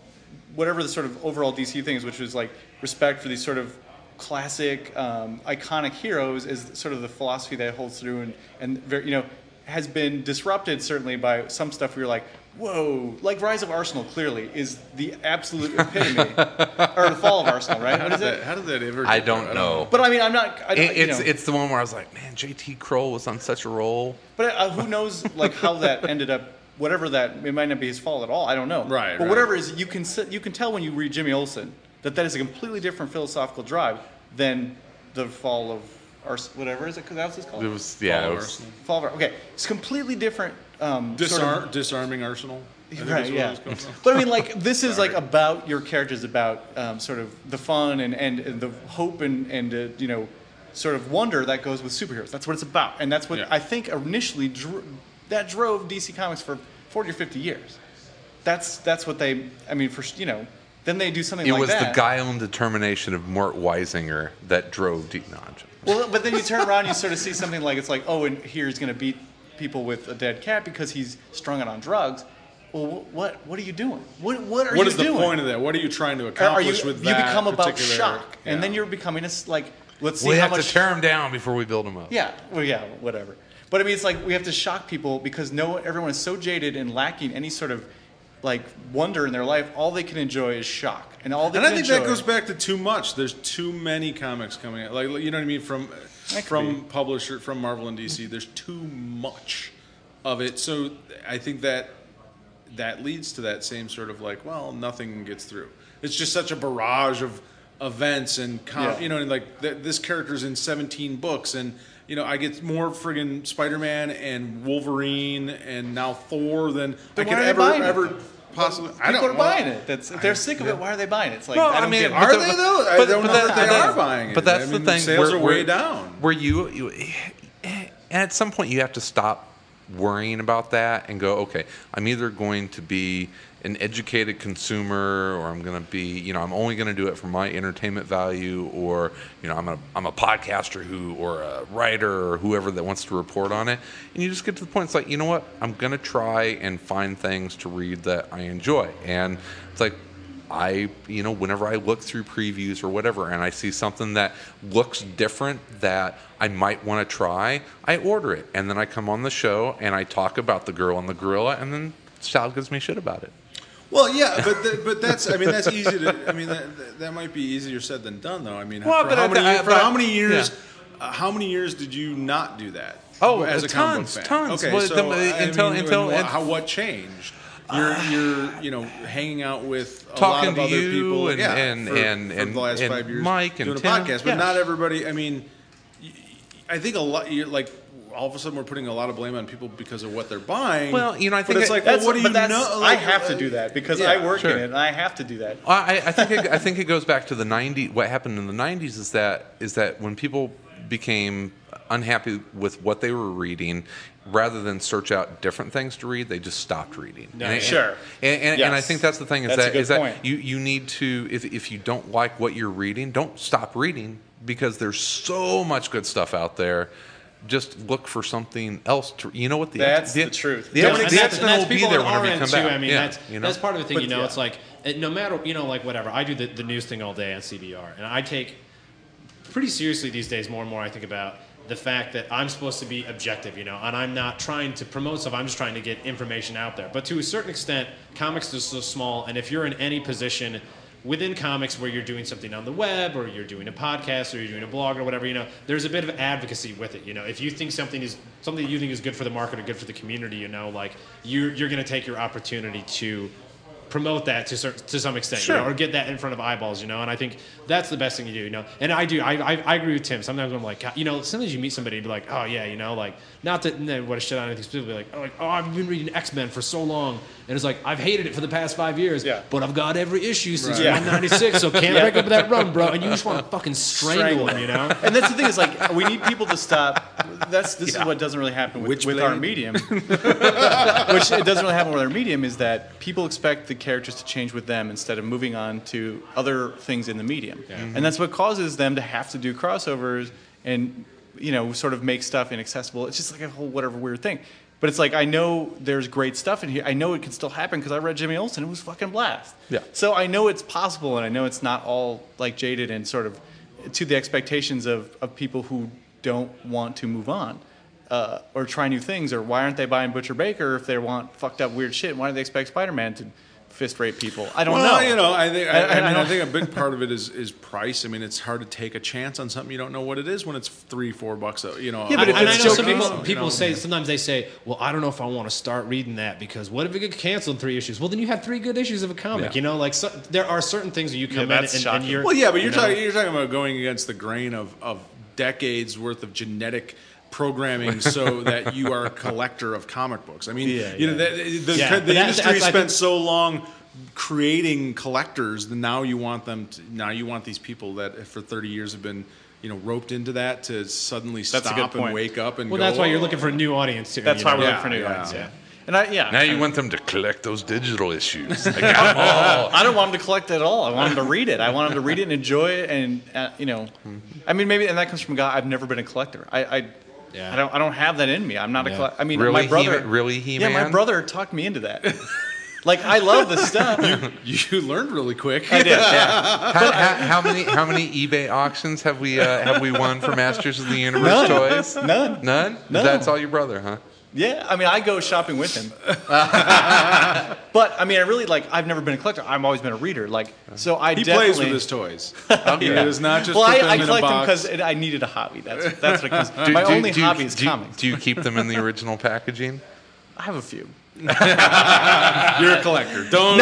[SPEAKER 3] whatever the sort of overall D C thing is, which was like respect for these sort of classic, um, iconic heroes, is sort of the philosophy that holds through, and and very, you know, has been disrupted certainly by some stuff where you're like, whoa, like Rise of Arsenal clearly is the absolute epitome, or the Fall of Arsenal, right? What is it?
[SPEAKER 2] How did that ever?
[SPEAKER 7] I
[SPEAKER 2] get
[SPEAKER 7] don't
[SPEAKER 2] there?
[SPEAKER 7] know.
[SPEAKER 3] But I mean, I'm not. I don't,
[SPEAKER 7] It-
[SPEAKER 3] you
[SPEAKER 7] it's
[SPEAKER 3] know,
[SPEAKER 7] it's the one where I was like, man, J T Kroll was on such a roll.
[SPEAKER 3] But uh, who knows, like how that ended up. Whatever that, it might not be his fault at all. I don't know.
[SPEAKER 2] Right,
[SPEAKER 3] But
[SPEAKER 2] right.
[SPEAKER 3] whatever it is, you can s- you can tell when you read Jimmy Olsen that that is a completely different philosophical drive than the Fall of Arsenal. Whatever is it? Because that's what it's called.
[SPEAKER 7] It was yeah,
[SPEAKER 2] Fall
[SPEAKER 7] it
[SPEAKER 2] of
[SPEAKER 7] was,
[SPEAKER 2] Arsenal.
[SPEAKER 3] Fall of Ar- Okay, it's completely different. Um,
[SPEAKER 2] Disar-
[SPEAKER 3] sort of,
[SPEAKER 2] disarming Arsenal. I think
[SPEAKER 3] right,
[SPEAKER 2] is what
[SPEAKER 3] yeah.
[SPEAKER 2] it was called.
[SPEAKER 3] But I mean, like this is like about your characters, about um, sort of the fun and, and, and the hope and and uh, you know, sort of wonder that goes with superheroes. That's what it's about, and that's what
[SPEAKER 2] Yeah.
[SPEAKER 3] I think initially drew, that drove D C Comics for forty or fifty years. That's that's what they. I mean, for you know, then they do something
[SPEAKER 7] it
[SPEAKER 3] like
[SPEAKER 7] was
[SPEAKER 3] that.
[SPEAKER 7] the guile and determination of Mort Weisinger that drove Deep Notch.
[SPEAKER 3] Well, but then you turn around, and you sort of see something like it's like, oh, and here he's going to beat people with a dead cat because he's strung out on drugs. Well, what what are you doing? What what are
[SPEAKER 2] What
[SPEAKER 3] you
[SPEAKER 2] is the
[SPEAKER 3] doing?
[SPEAKER 2] point of that? What are you trying to
[SPEAKER 3] Are you
[SPEAKER 2] accomplish with
[SPEAKER 3] you
[SPEAKER 2] that
[SPEAKER 3] become about
[SPEAKER 2] particular-
[SPEAKER 3] shock,
[SPEAKER 2] Yeah.
[SPEAKER 3] and then you're becoming a s- like let's see
[SPEAKER 7] We
[SPEAKER 3] how
[SPEAKER 7] have
[SPEAKER 3] much
[SPEAKER 7] to tear him down before we build him up.
[SPEAKER 3] Yeah, well, yeah, whatever. But I mean, it's like we have to shock people because no, everyone is so jaded and lacking any sort of like wonder in their life. All they can enjoy is shock, and all they
[SPEAKER 2] And
[SPEAKER 3] can
[SPEAKER 2] I think
[SPEAKER 3] enjoy.
[SPEAKER 2] that goes back to too much. There's too many comics coming out. Like you know what I mean from
[SPEAKER 3] could
[SPEAKER 2] from publisher from Marvel and D C. There's too much of it. So I think that that leads to that same sort of like, well, nothing gets through. It's just such a barrage of events and com-
[SPEAKER 3] Yeah.
[SPEAKER 2] you know, and like th- this character's in seventeen books, and you know, I get more friggin' Spider-Man and Wolverine and now Thor than
[SPEAKER 3] Then
[SPEAKER 2] I
[SPEAKER 3] why
[SPEAKER 2] could
[SPEAKER 3] are they
[SPEAKER 2] ever
[SPEAKER 3] buying it?
[SPEAKER 2] ever possibly. I
[SPEAKER 3] People
[SPEAKER 2] don't
[SPEAKER 3] are
[SPEAKER 2] well,
[SPEAKER 3] buying it. That's if they're sick of it. Why are they buying it? It's like
[SPEAKER 7] Well,
[SPEAKER 3] I,
[SPEAKER 7] I
[SPEAKER 3] don't
[SPEAKER 7] mean,
[SPEAKER 3] get it.
[SPEAKER 2] Are
[SPEAKER 7] But
[SPEAKER 2] they
[SPEAKER 7] the-
[SPEAKER 2] though? I
[SPEAKER 7] but-
[SPEAKER 2] don't
[SPEAKER 7] but
[SPEAKER 2] know
[SPEAKER 7] that-
[SPEAKER 2] that they
[SPEAKER 7] but
[SPEAKER 2] are buying it.
[SPEAKER 7] But that's
[SPEAKER 2] I
[SPEAKER 7] the
[SPEAKER 2] mean,
[SPEAKER 7] thing.
[SPEAKER 2] Sales
[SPEAKER 7] where,
[SPEAKER 2] are way
[SPEAKER 7] where-
[SPEAKER 2] down.
[SPEAKER 7] Where you, you, and at some point, you have to stop worrying about that and go, okay, I'm either going to be an educated consumer, or I'm going to be, you know, I'm only going to do it for my entertainment value, or you know, I'm a I'm a podcaster who, or a writer, or whoever that wants to report on it. And you just get to the point. It's like, you know what? I'm going to try and find things to read that I enjoy, and it's like. I, you know, whenever I look through previews or whatever and I see something that looks different that I might want to try, I order it. And then I come on the show and I talk about the girl and the gorilla, and then Sal gives me shit about it.
[SPEAKER 2] Well, yeah, but the, but that's I mean that's easy to I mean that that- that might be easier said than done though. I mean,
[SPEAKER 7] Well,
[SPEAKER 2] for
[SPEAKER 7] but
[SPEAKER 2] how
[SPEAKER 7] I-
[SPEAKER 2] many
[SPEAKER 7] I-
[SPEAKER 2] for
[SPEAKER 7] but I-
[SPEAKER 2] how many years
[SPEAKER 7] yeah.
[SPEAKER 2] uh, how many years did you not do that?
[SPEAKER 7] Oh,
[SPEAKER 2] as a comic
[SPEAKER 7] tons,
[SPEAKER 2] book fan?
[SPEAKER 7] tons.
[SPEAKER 2] Okay,
[SPEAKER 7] Well,
[SPEAKER 2] so
[SPEAKER 7] the-
[SPEAKER 2] I
[SPEAKER 7] until-
[SPEAKER 2] mean,
[SPEAKER 7] until-
[SPEAKER 2] and
[SPEAKER 7] and-
[SPEAKER 2] how what changed? You're you're you know hanging out with a
[SPEAKER 7] Talking
[SPEAKER 2] lot of
[SPEAKER 7] to
[SPEAKER 2] other
[SPEAKER 7] you
[SPEAKER 2] people
[SPEAKER 7] and-
[SPEAKER 2] yeah,
[SPEAKER 7] and-
[SPEAKER 2] for,
[SPEAKER 7] and-
[SPEAKER 2] for
[SPEAKER 7] and-
[SPEAKER 2] the last
[SPEAKER 7] and
[SPEAKER 2] five years
[SPEAKER 7] Mike and
[SPEAKER 2] doing
[SPEAKER 7] Tim,
[SPEAKER 2] a podcast, but
[SPEAKER 7] yeah.
[SPEAKER 2] not everybody. I mean, y- I think a lot. You're like all of a sudden we're putting a lot of blame on people because of what they're buying.
[SPEAKER 7] Well, you know, I think
[SPEAKER 2] but it's
[SPEAKER 7] it-
[SPEAKER 2] like,
[SPEAKER 3] That's,
[SPEAKER 2] well, what do
[SPEAKER 3] but
[SPEAKER 2] you
[SPEAKER 3] that's,
[SPEAKER 2] know?
[SPEAKER 3] I
[SPEAKER 2] Like,
[SPEAKER 3] have to
[SPEAKER 2] uh,
[SPEAKER 3] do that because
[SPEAKER 2] yeah,
[SPEAKER 3] I work
[SPEAKER 7] sure.
[SPEAKER 3] in it, and I have to do that.
[SPEAKER 7] I, I think it, I think it goes back to the nineties. What happened in the nineties is that is that when people became unhappy with what they were reading, rather than search out different things to read, they just stopped reading.
[SPEAKER 3] No,
[SPEAKER 7] and,
[SPEAKER 3] sure.
[SPEAKER 7] And, and, and I
[SPEAKER 3] Yes.
[SPEAKER 7] think that's the thing is
[SPEAKER 3] That's a
[SPEAKER 7] that
[SPEAKER 3] good
[SPEAKER 7] is that
[SPEAKER 3] point.
[SPEAKER 7] you you need to if if you don't like what you're reading, don't stop reading because there's so much good stuff out there. Just look for something else to. You know what the
[SPEAKER 3] That's
[SPEAKER 7] the,
[SPEAKER 3] the truth.
[SPEAKER 7] The,
[SPEAKER 3] Don't
[SPEAKER 7] X-
[SPEAKER 4] And
[SPEAKER 7] the
[SPEAKER 4] that's,
[SPEAKER 7] X
[SPEAKER 4] and
[SPEAKER 7] Men
[SPEAKER 4] that's
[SPEAKER 7] will be
[SPEAKER 4] people
[SPEAKER 7] there
[SPEAKER 4] on
[SPEAKER 7] whenever
[SPEAKER 4] our
[SPEAKER 7] you
[SPEAKER 4] end
[SPEAKER 7] come
[SPEAKER 4] too.
[SPEAKER 7] back.
[SPEAKER 4] I mean,
[SPEAKER 7] yeah,
[SPEAKER 4] that's
[SPEAKER 7] you know?
[SPEAKER 4] that's part of the thing.
[SPEAKER 3] But,
[SPEAKER 4] You know,
[SPEAKER 3] yeah.
[SPEAKER 4] it's like it, no matter you know, like whatever. I do the, the news thing all day on C B R, and I take pretty seriously these days. More and more, I think about the fact that I'm supposed to be objective, you know, and I'm not trying to promote stuff. I'm just trying to get information out there. But to a certain extent, comics are so small, and if you're in any position within comics where you're doing something on the web or you're doing a podcast or you're doing a blog or whatever, you know, there's a bit of advocacy with it. You know, if you think something is something you think is good for the market or good for the community, you know, like you're you're going to take your opportunity to promote that to cer- to some extent, you know, or get that in front of eyeballs, you know. And I think that's the best thing you do, you know. And I do, I I, I agree with Tim. Sometimes I'm like, God, you know, sometimes you meet somebody and be like, oh yeah, you know, like not that no, what a shit on anything specifically, like, oh, like oh I've been reading X-Men for so long, and it's like I've hated it for the past five years,
[SPEAKER 3] Yeah.
[SPEAKER 4] but I've got every issue since
[SPEAKER 3] Right. Yeah.
[SPEAKER 4] one ninety-six, so can't break up that run, bro. And you just want to fucking strangle,
[SPEAKER 3] Strangle
[SPEAKER 4] them, you know.
[SPEAKER 3] And that's the thing is like we need people to stop. That's this is what doesn't really happen with, with our
[SPEAKER 2] Witchblade.
[SPEAKER 3] medium. Which it doesn't really happen with our medium is that people expect the characters to change with them instead of moving on to other things in the medium, and that's what causes them to have to do crossovers and you know sort of make stuff inaccessible. It's just like a whole whatever weird thing. But it's like I know there's great stuff in here. I know it can still happen because I read Jimmy Olsen. It was fucking blast.
[SPEAKER 7] Yeah.
[SPEAKER 3] So I know it's possible, and I know it's not all like jaded and sort of to the expectations of, of people who don't want to move on uh, or try new things, or why aren't they buying Butcher Baker if they want fucked up weird shit? Why do they expect Spider-Man to fist rape people? I don't
[SPEAKER 2] well,
[SPEAKER 3] know.
[SPEAKER 2] you know, I think I,
[SPEAKER 3] I-
[SPEAKER 2] I,
[SPEAKER 3] I
[SPEAKER 2] mean, I
[SPEAKER 3] don't-
[SPEAKER 2] think a big part of it is is price. I mean, it's hard to take a chance on something you don't know what it is when it's three, four bucks. A, you know,
[SPEAKER 3] Yeah, but if
[SPEAKER 4] and I
[SPEAKER 3] it's
[SPEAKER 4] know
[SPEAKER 3] Joe
[SPEAKER 4] some
[SPEAKER 3] Casey,
[SPEAKER 4] people,
[SPEAKER 3] you
[SPEAKER 4] people
[SPEAKER 2] know.
[SPEAKER 4] say sometimes they say, "Well, I don't know if I want to start reading that because what if it get canceled in three issues?" Well, then you have three good issues of a comic.
[SPEAKER 7] Yeah.
[SPEAKER 4] You know, like so, there are certain things that you come in
[SPEAKER 3] that's
[SPEAKER 4] and,
[SPEAKER 3] shocking.
[SPEAKER 4] and you're.
[SPEAKER 2] Well, yeah, but you're
[SPEAKER 4] you know,
[SPEAKER 2] talking you're talking about going against the grain of, of decades worth of genetic programming so that you are a collector of comic books. I mean,
[SPEAKER 4] Yeah,
[SPEAKER 2] you know,
[SPEAKER 4] yeah.
[SPEAKER 2] the, the,
[SPEAKER 4] Yeah,
[SPEAKER 2] the
[SPEAKER 4] but that's-
[SPEAKER 2] industry
[SPEAKER 4] that's- I
[SPEAKER 2] spent
[SPEAKER 4] think-
[SPEAKER 2] so long creating collectors, then now you want them to, now you want these people that for thirty years have been, you know, roped into that to suddenly
[SPEAKER 3] a
[SPEAKER 2] stop
[SPEAKER 3] good
[SPEAKER 2] and
[SPEAKER 3] point.
[SPEAKER 2] wake up and
[SPEAKER 4] Well,
[SPEAKER 2] go,
[SPEAKER 4] that's why you're
[SPEAKER 2] "Oh."
[SPEAKER 4] looking for a new audience too.
[SPEAKER 3] That's
[SPEAKER 4] you
[SPEAKER 3] why
[SPEAKER 4] know?
[SPEAKER 3] we're
[SPEAKER 2] Yeah,
[SPEAKER 3] looking for new
[SPEAKER 2] yeah,
[SPEAKER 3] ones.
[SPEAKER 2] yeah.
[SPEAKER 3] Yeah. And I, yeah.
[SPEAKER 7] Now you want them to collect those digital issues. I got 'em all.
[SPEAKER 3] I don't want him to collect it at all. I want him to read it. I want him to read it and enjoy it. And uh, you know, I mean, maybe and that comes from a guy. I've never been a collector. I, I,
[SPEAKER 4] Yeah.
[SPEAKER 3] I don't. I don't have that in me. I'm not a
[SPEAKER 4] Yeah.
[SPEAKER 3] collector. I mean,
[SPEAKER 7] Really,
[SPEAKER 3] my brother.
[SPEAKER 7] He- really,
[SPEAKER 3] Yeah, my
[SPEAKER 7] He-Man?
[SPEAKER 3] brother talked me into that. Like I love the stuff.
[SPEAKER 2] You learned really quick.
[SPEAKER 3] I did. Yeah.
[SPEAKER 7] How, how, how many how many eBay auctions have we uh, have we won for Masters of the Universe
[SPEAKER 3] None.
[SPEAKER 7] toys?
[SPEAKER 3] None.
[SPEAKER 7] None.
[SPEAKER 3] No.
[SPEAKER 7] That's all your brother, huh?
[SPEAKER 3] Yeah, I mean, I go shopping with him. But I mean, I really like. I've never been a collector. I've always been a reader. Like, so I
[SPEAKER 2] He
[SPEAKER 3] definitely.
[SPEAKER 2] plays with his toys. It is not just
[SPEAKER 3] well,
[SPEAKER 2] put
[SPEAKER 3] I,
[SPEAKER 2] them
[SPEAKER 3] I
[SPEAKER 2] in a
[SPEAKER 3] collect them
[SPEAKER 2] box.
[SPEAKER 3] because I needed a hobby. That's that's what it comes.
[SPEAKER 7] Do-
[SPEAKER 3] My
[SPEAKER 7] do-
[SPEAKER 3] only
[SPEAKER 7] do you-
[SPEAKER 3] hobby is
[SPEAKER 7] do you-
[SPEAKER 3] comics.
[SPEAKER 7] Do you keep them in the original packaging?
[SPEAKER 3] I have a few.
[SPEAKER 2] You're a collector. Don't.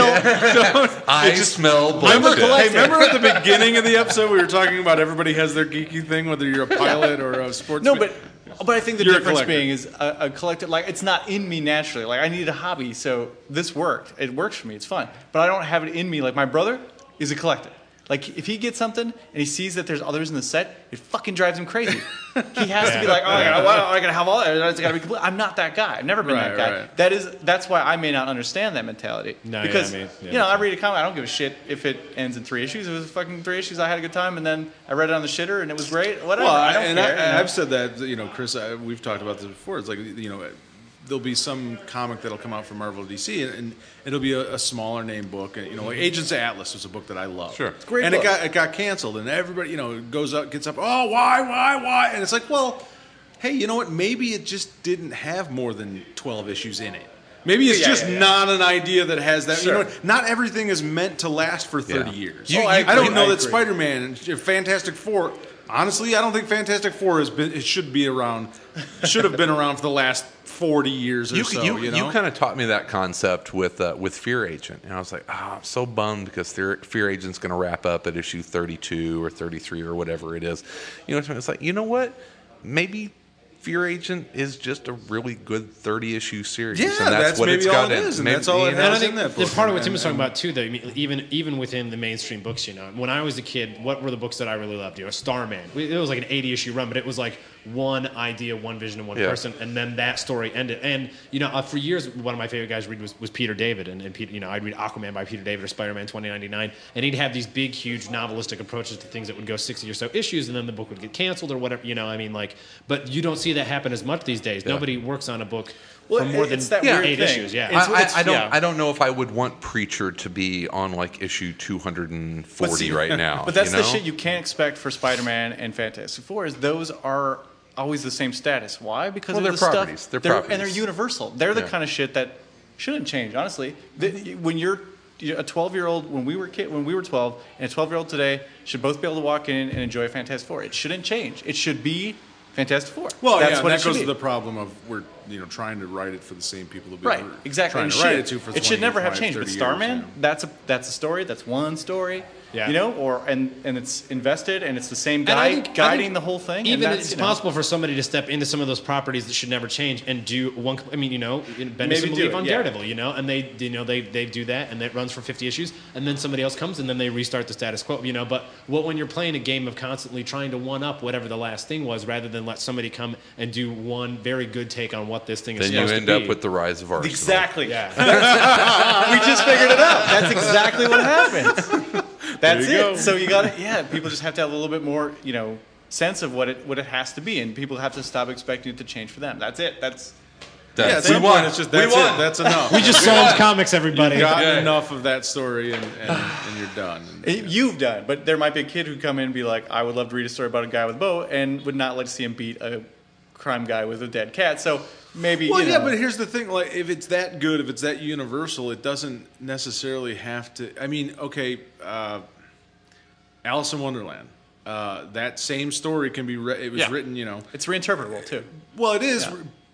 [SPEAKER 7] I smell
[SPEAKER 3] I'm a
[SPEAKER 7] bullshit.
[SPEAKER 3] collector.
[SPEAKER 2] Hey, remember at the beginning of the episode we were talking about everybody has their geeky thing, whether you're a pilot or a sports.
[SPEAKER 3] No, but but I think the
[SPEAKER 2] You're a
[SPEAKER 3] difference
[SPEAKER 2] collector.
[SPEAKER 3] being is a, a collector. Like, it's not in me naturally. Like, I needed a hobby, so this worked. It works for me. It's fun. But I don't have it in me. Like, my brother is a collector. Like, if he gets something and he sees that there's others in the set, it fucking drives him crazy. He has to be like, oh, I gotta, well, I gotta have all that. It's gotta be complete. I'm not that guy. I've never been
[SPEAKER 2] Right,
[SPEAKER 3] that guy.
[SPEAKER 2] right.
[SPEAKER 3] That is that's why I may not understand that mentality.
[SPEAKER 4] No, yeah,
[SPEAKER 3] because
[SPEAKER 4] I mean, yeah,
[SPEAKER 3] you know, I
[SPEAKER 4] that's
[SPEAKER 3] read a comic. I don't give a shit if it ends in three issues. If it was fucking three issues, I had a good time, and then I read it on the shitter, and it was great. Whatever.
[SPEAKER 2] Well,
[SPEAKER 3] I don't
[SPEAKER 2] and
[SPEAKER 3] care.
[SPEAKER 2] I,
[SPEAKER 3] you know?
[SPEAKER 2] I've said that, you know, Chris, I, we've talked about this before. It's like, you know, there'll be some comic that'll come out from Marvel or D C, and, and it'll be a, a smaller name book. And, you know, like Agents of Atlas was a book that I love.
[SPEAKER 7] Sure. It's
[SPEAKER 3] a great
[SPEAKER 2] and
[SPEAKER 3] book.
[SPEAKER 2] it got it got canceled, and everybody, you know, goes up, gets up, oh, why, why, why? And it's like, well, hey, you know what? Maybe it just didn't have more than twelve issues in it. Maybe it's
[SPEAKER 3] Yeah,
[SPEAKER 2] just
[SPEAKER 3] yeah, yeah.
[SPEAKER 2] not an idea that has that. You
[SPEAKER 3] Sure.
[SPEAKER 2] know, what? Not everything is meant to last for thirty
[SPEAKER 7] Yeah.
[SPEAKER 2] years.
[SPEAKER 7] You-
[SPEAKER 2] Oh,
[SPEAKER 7] you-
[SPEAKER 2] I, I don't
[SPEAKER 3] I
[SPEAKER 2] know that
[SPEAKER 3] agree.
[SPEAKER 2] Spider-Man and Fantastic Four. Honestly, I don't think Fantastic Four has been. It should be around. Should have been around for the last forty years or
[SPEAKER 7] You,
[SPEAKER 2] so.
[SPEAKER 7] you,
[SPEAKER 2] You, know,
[SPEAKER 7] kind of taught me that concept with uh, with Fear Agent, and I was like, oh, I'm so bummed because Fear, Fear Agent's going to wrap up at issue thirty-two or thirty-three or whatever it is. You know, it's like, you know what? Maybe Fear Agent is just a really good thirty issue series.
[SPEAKER 2] Yeah,
[SPEAKER 7] and that's,
[SPEAKER 2] that's
[SPEAKER 7] what
[SPEAKER 2] maybe
[SPEAKER 7] it's got
[SPEAKER 2] all it
[SPEAKER 7] in.
[SPEAKER 2] is, and
[SPEAKER 7] Maybe-
[SPEAKER 2] that's all it
[SPEAKER 7] you
[SPEAKER 2] has.
[SPEAKER 7] know,
[SPEAKER 4] And I think
[SPEAKER 2] in that
[SPEAKER 4] the
[SPEAKER 2] book,
[SPEAKER 4] part of what
[SPEAKER 2] and-
[SPEAKER 4] Tim was talking
[SPEAKER 2] and-
[SPEAKER 4] about too, though, I mean, even even within the mainstream books, you know, when I was a kid, what were the books that I really loved? You know, Starman. It was like an eighty issue run, but it was like one idea, one vision, and one
[SPEAKER 7] Yeah.
[SPEAKER 4] person, and then that story ended. And you know, uh, for years, one of my favorite guys to read was, was Peter David, and, and Peter, you know, I'd read Aquaman by Peter David or Spider-Man twenty ninety-nine, and he'd have these big, huge novelistic approaches to things that would go sixty or so issues, and then the book would get canceled or whatever. You know, I mean, like, but you don't see that happen as much these days. Nobody works on a book
[SPEAKER 3] Well,
[SPEAKER 4] for more than
[SPEAKER 3] it's that
[SPEAKER 4] yeah,
[SPEAKER 3] weird
[SPEAKER 4] eight
[SPEAKER 3] thing.
[SPEAKER 4] issues. Yeah.
[SPEAKER 3] It's-
[SPEAKER 7] I, I,
[SPEAKER 3] it's-
[SPEAKER 7] I don't.
[SPEAKER 3] yeah.
[SPEAKER 7] I don't know if I would want Preacher to be on like issue two hundred forty
[SPEAKER 3] But see,
[SPEAKER 7] right now.
[SPEAKER 3] But that's
[SPEAKER 7] you
[SPEAKER 3] the
[SPEAKER 7] know?
[SPEAKER 3] shit you can't expect for Spider-Man and Fantastic Four. Is those are always the same status. Why? Because
[SPEAKER 7] Well,
[SPEAKER 3] of
[SPEAKER 7] they're
[SPEAKER 3] the stuff.
[SPEAKER 7] properties. They're
[SPEAKER 3] and they're
[SPEAKER 7] properties.
[SPEAKER 3] universal. They're the
[SPEAKER 7] Yeah.
[SPEAKER 3] kind of shit that shouldn't change. Honestly, The- when you're you're a twelve-year-old, when we were kid, when we were twelve, and a twelve-year-old today should both be able to walk in and enjoy Fantastic Four. It shouldn't change. It should be Fantastic Four.
[SPEAKER 2] Well,
[SPEAKER 3] that's
[SPEAKER 2] yeah, and
[SPEAKER 3] what
[SPEAKER 2] that
[SPEAKER 3] it should
[SPEAKER 2] goes
[SPEAKER 3] be.
[SPEAKER 2] to the problem of we're you know trying to write it for the same people that
[SPEAKER 3] Right,
[SPEAKER 2] we're
[SPEAKER 3] exactly.
[SPEAKER 2] trying
[SPEAKER 3] And
[SPEAKER 2] to
[SPEAKER 3] shit,
[SPEAKER 2] write it to for
[SPEAKER 3] it should never have
[SPEAKER 2] twenty-five,
[SPEAKER 3] changed. But
[SPEAKER 2] thirty
[SPEAKER 3] Starman,
[SPEAKER 2] years, you know.
[SPEAKER 3] that's a that's a story. That's one story.
[SPEAKER 4] Yeah.
[SPEAKER 3] You know, or and and it's invested, and it's the same
[SPEAKER 4] And I
[SPEAKER 3] guy
[SPEAKER 4] think- I
[SPEAKER 3] guiding
[SPEAKER 4] think
[SPEAKER 3] the whole thing. and
[SPEAKER 4] Even
[SPEAKER 3] that's,
[SPEAKER 4] it's
[SPEAKER 3] you know,
[SPEAKER 4] possible for somebody to step into some of those properties that should never change and do one. I mean, you know, Bendis
[SPEAKER 3] Maybe
[SPEAKER 4] and
[SPEAKER 3] do
[SPEAKER 4] believe
[SPEAKER 3] it,
[SPEAKER 4] on
[SPEAKER 3] yeah.
[SPEAKER 4] Daredevil, you know, and they, you know, they they do that, and that runs for fifty issues, and then somebody else comes, and then they restart the status quo, you know. But what when you're playing a game of constantly trying to one up whatever the last thing was, rather than let somebody come and do one very good take on what this thing is
[SPEAKER 7] Then you
[SPEAKER 4] supposed
[SPEAKER 7] end
[SPEAKER 4] to
[SPEAKER 7] up
[SPEAKER 4] be.
[SPEAKER 7] with the rise of Arsenal.
[SPEAKER 3] exactly.
[SPEAKER 4] Yeah.
[SPEAKER 3] We just figured it out. That's exactly what happens. That's
[SPEAKER 2] There you
[SPEAKER 3] it.
[SPEAKER 2] go.
[SPEAKER 3] So you got to yeah. People just have to have a little bit more, you know, sense of what it what it has to be, and people have to stop expecting it to change for them. That's it. That's
[SPEAKER 2] Yeah, at
[SPEAKER 7] We
[SPEAKER 2] some
[SPEAKER 7] won.
[SPEAKER 2] point, it's just
[SPEAKER 7] We
[SPEAKER 2] that's
[SPEAKER 7] won.
[SPEAKER 2] it. That's enough.
[SPEAKER 4] We just sold comics, everybody.
[SPEAKER 2] You've gotten
[SPEAKER 7] Yeah.
[SPEAKER 2] enough of that story, and, and, and you're done. And,
[SPEAKER 3] Eh, You've done, but there might be a kid who come in and be like, I would love to read a story about a guy with a bow, and would not like to see him beat a crime guy with a dead cat. So maybe,
[SPEAKER 2] well,
[SPEAKER 3] you
[SPEAKER 2] yeah,
[SPEAKER 3] know,
[SPEAKER 2] but here's the thing: like, if it's that good, if it's that universal, it doesn't necessarily have to. I mean, okay, uh, Alice in Wonderland. Uh, that same story can be. Re- it was
[SPEAKER 3] Yeah.
[SPEAKER 2] written, you know.
[SPEAKER 3] it's reinterpretable too.
[SPEAKER 2] Well, it is,
[SPEAKER 3] Yeah.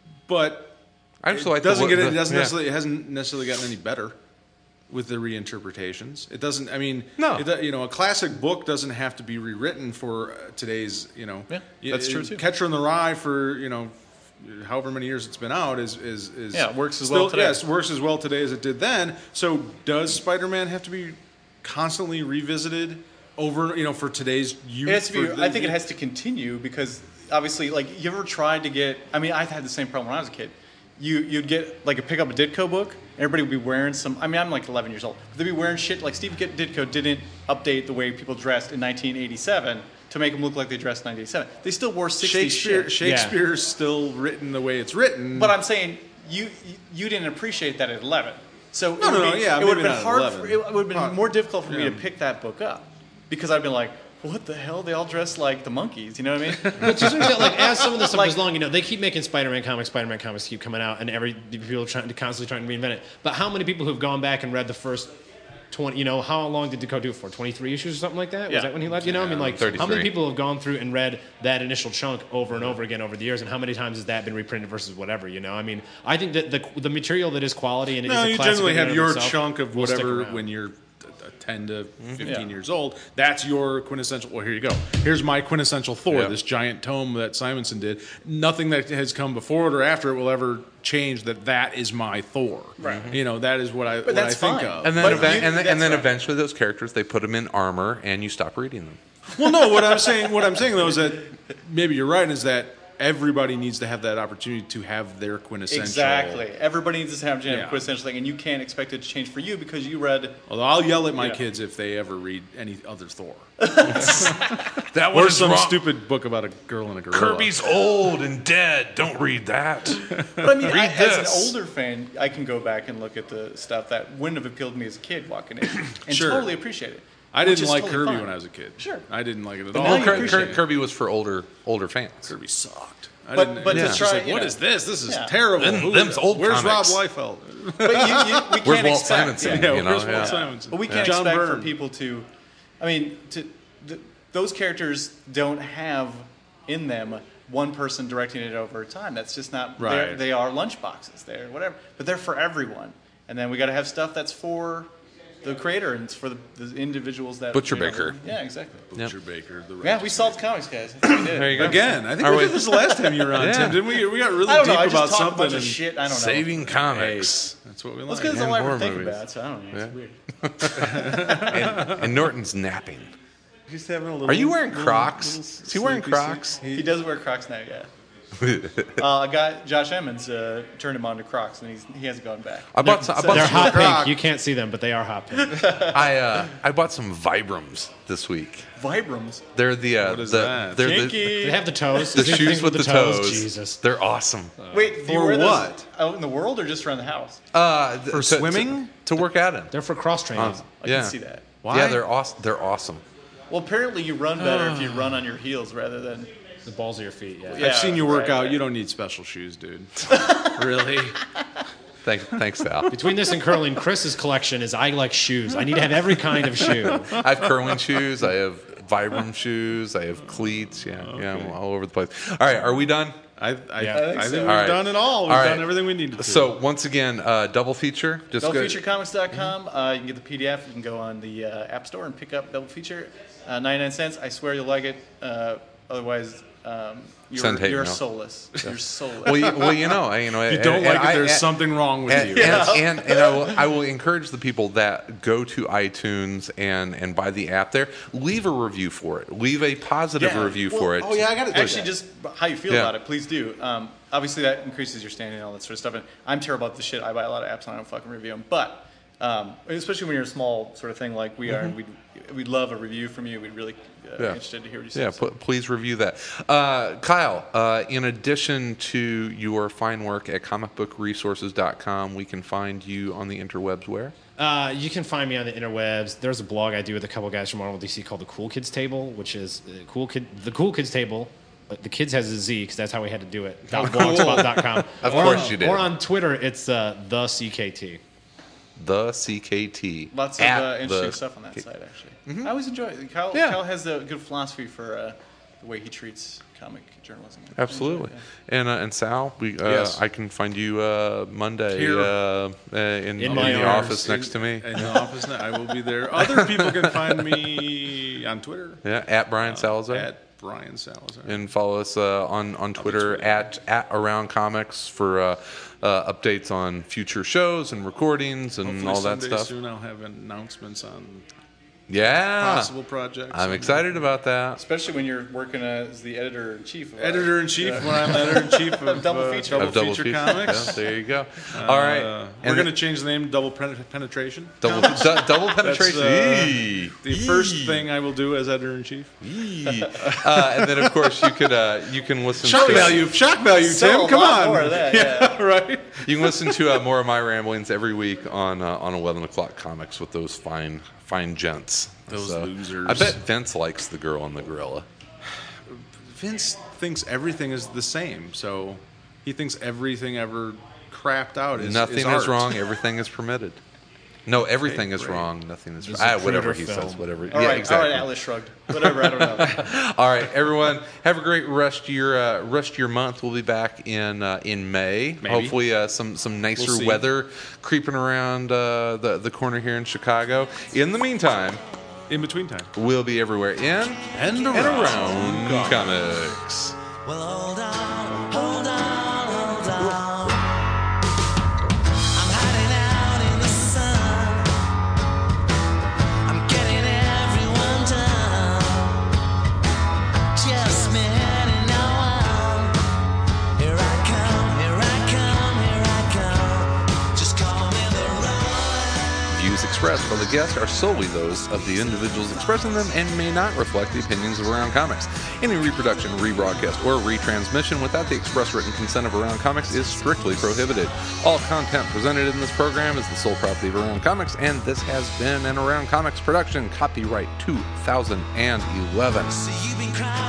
[SPEAKER 2] but
[SPEAKER 7] I just
[SPEAKER 2] it
[SPEAKER 7] like the
[SPEAKER 2] doesn't
[SPEAKER 7] wo-
[SPEAKER 2] get.
[SPEAKER 7] the-
[SPEAKER 2] It doesn't
[SPEAKER 7] yeah.
[SPEAKER 2] necessarily. It hasn't necessarily gotten any better with the reinterpretations. It doesn't. I mean,
[SPEAKER 7] No.
[SPEAKER 2] It, do- you know, a classic book doesn't have to be rewritten for uh, today's. You know,
[SPEAKER 3] Yeah,
[SPEAKER 2] y-
[SPEAKER 3] that's true,
[SPEAKER 2] uh,
[SPEAKER 3] too.
[SPEAKER 2] Catcher in the Rye for you know, however many years it's been out is is is
[SPEAKER 3] Yeah, it works as
[SPEAKER 2] still-
[SPEAKER 3] well today.
[SPEAKER 2] Yes, works as well today as it did then. So does Spider-Man have to be constantly revisited over? You know, for today's youth.
[SPEAKER 3] It has to be,
[SPEAKER 2] for the-
[SPEAKER 3] I think it has to continue because obviously, like, you ever tried to get? I mean, I had the same problem when I was a kid. You you'd get like a pick up a Ditko book. Everybody would be wearing some. I mean, I'm like eleven years old. But they'd be wearing shit like Steve Ditko didn't update the way people dressed in nineteen eighty-seven to make them look like they dressed in nineteen eighty-seven. They still wore sixties
[SPEAKER 2] Shakespeare.
[SPEAKER 3] shit.
[SPEAKER 2] Shakespeare's still written the way it's written.
[SPEAKER 3] But I'm saying you you didn't appreciate that at eleven. So
[SPEAKER 2] No,
[SPEAKER 3] it would
[SPEAKER 2] no,
[SPEAKER 3] be,
[SPEAKER 2] yeah,
[SPEAKER 3] it would have
[SPEAKER 2] maybe
[SPEAKER 3] been
[SPEAKER 2] not at
[SPEAKER 3] hard.
[SPEAKER 2] eleven.
[SPEAKER 3] For, it would have been
[SPEAKER 2] Huh.
[SPEAKER 3] more difficult for me
[SPEAKER 2] Yeah.
[SPEAKER 3] to pick that book up because I'd been like, what the hell? They all dress like the monkeys. You know what I mean?
[SPEAKER 4] But just like as some of this stuff
[SPEAKER 3] Like-
[SPEAKER 4] goes along, you know, they keep making Spider-Man comics, Spider-Man comics keep coming out, and every people are trying to constantly trying to reinvent it. But how many people who've gone back and read the first twenty? You know, how long did Decode do it for? Twenty-three issues or something like that? Was
[SPEAKER 3] Yeah.
[SPEAKER 4] that when he left? You know, I mean, like how
[SPEAKER 7] thirty-three.
[SPEAKER 4] many people have gone through and read that initial chunk over and over again over the years, and how many times has that been reprinted versus whatever? You know, I mean, I think that the the material that is quality and it
[SPEAKER 2] no,
[SPEAKER 4] is a
[SPEAKER 2] you
[SPEAKER 4] classic
[SPEAKER 2] generally
[SPEAKER 4] in and
[SPEAKER 2] have
[SPEAKER 4] of
[SPEAKER 2] your
[SPEAKER 4] itself
[SPEAKER 2] chunk of
[SPEAKER 4] will stick
[SPEAKER 2] whatever
[SPEAKER 4] around.
[SPEAKER 2] when you're ten to fifteen
[SPEAKER 3] Yeah.
[SPEAKER 2] years old. That's your quintessential. Well, here you go. Here's my quintessential Thor.
[SPEAKER 7] Yeah.
[SPEAKER 2] This giant tome that Simonson did. Nothing that has come before it or after it will ever change that. That is my Thor. Right. You know, that is what I what I
[SPEAKER 3] that's
[SPEAKER 2] think
[SPEAKER 3] fine.
[SPEAKER 2] of.
[SPEAKER 7] And then,
[SPEAKER 3] But
[SPEAKER 7] eva-
[SPEAKER 3] you-
[SPEAKER 7] and, then
[SPEAKER 3] that's
[SPEAKER 7] and then
[SPEAKER 3] right.
[SPEAKER 7] eventually those characters, they put them in armor and you stop reading them.
[SPEAKER 2] Well, no. What I'm saying, what I'm saying though, is that maybe you're right. Is that everybody needs to have that opportunity to have their quintessential.
[SPEAKER 3] Exactly. Everybody needs to have a
[SPEAKER 2] Yeah.
[SPEAKER 3] quintessential thing, and you can't expect it to change for you because you read.
[SPEAKER 2] Although I'll yell at my
[SPEAKER 3] Yeah.
[SPEAKER 2] kids if they ever read any other Thor.
[SPEAKER 7] That
[SPEAKER 2] Or some stupid book about a girl and a gorilla.
[SPEAKER 7] Kirby's old and dead. Don't read that.
[SPEAKER 3] But I mean, I, as an
[SPEAKER 7] this.
[SPEAKER 3] older fan, I can go back and look at the stuff that wouldn't have appealed to me as a kid walking in, and
[SPEAKER 2] Sure.
[SPEAKER 3] totally appreciate it.
[SPEAKER 2] I
[SPEAKER 3] which
[SPEAKER 2] didn't
[SPEAKER 3] is
[SPEAKER 2] like
[SPEAKER 3] totally
[SPEAKER 2] Kirby
[SPEAKER 3] fine.
[SPEAKER 2] when I was a kid.
[SPEAKER 3] Sure.
[SPEAKER 2] I didn't like it at
[SPEAKER 3] But
[SPEAKER 2] all.
[SPEAKER 3] now
[SPEAKER 7] Well,
[SPEAKER 3] you
[SPEAKER 7] Kir-
[SPEAKER 3] appreciate
[SPEAKER 7] Kir-
[SPEAKER 3] it.
[SPEAKER 7] Kirby was for older older fans.
[SPEAKER 2] Kirby sucked. I
[SPEAKER 3] But-
[SPEAKER 2] didn't,
[SPEAKER 3] but
[SPEAKER 2] it
[SPEAKER 3] to
[SPEAKER 2] was
[SPEAKER 3] try,
[SPEAKER 2] just like,
[SPEAKER 3] you
[SPEAKER 2] what
[SPEAKER 3] know.
[SPEAKER 2] is this? This is
[SPEAKER 3] Yeah.
[SPEAKER 2] terrible.
[SPEAKER 7] Them-
[SPEAKER 2] Who-
[SPEAKER 7] them's old
[SPEAKER 2] Where's
[SPEAKER 7] comics.
[SPEAKER 2] Rob Liefeld?
[SPEAKER 3] But you, you, we
[SPEAKER 7] Where's
[SPEAKER 3] can't
[SPEAKER 7] Walt
[SPEAKER 3] expect,
[SPEAKER 7] Simonson?
[SPEAKER 2] Yeah,
[SPEAKER 7] you know,
[SPEAKER 2] where's
[SPEAKER 7] yeah.
[SPEAKER 2] Walt Simonson?
[SPEAKER 3] But we can't
[SPEAKER 2] John
[SPEAKER 3] expect for
[SPEAKER 2] Byrne.
[SPEAKER 3] people to. I mean, to th- those characters don't have in them one person directing it over time. That's just not. they're-
[SPEAKER 2] Right.
[SPEAKER 3] They are lunchboxes. They're whatever, but they're for everyone. And then we got to have stuff that's for the creator and it's for the, the individuals that.
[SPEAKER 7] Butcher
[SPEAKER 3] you know,
[SPEAKER 7] Baker.
[SPEAKER 3] Yeah, exactly.
[SPEAKER 2] Butcher Baker. The
[SPEAKER 3] Yeah, we solved comics, guys. That's what we did.
[SPEAKER 7] There you go.
[SPEAKER 2] Again, I think
[SPEAKER 7] Are
[SPEAKER 2] we
[SPEAKER 7] we-
[SPEAKER 2] did this the last time you were on,
[SPEAKER 7] Yeah.
[SPEAKER 2] Tim, didn't we? We got really
[SPEAKER 3] I don't
[SPEAKER 2] deep
[SPEAKER 3] know. I
[SPEAKER 2] about
[SPEAKER 3] just talk a
[SPEAKER 2] something.
[SPEAKER 3] bunch of
[SPEAKER 2] and-
[SPEAKER 3] shit. I don't know.
[SPEAKER 7] Saving
[SPEAKER 2] Hey,
[SPEAKER 7] comics.
[SPEAKER 2] that's what we
[SPEAKER 3] Well,
[SPEAKER 2] like.
[SPEAKER 3] it's because
[SPEAKER 7] And
[SPEAKER 3] all I ever
[SPEAKER 7] horror
[SPEAKER 3] think
[SPEAKER 7] movies.
[SPEAKER 3] about. So I don't know. It's
[SPEAKER 7] Yeah.
[SPEAKER 3] weird.
[SPEAKER 7] and, and Norton's napping.
[SPEAKER 2] He's having a little,
[SPEAKER 7] Are you wearing
[SPEAKER 2] little-
[SPEAKER 7] Crocs?
[SPEAKER 2] little
[SPEAKER 7] Is he wearing
[SPEAKER 2] sleepy
[SPEAKER 7] Crocs?
[SPEAKER 2] sleep.
[SPEAKER 3] He does wear Crocs now, yeah. uh, a guy, Josh Emmons, uh, turned him on to Crocs, and he's, he hasn't gone back.
[SPEAKER 7] I bought some. I bought
[SPEAKER 4] They're
[SPEAKER 7] some
[SPEAKER 4] hot
[SPEAKER 2] Croc.
[SPEAKER 4] pink. You can't see them, but they are hot pink.
[SPEAKER 7] I uh, I bought some Vibrams this week.
[SPEAKER 3] Vibrams.
[SPEAKER 7] They're the uh,
[SPEAKER 2] What is
[SPEAKER 7] the
[SPEAKER 2] that?
[SPEAKER 7] they're the,
[SPEAKER 3] Kinky.
[SPEAKER 4] They have the toes.
[SPEAKER 7] the
[SPEAKER 4] Is there
[SPEAKER 7] shoes
[SPEAKER 4] things
[SPEAKER 7] with the toes.
[SPEAKER 4] Jesus.
[SPEAKER 7] They're awesome.
[SPEAKER 3] Wait, do you
[SPEAKER 2] For
[SPEAKER 3] wear those
[SPEAKER 2] what?
[SPEAKER 3] out in the world or just around the house?
[SPEAKER 7] Uh, th-
[SPEAKER 2] For
[SPEAKER 7] to- to-
[SPEAKER 2] swimming?
[SPEAKER 7] to, work out in.
[SPEAKER 4] They're for cross training.
[SPEAKER 7] Uh,
[SPEAKER 3] I
[SPEAKER 7] yeah.
[SPEAKER 3] can see that.
[SPEAKER 2] Why?
[SPEAKER 7] Yeah, they're awesome. They're awesome.
[SPEAKER 3] Well, apparently you run better if you run on your heels rather than.
[SPEAKER 4] the balls of your feet. Yeah.
[SPEAKER 3] Yeah.
[SPEAKER 2] I've seen you work
[SPEAKER 3] right,
[SPEAKER 2] out.
[SPEAKER 3] right.
[SPEAKER 2] You don't need special shoes, dude. really?
[SPEAKER 7] Thanks, thanks, Sal.
[SPEAKER 4] Between this and curling, Chris's collection is I like shoes. I need to have every kind of shoe.
[SPEAKER 7] I have curling shoes. I have Vibram shoes. I have cleats. Yeah, yeah, I'm all over the place. All right, are we done?
[SPEAKER 2] I, I,
[SPEAKER 4] Yeah.
[SPEAKER 2] I
[SPEAKER 4] I
[SPEAKER 2] think,
[SPEAKER 3] think so.
[SPEAKER 2] we've
[SPEAKER 7] All right.
[SPEAKER 2] done it all. We've
[SPEAKER 7] All right.
[SPEAKER 2] done everything we needed to.
[SPEAKER 7] So once again, uh, double feature. Just
[SPEAKER 3] double
[SPEAKER 7] go-
[SPEAKER 3] feature comics dot com. Uh, you can get the P D F. You can go on the uh, App Store and pick up Double Feature. Uh, ninety-nine cents. I swear you'll like it. Uh, otherwise, um, you're,
[SPEAKER 7] Send hate
[SPEAKER 3] you're
[SPEAKER 7] mail.
[SPEAKER 3] soulless. You're soulless.
[SPEAKER 7] Well, you, well, you know, I- you know,
[SPEAKER 2] if you don't
[SPEAKER 7] and-
[SPEAKER 2] like
[SPEAKER 7] and
[SPEAKER 2] it,
[SPEAKER 7] I-
[SPEAKER 2] there's
[SPEAKER 7] and-
[SPEAKER 2] something wrong with
[SPEAKER 7] And,
[SPEAKER 2] you.
[SPEAKER 7] and, and, and I, will, I will encourage the people that go to iTunes and, and buy the app there, leave a review for it. Leave a positive
[SPEAKER 3] Yeah.
[SPEAKER 7] review
[SPEAKER 3] Well,
[SPEAKER 7] for it.
[SPEAKER 2] oh, yeah, I got to
[SPEAKER 3] Actually, just how you feel
[SPEAKER 7] Yeah.
[SPEAKER 3] about it, please do. Um, obviously, that increases your standing and all that sort of stuff. And I'm terrible at the shit. I buy a lot of apps and I don't fucking review them. But Um, especially when you're a small sort of thing like we are, and we'd, we'd love a review from you. We'd really uh,
[SPEAKER 7] Yeah.
[SPEAKER 3] interested to hear what you say.
[SPEAKER 7] Yeah,
[SPEAKER 3] So-
[SPEAKER 7] p- please review that. Uh, Kyle, uh, in addition to your fine work at comic book resources dot com, we can find you on the interwebs where?
[SPEAKER 4] Uh, you can find me on the interwebs. There's a blog I do with a couple guys from Marvel D C called the Cool Kids Table, which is uh, cool kid the Cool Kids Table. But the kids has a Z because that's how we had to do it. blogspot dot com.
[SPEAKER 7] Of
[SPEAKER 4] or,
[SPEAKER 7] course you did.
[SPEAKER 4] Or on Twitter, it's uh, the C K T.
[SPEAKER 7] The C K T.
[SPEAKER 3] Lots of
[SPEAKER 7] At
[SPEAKER 3] uh, interesting
[SPEAKER 7] the-
[SPEAKER 3] stuff on that site, actually. I always enjoy it. Kyle,
[SPEAKER 7] Yeah.
[SPEAKER 3] Kyle has a good philosophy for uh, the way he treats comic journalism. I
[SPEAKER 7] Absolutely.
[SPEAKER 3] enjoy it,
[SPEAKER 7] And uh, and Sal, we uh,
[SPEAKER 2] Yes.
[SPEAKER 7] I can find you uh, Monday
[SPEAKER 2] Here.
[SPEAKER 7] uh, uh, in,
[SPEAKER 4] In
[SPEAKER 7] in
[SPEAKER 4] my
[SPEAKER 7] the
[SPEAKER 4] arms.
[SPEAKER 7] office next to me.
[SPEAKER 2] In the office, now. I will be there. Other people can find me on Twitter.
[SPEAKER 7] Yeah, at Brian Salazar.
[SPEAKER 2] At Brian Salazar.
[SPEAKER 7] And follow us uh, on on Twitter
[SPEAKER 2] Twitter.
[SPEAKER 7] at at Around Comics for uh, uh, updates on future shows and recordings and
[SPEAKER 2] Hopefully
[SPEAKER 7] all that
[SPEAKER 2] someday
[SPEAKER 7] stuff.
[SPEAKER 2] soon I'll have announcements on
[SPEAKER 7] Yeah,
[SPEAKER 2] possible projects.
[SPEAKER 7] I'm excited about that.
[SPEAKER 3] Especially when you're working as the editor in chief. Of
[SPEAKER 2] Editor in chief. When I'm editor in chief of
[SPEAKER 3] Double
[SPEAKER 2] uh,
[SPEAKER 3] feature.
[SPEAKER 2] double,
[SPEAKER 7] Of double
[SPEAKER 2] feature,
[SPEAKER 7] feature.
[SPEAKER 2] comics.
[SPEAKER 7] Yeah, there you go. all right,
[SPEAKER 2] Uh,
[SPEAKER 7] And
[SPEAKER 2] we're going to
[SPEAKER 7] the-
[SPEAKER 2] change the name to Double Pen- Penetration.
[SPEAKER 7] double du- double penetration.
[SPEAKER 2] uh,
[SPEAKER 7] Eee.
[SPEAKER 2] The first thing I will do as editor in chief.
[SPEAKER 7] Eee. uh, and then of course you could uh, you can listen
[SPEAKER 2] Shock
[SPEAKER 7] to
[SPEAKER 2] value, shock value,
[SPEAKER 3] Sell
[SPEAKER 2] Tim.
[SPEAKER 3] a
[SPEAKER 2] Come
[SPEAKER 3] lot
[SPEAKER 2] on.
[SPEAKER 3] more of that, yeah.
[SPEAKER 2] right.
[SPEAKER 7] You can listen to uh, more of my ramblings every week on uh, on eleven o'clock comics with those fine fine gents.
[SPEAKER 2] Those
[SPEAKER 7] So,
[SPEAKER 2] losers.
[SPEAKER 7] I bet Vince likes the girl in the gorilla.
[SPEAKER 2] Vince thinks everything is the same, so he thinks everything ever crapped out is
[SPEAKER 7] Nothing
[SPEAKER 2] is,
[SPEAKER 7] is,
[SPEAKER 2] art.
[SPEAKER 7] wrong. Everything is permitted. No, everything is
[SPEAKER 2] great.
[SPEAKER 7] wrong. Nothing is
[SPEAKER 4] It's
[SPEAKER 7] ah,
[SPEAKER 4] a
[SPEAKER 7] whatever
[SPEAKER 4] Predator
[SPEAKER 7] he
[SPEAKER 4] film.
[SPEAKER 7] says. Whatever.
[SPEAKER 3] All
[SPEAKER 7] yeah,
[SPEAKER 3] right,
[SPEAKER 7] exactly.
[SPEAKER 3] all right, Atlas shrugged. Whatever, I don't know.
[SPEAKER 7] All right, everyone, have a great rest of your uh, rest of your month. We'll be back in uh, in May.
[SPEAKER 2] Maybe.
[SPEAKER 7] Hopefully, uh, some some nicer
[SPEAKER 2] We'll see.
[SPEAKER 7] weather creeping around uh, the the corner here in Chicago. In the meantime,
[SPEAKER 2] In between time.
[SPEAKER 7] we'll be everywhere in
[SPEAKER 2] And
[SPEAKER 7] and around comics.
[SPEAKER 5] Well, hold on, hold on, hold on. I'm hiding out in the sun. I'm getting everyone down. Just me and no one. Here I come, here I come, here I come. Just call me the road.
[SPEAKER 7] Views expressed by the guests are solely those of the individuals expressing them and may not reflect the opinions of Around Comics. Any reproduction, rebroadcast, or retransmission without the express written consent of Around Comics is strictly prohibited. All content presented in this program is the sole property of Around Comics, and this has been an Around Comics production, copyright two thousand eleven.
[SPEAKER 5] So you've been crying.